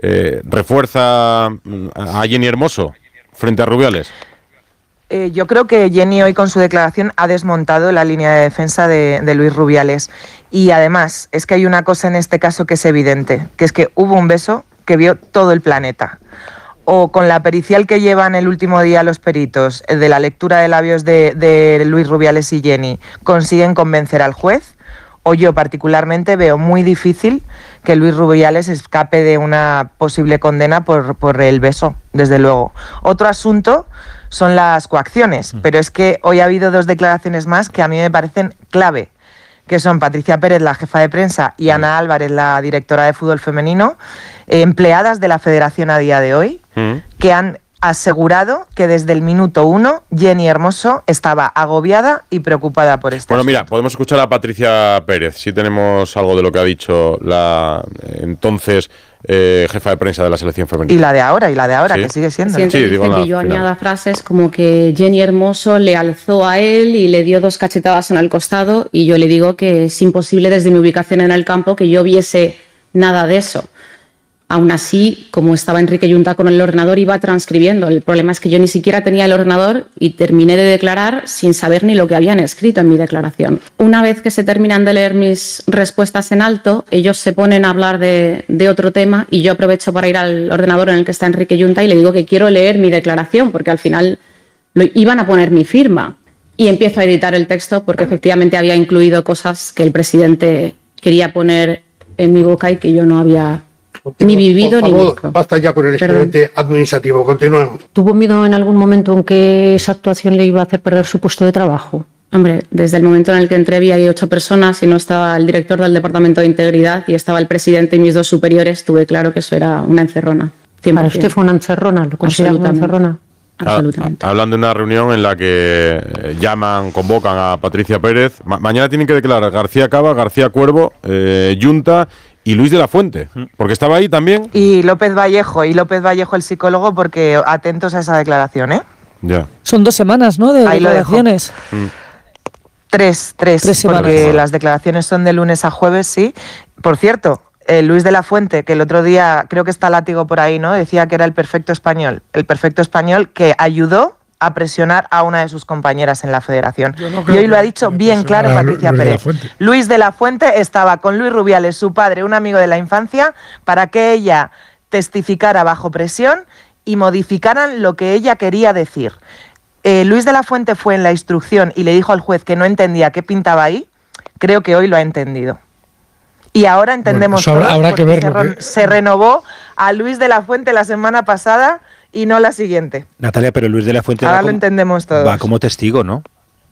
Speaker 2: refuerza a Jenny Hermoso frente a Rubiales?
Speaker 8: Yo creo que Jenny hoy con su declaración ha desmontado la línea de defensa de Luis Rubiales. Y además, es que hay una cosa en este caso que es evidente, que es que hubo un beso que vio todo el planeta. O con la pericial que llevan el último día los peritos de la lectura de labios de Luis Rubiales y Jenny, consiguen convencer al juez, o yo particularmente veo muy difícil que Luis Rubiales escape de una posible condena por el beso, desde luego. Otro asunto son las coacciones, pero es que hoy ha habido 2 declaraciones más que a mí me parecen clave, que son Patricia Pérez, la jefa de prensa, y Ana Álvarez, la directora de fútbol femenino, empleadas de la federación a día de hoy, que han asegurado que desde el minuto 1 Jenny Hermoso estaba agobiada y preocupada por esto.
Speaker 2: Bueno, mira, podemos escuchar a Patricia Pérez, si tenemos algo de lo que ha dicho la entonces jefa de prensa de la selección femenina.
Speaker 8: Y la de ahora, ¿sí? Que sigue siendo.
Speaker 1: Sí, dice que yo añada frases como que Jenny Hermoso le alzó a él y le dio 2 cachetadas en el costado, y yo le digo que es imposible desde mi ubicación en el campo que yo viese nada de eso. Aún así, como estaba Enrique Yunta con el ordenador, iba transcribiendo. El problema es que yo ni siquiera tenía el ordenador y terminé de declarar sin saber ni lo que habían escrito en mi declaración. Una vez que se terminan de leer mis respuestas en alto, ellos se ponen a hablar de otro tema y yo aprovecho para ir al ordenador en el que está Enrique Yunta y le digo que quiero leer mi declaración porque al final iban a poner mi firma. Y empiezo a editar el texto porque efectivamente había incluido cosas que el presidente quería poner en mi boca y que yo no había ni vivido ni visto.
Speaker 11: Basta ya con el expediente administrativo, continuemos.
Speaker 4: ¿Tuvo miedo en algún momento en que esa actuación le iba a hacer perder su puesto de trabajo?
Speaker 1: Hombre, desde el momento en el que entré había 8 personas y no estaba el director del Departamento de Integridad y estaba el presidente y mis 2 superiores, tuve claro que eso era una encerrona. 100%.
Speaker 4: ¿Para usted fue una encerrona? ¿Lo considera una encerrona?
Speaker 1: Absolutamente.
Speaker 2: Hablan de una reunión en la que convocan a Patricia Pérez. Mañana tienen que declarar García Cava, García Cuervo, Yunta y Luis de la Fuente, porque estaba ahí también.
Speaker 8: Y López Vallejo el psicólogo, porque atentos a esa declaración, ¿eh?
Speaker 2: Ya.
Speaker 6: Son 2 semanas, ¿no?, de declaraciones.
Speaker 8: 3 semanas, porque las declaraciones son de lunes a jueves, sí. Por cierto, Luis de la Fuente, que el otro día, creo que está Látigo por ahí, ¿no?, decía que era el perfecto español que ayudó a presionar a una de sus compañeras en la federación. Y hoy lo ha dicho bien claro Patricia Pérez. Luis de la Fuente estaba con Luis Rubiales, su padre, un amigo de la infancia, para que ella testificara bajo presión y modificaran lo que ella quería decir. Luis de la Fuente fue en la instrucción y le dijo al juez que no entendía qué pintaba ahí. Creo que hoy lo ha entendido. Y ahora entendemos
Speaker 10: todo. Habrá que verlo.
Speaker 8: Se renovó a Luis de la Fuente la semana pasada y no la siguiente.
Speaker 9: Natalia, pero Luis de la Fuente
Speaker 8: ahora lo entendemos todos.
Speaker 9: Va como testigo, ¿no?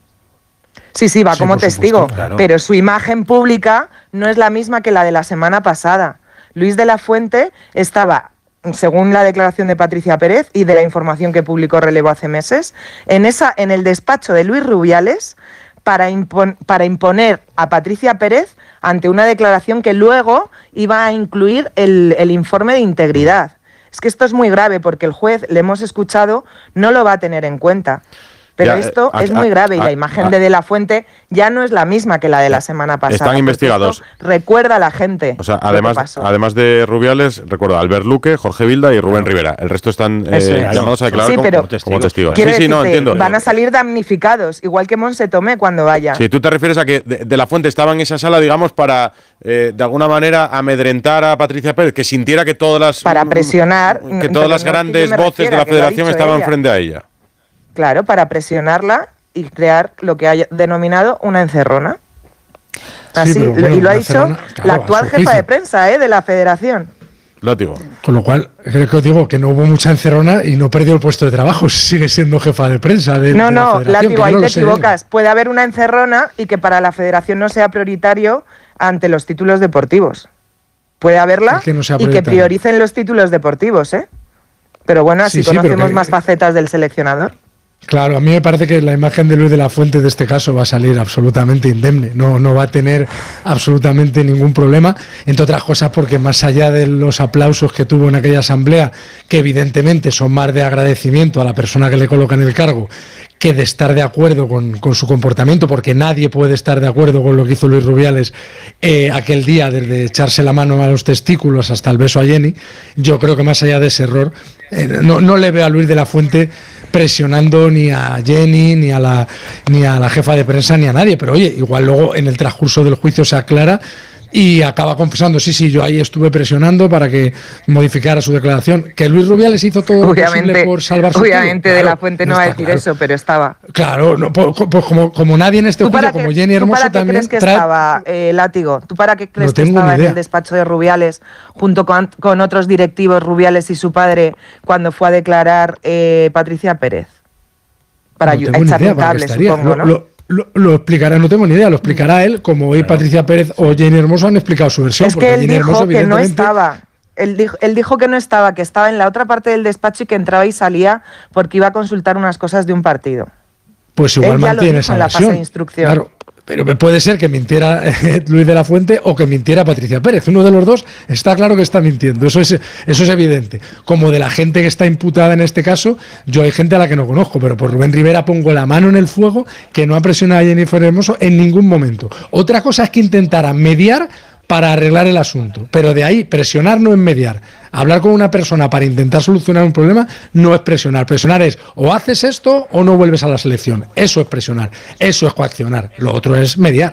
Speaker 8: Sí, va como testigo,
Speaker 9: supuesto, claro.
Speaker 8: Pero su imagen pública no es la misma que la de la semana pasada. Luis de la Fuente estaba, según la declaración de Patricia Pérez y de la información que publicó Relevo hace meses, en el despacho de Luis Rubiales para imponer a Patricia Pérez ante una declaración que luego iba a incluir el informe de integridad. Es que esto es muy grave porque el juez, le hemos escuchado, no lo va a tener en cuenta. Pero esto es muy grave y la imagen de la Fuente ya no es la misma que la de la semana pasada.
Speaker 2: Están investigados.
Speaker 8: Recuerda a la gente.
Speaker 2: O sea, además de Rubiales, recuerdo Albert Luque, Jorge Vilda y Rubén Rivera. El resto están llamados a declarar como testigos.
Speaker 8: Van a salir damnificados, igual que Monse Tomé cuando vaya.
Speaker 2: Sí, tú te refieres a que de la Fuente estaba en esa sala, digamos, para de alguna manera amedrentar a Patricia Pérez, que sintiera que
Speaker 8: para presionar.
Speaker 2: Que todas las grandes voces de la Federación estaban frente a ella.
Speaker 8: Claro, para presionarla y crear lo que ha denominado una encerrona. Así, y lo ha dicho la actual jefa de prensa de la Federación.
Speaker 2: Lo digo.
Speaker 10: Con lo cual, creo que os digo que no hubo mucha encerrona y no perdió el puesto de trabajo, sigue siendo jefa de prensa de la Federación.
Speaker 8: Látigo, ahí te equivocas. Puede haber una encerrona y que para la Federación no sea prioritario ante los títulos deportivos. Puede haberla y que prioricen los títulos deportivos, ¿eh? Pero bueno, así conocemos más facetas del seleccionador.
Speaker 10: Claro, a mí me parece que la imagen de Luis de la Fuente de este caso va a salir absolutamente indemne, no va a tener absolutamente ningún problema, entre otras cosas porque más allá de los aplausos que tuvo en aquella asamblea, que evidentemente son más de agradecimiento a la persona que le coloca en el cargo, que de estar de acuerdo con su comportamiento, porque nadie puede estar de acuerdo con lo que hizo Luis Rubiales aquel día, desde echarse la mano a los testículos hasta el beso a Jenny. Yo creo que más allá de ese error, no le veo a Luis de la Fuente presionando ni a Jenny, ni a la jefa de prensa, ni a nadie, pero oye, igual luego en el transcurso del juicio se aclara y acaba confesando, sí, yo ahí estuve presionando para que modificara su declaración. Que Luis Rubiales hizo todo lo posible por salvar su
Speaker 8: Obviamente claro, de la Fuente no va a decir claro. Eso, pero estaba.
Speaker 10: Claro, no, pues como nadie en este juicio, como Jenny Hermoso también... ¿Tú para qué
Speaker 8: crees que estaba, Látigo? ¿Tú para qué crees que estaba en el despacho de Rubiales junto con otros directivos, Rubiales y su padre, cuando fue a declarar Patricia Pérez? Para echarle un cable, supongo, ¿no?
Speaker 10: Lo explicará, no tengo ni idea, lo explicará él, como hoy Patricia Pérez o Jenny Hermoso han explicado su versión.
Speaker 8: Es que él dijo que no estaba. Él dijo que no estaba, que estaba en la otra parte del despacho y que entraba y salía porque iba a consultar unas cosas de un partido.
Speaker 10: Pues igual mantiene esa versión.
Speaker 8: En la fase de instrucción.
Speaker 10: Claro. Pero puede ser que mintiera Luis de la Fuente o que mintiera Patricia Pérez. Uno de los dos está claro que está mintiendo. Eso es evidente. Como de la gente que está imputada en este caso, yo hay gente a la que no conozco, pero por Rubén Rivera pongo la mano en el fuego que no ha presionado a Jennifer Hermoso en ningún momento. Otra cosa es que intentara mediar para arreglar el asunto, pero de ahí presionar no es mediar. Hablar con una persona para intentar solucionar un problema no es presionar. Presionar es o haces esto o no vuelves a la selección. Eso es presionar, eso es coaccionar. Lo otro es mediar.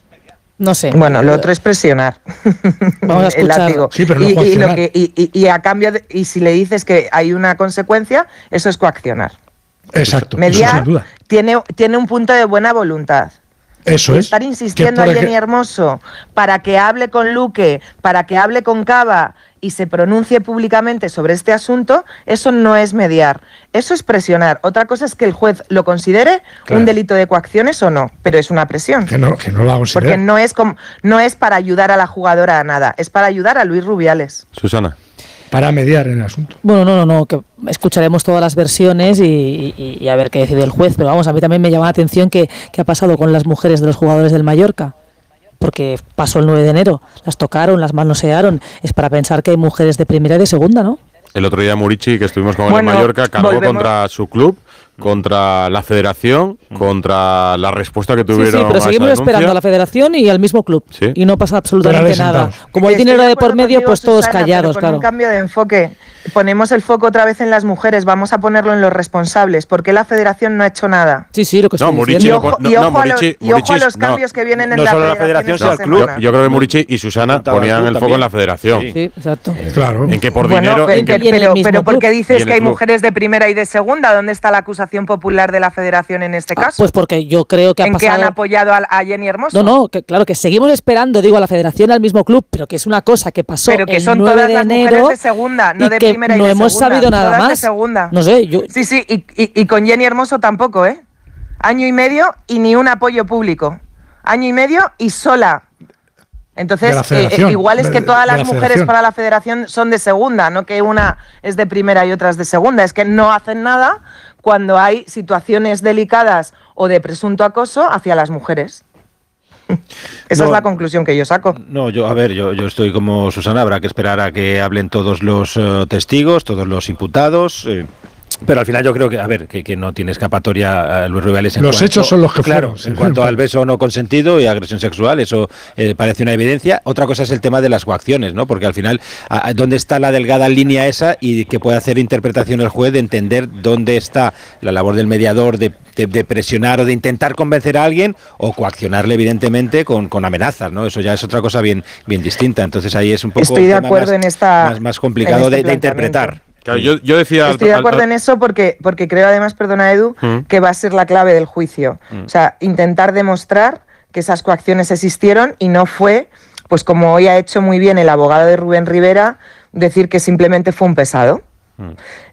Speaker 6: No sé.
Speaker 8: Bueno, lo otro es presionar.
Speaker 6: Vamos a escuchar.
Speaker 10: Sí, pero no coaccionar.
Speaker 8: Y a cambio, y si le dices que hay una consecuencia, eso es coaccionar.
Speaker 10: Exacto.
Speaker 8: Mediar eso sin duda. Tiene un punto de buena voluntad.
Speaker 10: Eso es.
Speaker 8: Estar insistiendo a Jenny Hermoso para que hable con Luque, para que hable con Cava y se pronuncie públicamente sobre este asunto, eso no es mediar, eso es presionar. Otra cosa es que el juez lo considere un delito de coacciones o no, pero es una presión.
Speaker 10: Que no lo considere.
Speaker 8: Porque no es para ayudar a la jugadora a nada, es para ayudar a Luis Rubiales.
Speaker 2: Susana.
Speaker 10: Para mediar en el asunto.
Speaker 6: Bueno, no, que escucharemos todas las versiones y a ver qué decide el juez, pero vamos, a mí también me llama la atención qué ha pasado con las mujeres de los jugadores del Mallorca, porque pasó el 9 de enero, las tocaron, las manosearon, es para pensar que hay mujeres de primera y de segunda, ¿no?
Speaker 2: El otro día Murici, que estuvimos con el Mallorca, cargó contra su club, contra la federación, contra la respuesta que tuvieron.
Speaker 6: Sí, pero seguimos esperando a la federación y al mismo club. ¿Sí? Y no pasa absolutamente nada. Como hay dinero de por medio, pues todos callados, claro.
Speaker 8: Un cambio de enfoque. Ponemos el foco otra vez en las mujeres, vamos a ponerlo en los responsables. ¿Por qué la federación no ha hecho nada?
Speaker 6: Sí, lo que estoy
Speaker 2: diciendo.
Speaker 8: Y ojo a los cambios que vienen en la federación
Speaker 2: sino al club. Yo creo que Murici y Susana ponían el foco en la federación.
Speaker 6: Sí, exacto.
Speaker 10: Claro.
Speaker 2: En que por dinero...
Speaker 8: Pero ¿por qué dices que hay mujeres de primera y de segunda? ¿Dónde está la acusación popular de la federación en este caso?
Speaker 6: Pues porque yo creo que ha pasado...
Speaker 8: ¿En que han apoyado a Jenny Hermoso?
Speaker 6: No, que claro, que seguimos esperando, digo, a la federación al mismo club, pero que es una cosa que pasó
Speaker 8: pero que
Speaker 6: el
Speaker 8: son
Speaker 6: 9
Speaker 8: todas
Speaker 6: de
Speaker 8: las
Speaker 6: enero
Speaker 8: mujeres de segunda, no de primera y de segunda.
Speaker 6: No hemos sabido nada
Speaker 8: todas
Speaker 6: más.
Speaker 8: De segunda.
Speaker 6: No sé, yo...
Speaker 8: Sí, y con Jenny Hermoso tampoco, ¿eh? Año y medio y ni un apoyo público. Año y medio y sola. Entonces, igual es que todas las mujeres para la federación son de segunda, no que una es de primera y otra es de segunda. Es que no hacen nada cuando hay situaciones delicadas o de presunto acoso hacia las mujeres. Esa es la conclusión que yo saco.
Speaker 9: No, yo estoy como Susana, habrá que esperar a que hablen todos los testigos, todos los imputados. Pero al final yo creo que no tiene escapatoria a Luis Rubiales.
Speaker 10: Los hechos son los que
Speaker 9: fueron. En cuanto al beso no consentido y agresión sexual, eso parece una evidencia. Otra cosa es el tema de las coacciones, ¿no? Porque al final, ¿dónde está la delgada línea esa y que puede hacer interpretación el juez de entender dónde está la labor del mediador de presionar o de intentar convencer a alguien o coaccionarle evidentemente con amenazas, ¿no? Eso ya es otra cosa bien distinta. Entonces ahí es un poco
Speaker 8: Estoy de acuerdo
Speaker 9: más complicado de interpretar.
Speaker 2: Claro, yo decía...
Speaker 8: Estoy de acuerdo en eso porque creo además, perdona Edu, que va a ser la clave del juicio. O sea, intentar demostrar que esas coacciones existieron y no fue, pues como hoy ha hecho muy bien el abogado de Rubén Rivera, decir que simplemente fue un pesado.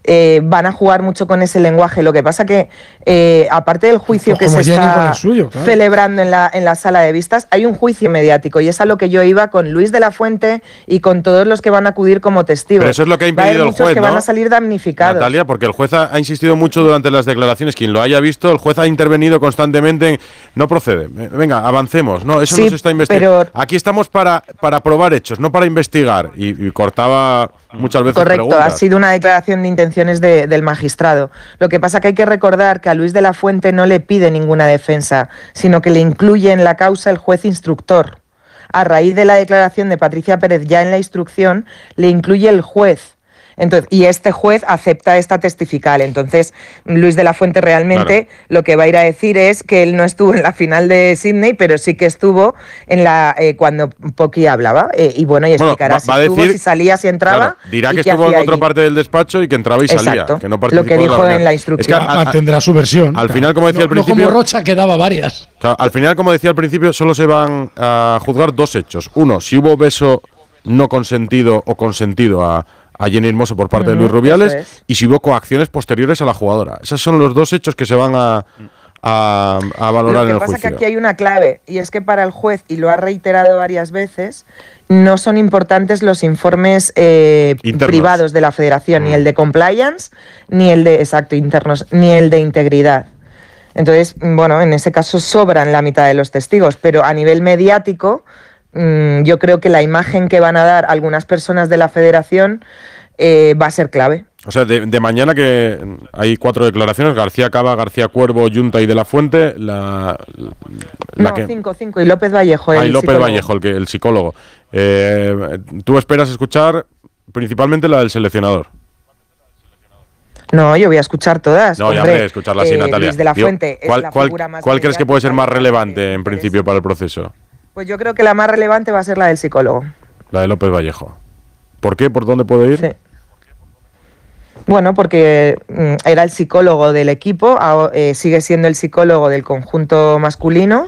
Speaker 8: van a jugar mucho con ese lenguaje. Lo que pasa que, aparte del juicio que se está celebrando en la sala de vistas, hay un juicio mediático, y es a lo que yo iba con Luis de la Fuente y con todos los que van a acudir como testigos.
Speaker 2: Pero eso es lo que ha impedido el juez,
Speaker 8: que van a salir damnificados.
Speaker 2: Natalia, porque el juez ha insistido mucho durante las declaraciones. Quien lo haya visto, el juez ha intervenido constantemente en, no procede, venga, avancemos. No, eso no se está investigando. Aquí estamos para probar hechos, no para investigar. Y cortaba muchas veces
Speaker 8: Correcto,
Speaker 2: preguntas.
Speaker 8: ha sido una declaración de intenciones del magistrado. Lo que pasa que hay que recordar que a Luis de la Fuente no le pide ninguna defensa, sino que le incluye en la causa el juez instructor. A raíz de la declaración de Patricia Pérez ya en la instrucción, le incluye el juez. Entonces, y este juez acepta esta testifical. Entonces, Luis de la Fuente realmente lo que va a ir a decir es que él no estuvo en la final de Sydney, pero sí que estuvo en la cuando Poqui hablaba. Y explicará si estuvo, si salía, si entraba.
Speaker 2: Claro, dirá que estuvo en otra parte del despacho y que entraba y salía. Que no participó.
Speaker 8: Lo que dijo en la instrucción.
Speaker 10: Es que tendrá su versión.
Speaker 2: Al final, como decía al principio.
Speaker 10: No como Rocha, que daba varias.
Speaker 2: Claro, al final, como decía al principio, solo se van a juzgar dos hechos. Uno, si hubo beso no consentido o consentido a Jenny Hermoso por parte de Luis Rubiales, y si hubo coacciones posteriores a la jugadora. Esos son los dos hechos que se van a valorar en el juicio.
Speaker 8: Lo que pasa es que aquí hay una clave, y es que para el juez, y lo ha reiterado varias veces, no son importantes los informes privados de la Federación, ni el de compliance, ni el de internos, ni el de integridad. Entonces, en ese caso sobran la mitad de los testigos, pero a nivel mediático, yo creo que la imagen que van a dar algunas personas de la Federación va a ser clave.
Speaker 2: O sea, de mañana, que hay 4 declaraciones: García Cava, García Cuervo, Yunta y de la Fuente.
Speaker 8: Cinco. Y López Vallejo, el
Speaker 2: López
Speaker 8: psicólogo.
Speaker 2: Vallejo, el psicólogo. ¿Tú esperas escuchar principalmente la del seleccionador?
Speaker 8: No, yo voy a escuchar todas.
Speaker 2: No, ya voy a escucharla así, Natalia.
Speaker 8: Luis de la Fuente es la figura más
Speaker 2: ¿Cuál crees que puede ser más relevante, en principio, para el proceso?
Speaker 8: Pues yo creo que la más relevante va a ser la del psicólogo.
Speaker 2: La de López Vallejo. ¿Por qué? ¿Por dónde puede ir?
Speaker 8: Sí. Bueno, porque era el psicólogo del equipo, sigue siendo el psicólogo del conjunto masculino,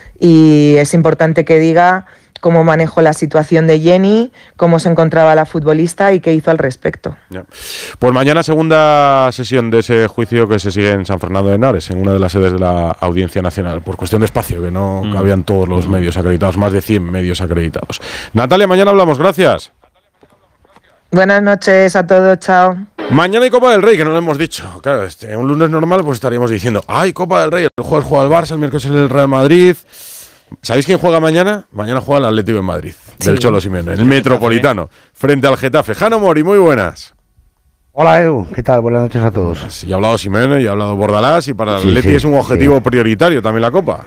Speaker 8: y es importante que diga cómo manejó la situación de Jenny, cómo se encontraba la futbolista y qué hizo al respecto.
Speaker 2: Ya. Pues mañana, segunda sesión de ese juicio que se sigue en San Fernando de Henares, en una de las sedes de la Audiencia Nacional, por cuestión de espacio, que no cabían todos los medios acreditados, más de 100 medios acreditados. Natalia, mañana hablamos, gracias.
Speaker 8: Buenas noches a todos, chao.
Speaker 2: Mañana hay Copa del Rey, que no lo hemos dicho. Claro, un lunes normal pues estaríamos diciendo, ¡ay, Copa del Rey! El jueves juega el Barça, el miércoles el Real Madrid. ¿Sabéis quién juega mañana? Mañana juega el Atlético de Madrid, del Cholo Simeone, el Metropolitano, frente al Getafe. Jano Mori, muy buenas.
Speaker 7: Hola, Edu, ¿qué tal? Buenas noches a todos.
Speaker 2: Sí, ya ha hablado Simeone, ya ha hablado Bordalás, y para el Atleti es un objetivo prioritario también la Copa.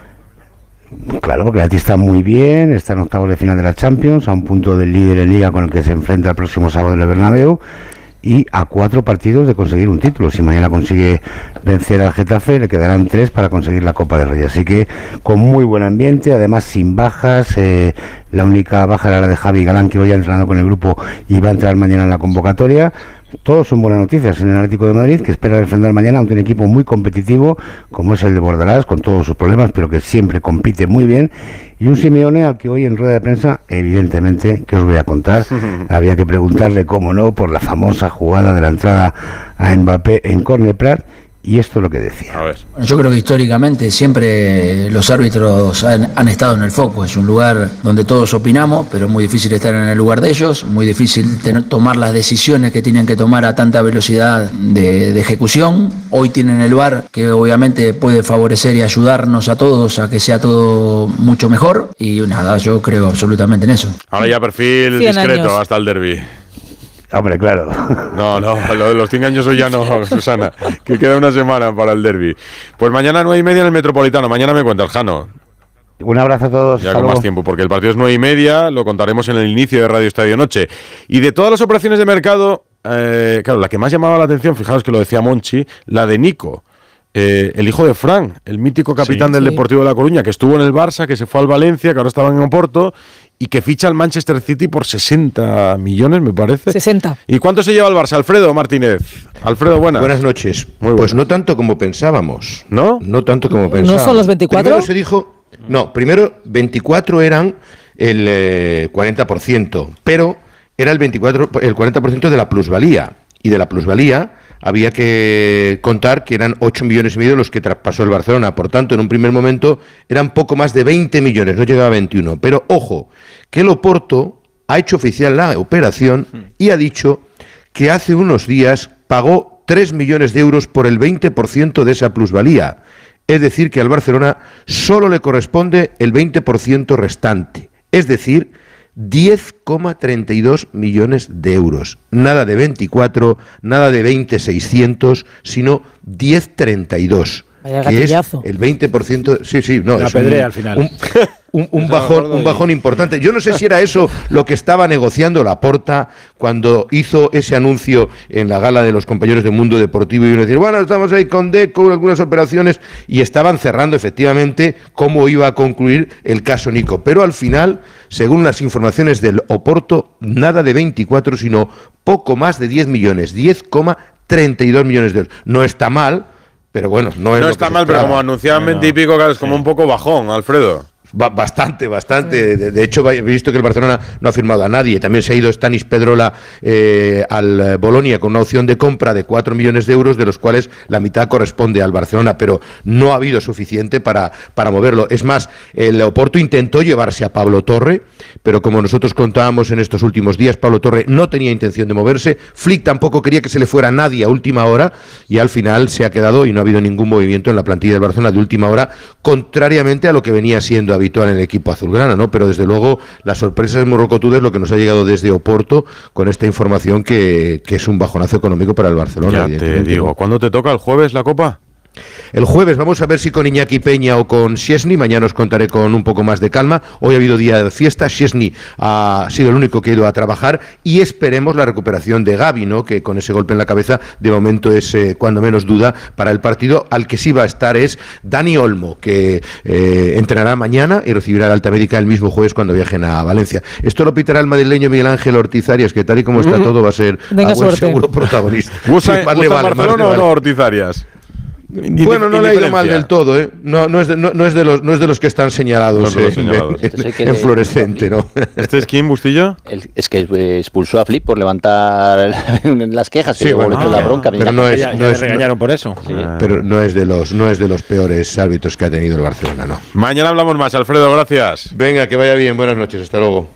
Speaker 7: Claro, porque el Atleti está muy bien, está en octavos de final de la Champions, a un punto del líder en Liga con el que se enfrenta el próximo sábado en el Bernabéu, y a 4 partidos de conseguir un título. Si mañana consigue vencer al Getafe, le quedarán 3 para conseguir la Copa del Rey. Así que con muy buen ambiente, además sin bajas. La única baja era la de Javi Galán, que hoy ha entrenado con el grupo y va a entrar mañana en la convocatoria. Todos son buenas noticias en el Atlético de Madrid, que espera defender mañana ante un equipo muy competitivo, como es el de Bordalás, con todos sus problemas, pero que siempre compite muy bien. Y un Simeone al que hoy en rueda de prensa, evidentemente, ¿qué os voy a contar? Había que preguntarle, cómo no, por la famosa jugada de la entrada a Mbappé en córner Prat, y esto es lo que decía.
Speaker 2: A ver.
Speaker 13: Yo creo que históricamente siempre los árbitros han estado en el foco. Es un lugar donde todos opinamos, pero es muy difícil estar en el lugar de ellos, muy difícil tomar las decisiones que tienen que tomar a tanta velocidad de ejecución. Hoy tienen el VAR, que obviamente puede favorecer y ayudarnos a todos a que sea todo mucho mejor, y nada, yo creo absolutamente en eso.
Speaker 2: Ahora ya perfil discreto hasta el derbi.
Speaker 7: Hombre, claro.
Speaker 2: No, lo de los 100 años hoy ya no, Susana, que queda una semana para el derbi. Pues mañana 9:30 en el Metropolitano. Mañana me cuenta el Jano.
Speaker 7: Un abrazo a todos.
Speaker 2: Ya con más tiempo, porque el partido es 9:30, lo contaremos en el inicio de Radio Estadio Noche. Y de todas las operaciones de mercado, claro, la que más llamaba la atención, fijaos que lo decía Monchi, la de Nico, el hijo de Fran, el mítico capitán del Deportivo de La Coruña, que estuvo en el Barça, que se fue al Valencia, que ahora estaba en Oporto, y que ficha al Manchester City por 60 millones, me parece.
Speaker 6: 60.
Speaker 2: ¿Y cuánto se lleva el Barça? Alfredo Martínez. Alfredo, buenas.
Speaker 23: Buenas noches.
Speaker 2: Pues
Speaker 23: no tanto como pensábamos.
Speaker 2: ¿No?
Speaker 23: No tanto como pensábamos.
Speaker 6: ¿No son los 24?
Speaker 23: Primero se dijo... No, primero 24 eran el 40%, pero era el 40% de la plusvalía. y de la plusvalía había que contar que eran 8,5 millones los que traspasó el Barcelona. Por tanto, en un primer momento eran poco más de 20 millones, no llegaba a 21. Pero ojo, que el Oporto ha hecho oficial la operación y ha dicho que hace unos días pagó 3 millones de euros por el 20% de esa plusvalía. Es decir, que al Barcelona solo le corresponde el 20% restante. Es decir, 10,32 millones de euros. Nada de 24, nada de 20,600, sino 10,32. Que es el 20%. Sí, no,
Speaker 9: la
Speaker 23: es
Speaker 9: pedrea al final.
Speaker 23: Un bajón importante. Yo no sé si era eso lo que estaba negociando Laporta cuando hizo ese anuncio en la gala de los compañeros de Mundo Deportivo y uno decir, bueno, estamos ahí con Deco, algunas operaciones, y estaban cerrando efectivamente cómo iba a concluir el caso Nico. Pero al final, según las informaciones del Oporto, nada de 24, sino poco más de 10 millones, 10,32 millones de euros. No está mal, pero bueno, no
Speaker 2: está mal, pero como anunciaban 20 y pico, claro, es como un poco bajón, Alfredo.
Speaker 23: Bastante. De hecho, he visto que el Barcelona no ha firmado a nadie. También se ha ido Stanis Pedrola al Bolonia con una opción de compra de 4 millones de euros, de los cuales la mitad corresponde al Barcelona, pero no ha habido suficiente para moverlo. Es más, el Oporto intentó llevarse a Pablo Torre, pero como nosotros contábamos en estos últimos días, Pablo Torre no tenía intención de moverse. Flick tampoco quería que se le fuera nadie a última hora, y al final se ha quedado y no ha habido ningún movimiento en la plantilla del Barcelona de última hora, contrariamente a lo que venía siendo habitual en el equipo azulgrana, ¿no? Pero desde luego la sorpresa es muy rocotuda, es lo que nos ha llegado desde Oporto con esta información que es un bajonazo económico para el Barcelona.
Speaker 2: Ya te digo, ¿cuándo te toca el jueves la Copa?
Speaker 23: El jueves vamos a ver si con Iñaki Peña o con Szczesny. Mañana os contaré con un poco más de calma. Hoy ha habido día de fiesta. Szczesny ha sido el único que ha ido a trabajar y esperemos la recuperación de Gavi, ¿no? Que con ese golpe en la cabeza de momento es cuando menos duda para el partido. Al que sí va a estar es Dani Olmo, que entrenará mañana y recibirá la alta médica el mismo jueves cuando viajen a Valencia. Esto lo pitará el madrileño Miguel Ángel Ortiz Arias, que tal y como está todo va a ser seguro protagonista.
Speaker 2: ¿Gusta Barcelona o no Ortiz Arias?
Speaker 23: Bueno, no le ha ido mal del todo, ¿eh? No es de los que están señalados, en fluorescente, ¿no?
Speaker 2: ¿Este es quién, Bustillo?
Speaker 15: Es que expulsó a Flick por levantar las quejas,
Speaker 23: sí, la bronca. Pero no es
Speaker 9: regañaron por eso.
Speaker 23: Sí. Pero no es de los peores árbitros que ha tenido el Barcelona, ¿no?
Speaker 2: Mañana hablamos más, Alfredo, gracias.
Speaker 23: Venga, que vaya bien, buenas noches, hasta luego.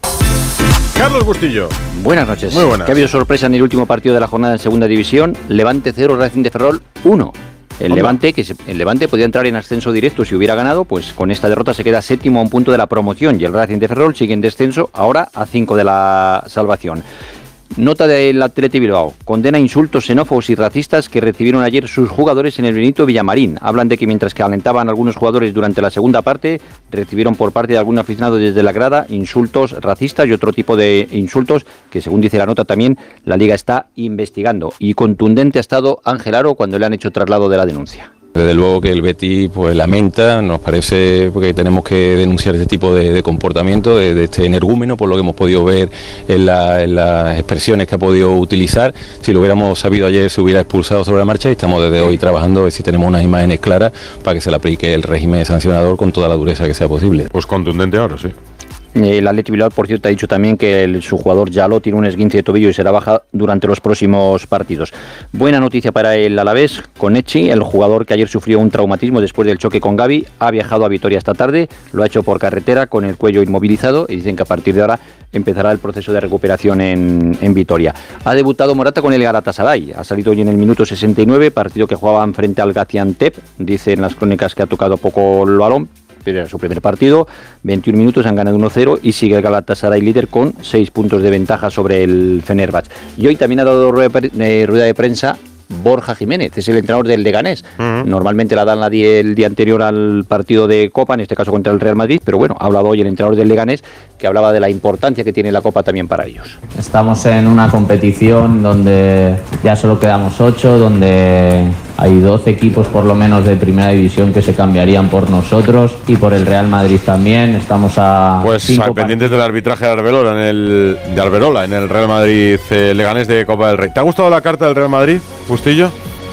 Speaker 2: Carlos Bustillo.
Speaker 15: Buenas noches.
Speaker 2: Muy buenas.
Speaker 15: Que ha habido sorpresa en el último partido de la jornada en Segunda División. Levante 0, Racing de Ferrol 1. El Levante podía entrar en ascenso directo si hubiera ganado, pues con esta derrota se queda séptimo a un punto de la promoción y el Racing de Ferrol sigue en descenso, ahora a 5 de la salvación. Nota del Athletic Bilbao. Condena insultos xenófobos y racistas que recibieron ayer sus jugadores en el Benito Villamarín. Hablan de que mientras que alentaban a algunos jugadores durante la segunda parte, recibieron por parte de algún aficionado desde la grada insultos racistas y otro tipo de insultos que, según dice la nota también, la Liga está investigando. Y contundente ha estado Ángel Aro cuando le han hecho traslado de la denuncia.
Speaker 17: Desde luego que el Betis pues lamenta, nos parece que tenemos que denunciar este tipo de comportamiento de este energúmeno, por lo que hemos podido ver en las expresiones que ha podido utilizar. Si lo hubiéramos sabido ayer se hubiera expulsado sobre la marcha y estamos desde hoy trabajando a ver si tenemos unas imágenes claras para que se le aplique el régimen sancionador con toda la dureza que sea posible.
Speaker 2: Pues contundente ahora, sí.
Speaker 15: El Athletic Bilbao, por cierto, ha dicho también que su jugador Yaló tiene un esguince de tobillo y será baja durante los próximos partidos. Buena noticia para el Alavés, con Echi, el jugador que ayer sufrió un traumatismo después del choque con Gavi, ha viajado a Vitoria esta tarde, lo ha hecho por carretera con el cuello inmovilizado y dicen que a partir de ahora empezará el proceso de recuperación en Vitoria. Ha debutado Morata con el Galatasaray, ha salido hoy en el minuto 69, partido que jugaban frente al Gaziantep, dicen las crónicas que ha tocado poco el balón, pero era su primer partido, 21 minutos, han ganado 1-0 y sigue el Galatasaray líder con 6 puntos de ventaja sobre el Fenerbahce. Y hoy también ha dado rueda de prensa Borja Jiménez, es el entrenador del Leganés. Normalmente la dan el día anterior al partido de Copa, en este caso contra el Real Madrid, pero bueno, ha hablado hoy el entrenador del Leganés, que hablaba de la importancia que tiene la Copa también para ellos.
Speaker 19: Estamos en una competición donde ya solo quedamos 8, donde hay 12 equipos por lo menos de primera división que se cambiarían por nosotros y por el Real Madrid también. Estamos a
Speaker 2: pendientes del arbitraje de Arbelola en el Real Madrid Leganés de Copa del Rey. ¿Te ha gustado la carta del Real Madrid, Bustillo?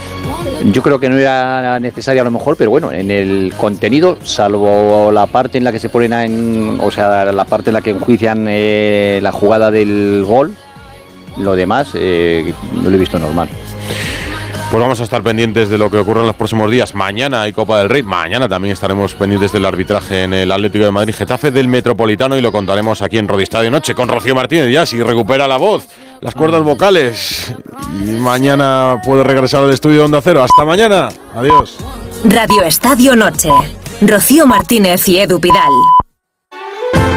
Speaker 15: Yo creo que no era necesaria a lo mejor, pero bueno, en el contenido, salvo la parte en la que se ponen la parte en la que enjuician la jugada del gol, Lo demás no lo he visto normal.
Speaker 2: Pues vamos a estar pendientes de lo que ocurra en los próximos días. Mañana hay Copa del Rey. Mañana también estaremos pendientes del arbitraje en el Atlético de Madrid Getafe del Metropolitano y lo contaremos aquí en Rodiestadio Noche con Rocío Martínez. Ya, si recupera la voz, las cuerdas vocales. Y mañana puedo regresar al estudio de Onda Cero. Hasta mañana. Adiós.
Speaker 20: Radio Estadio Noche. Rocío Martínez y Edu Pidal.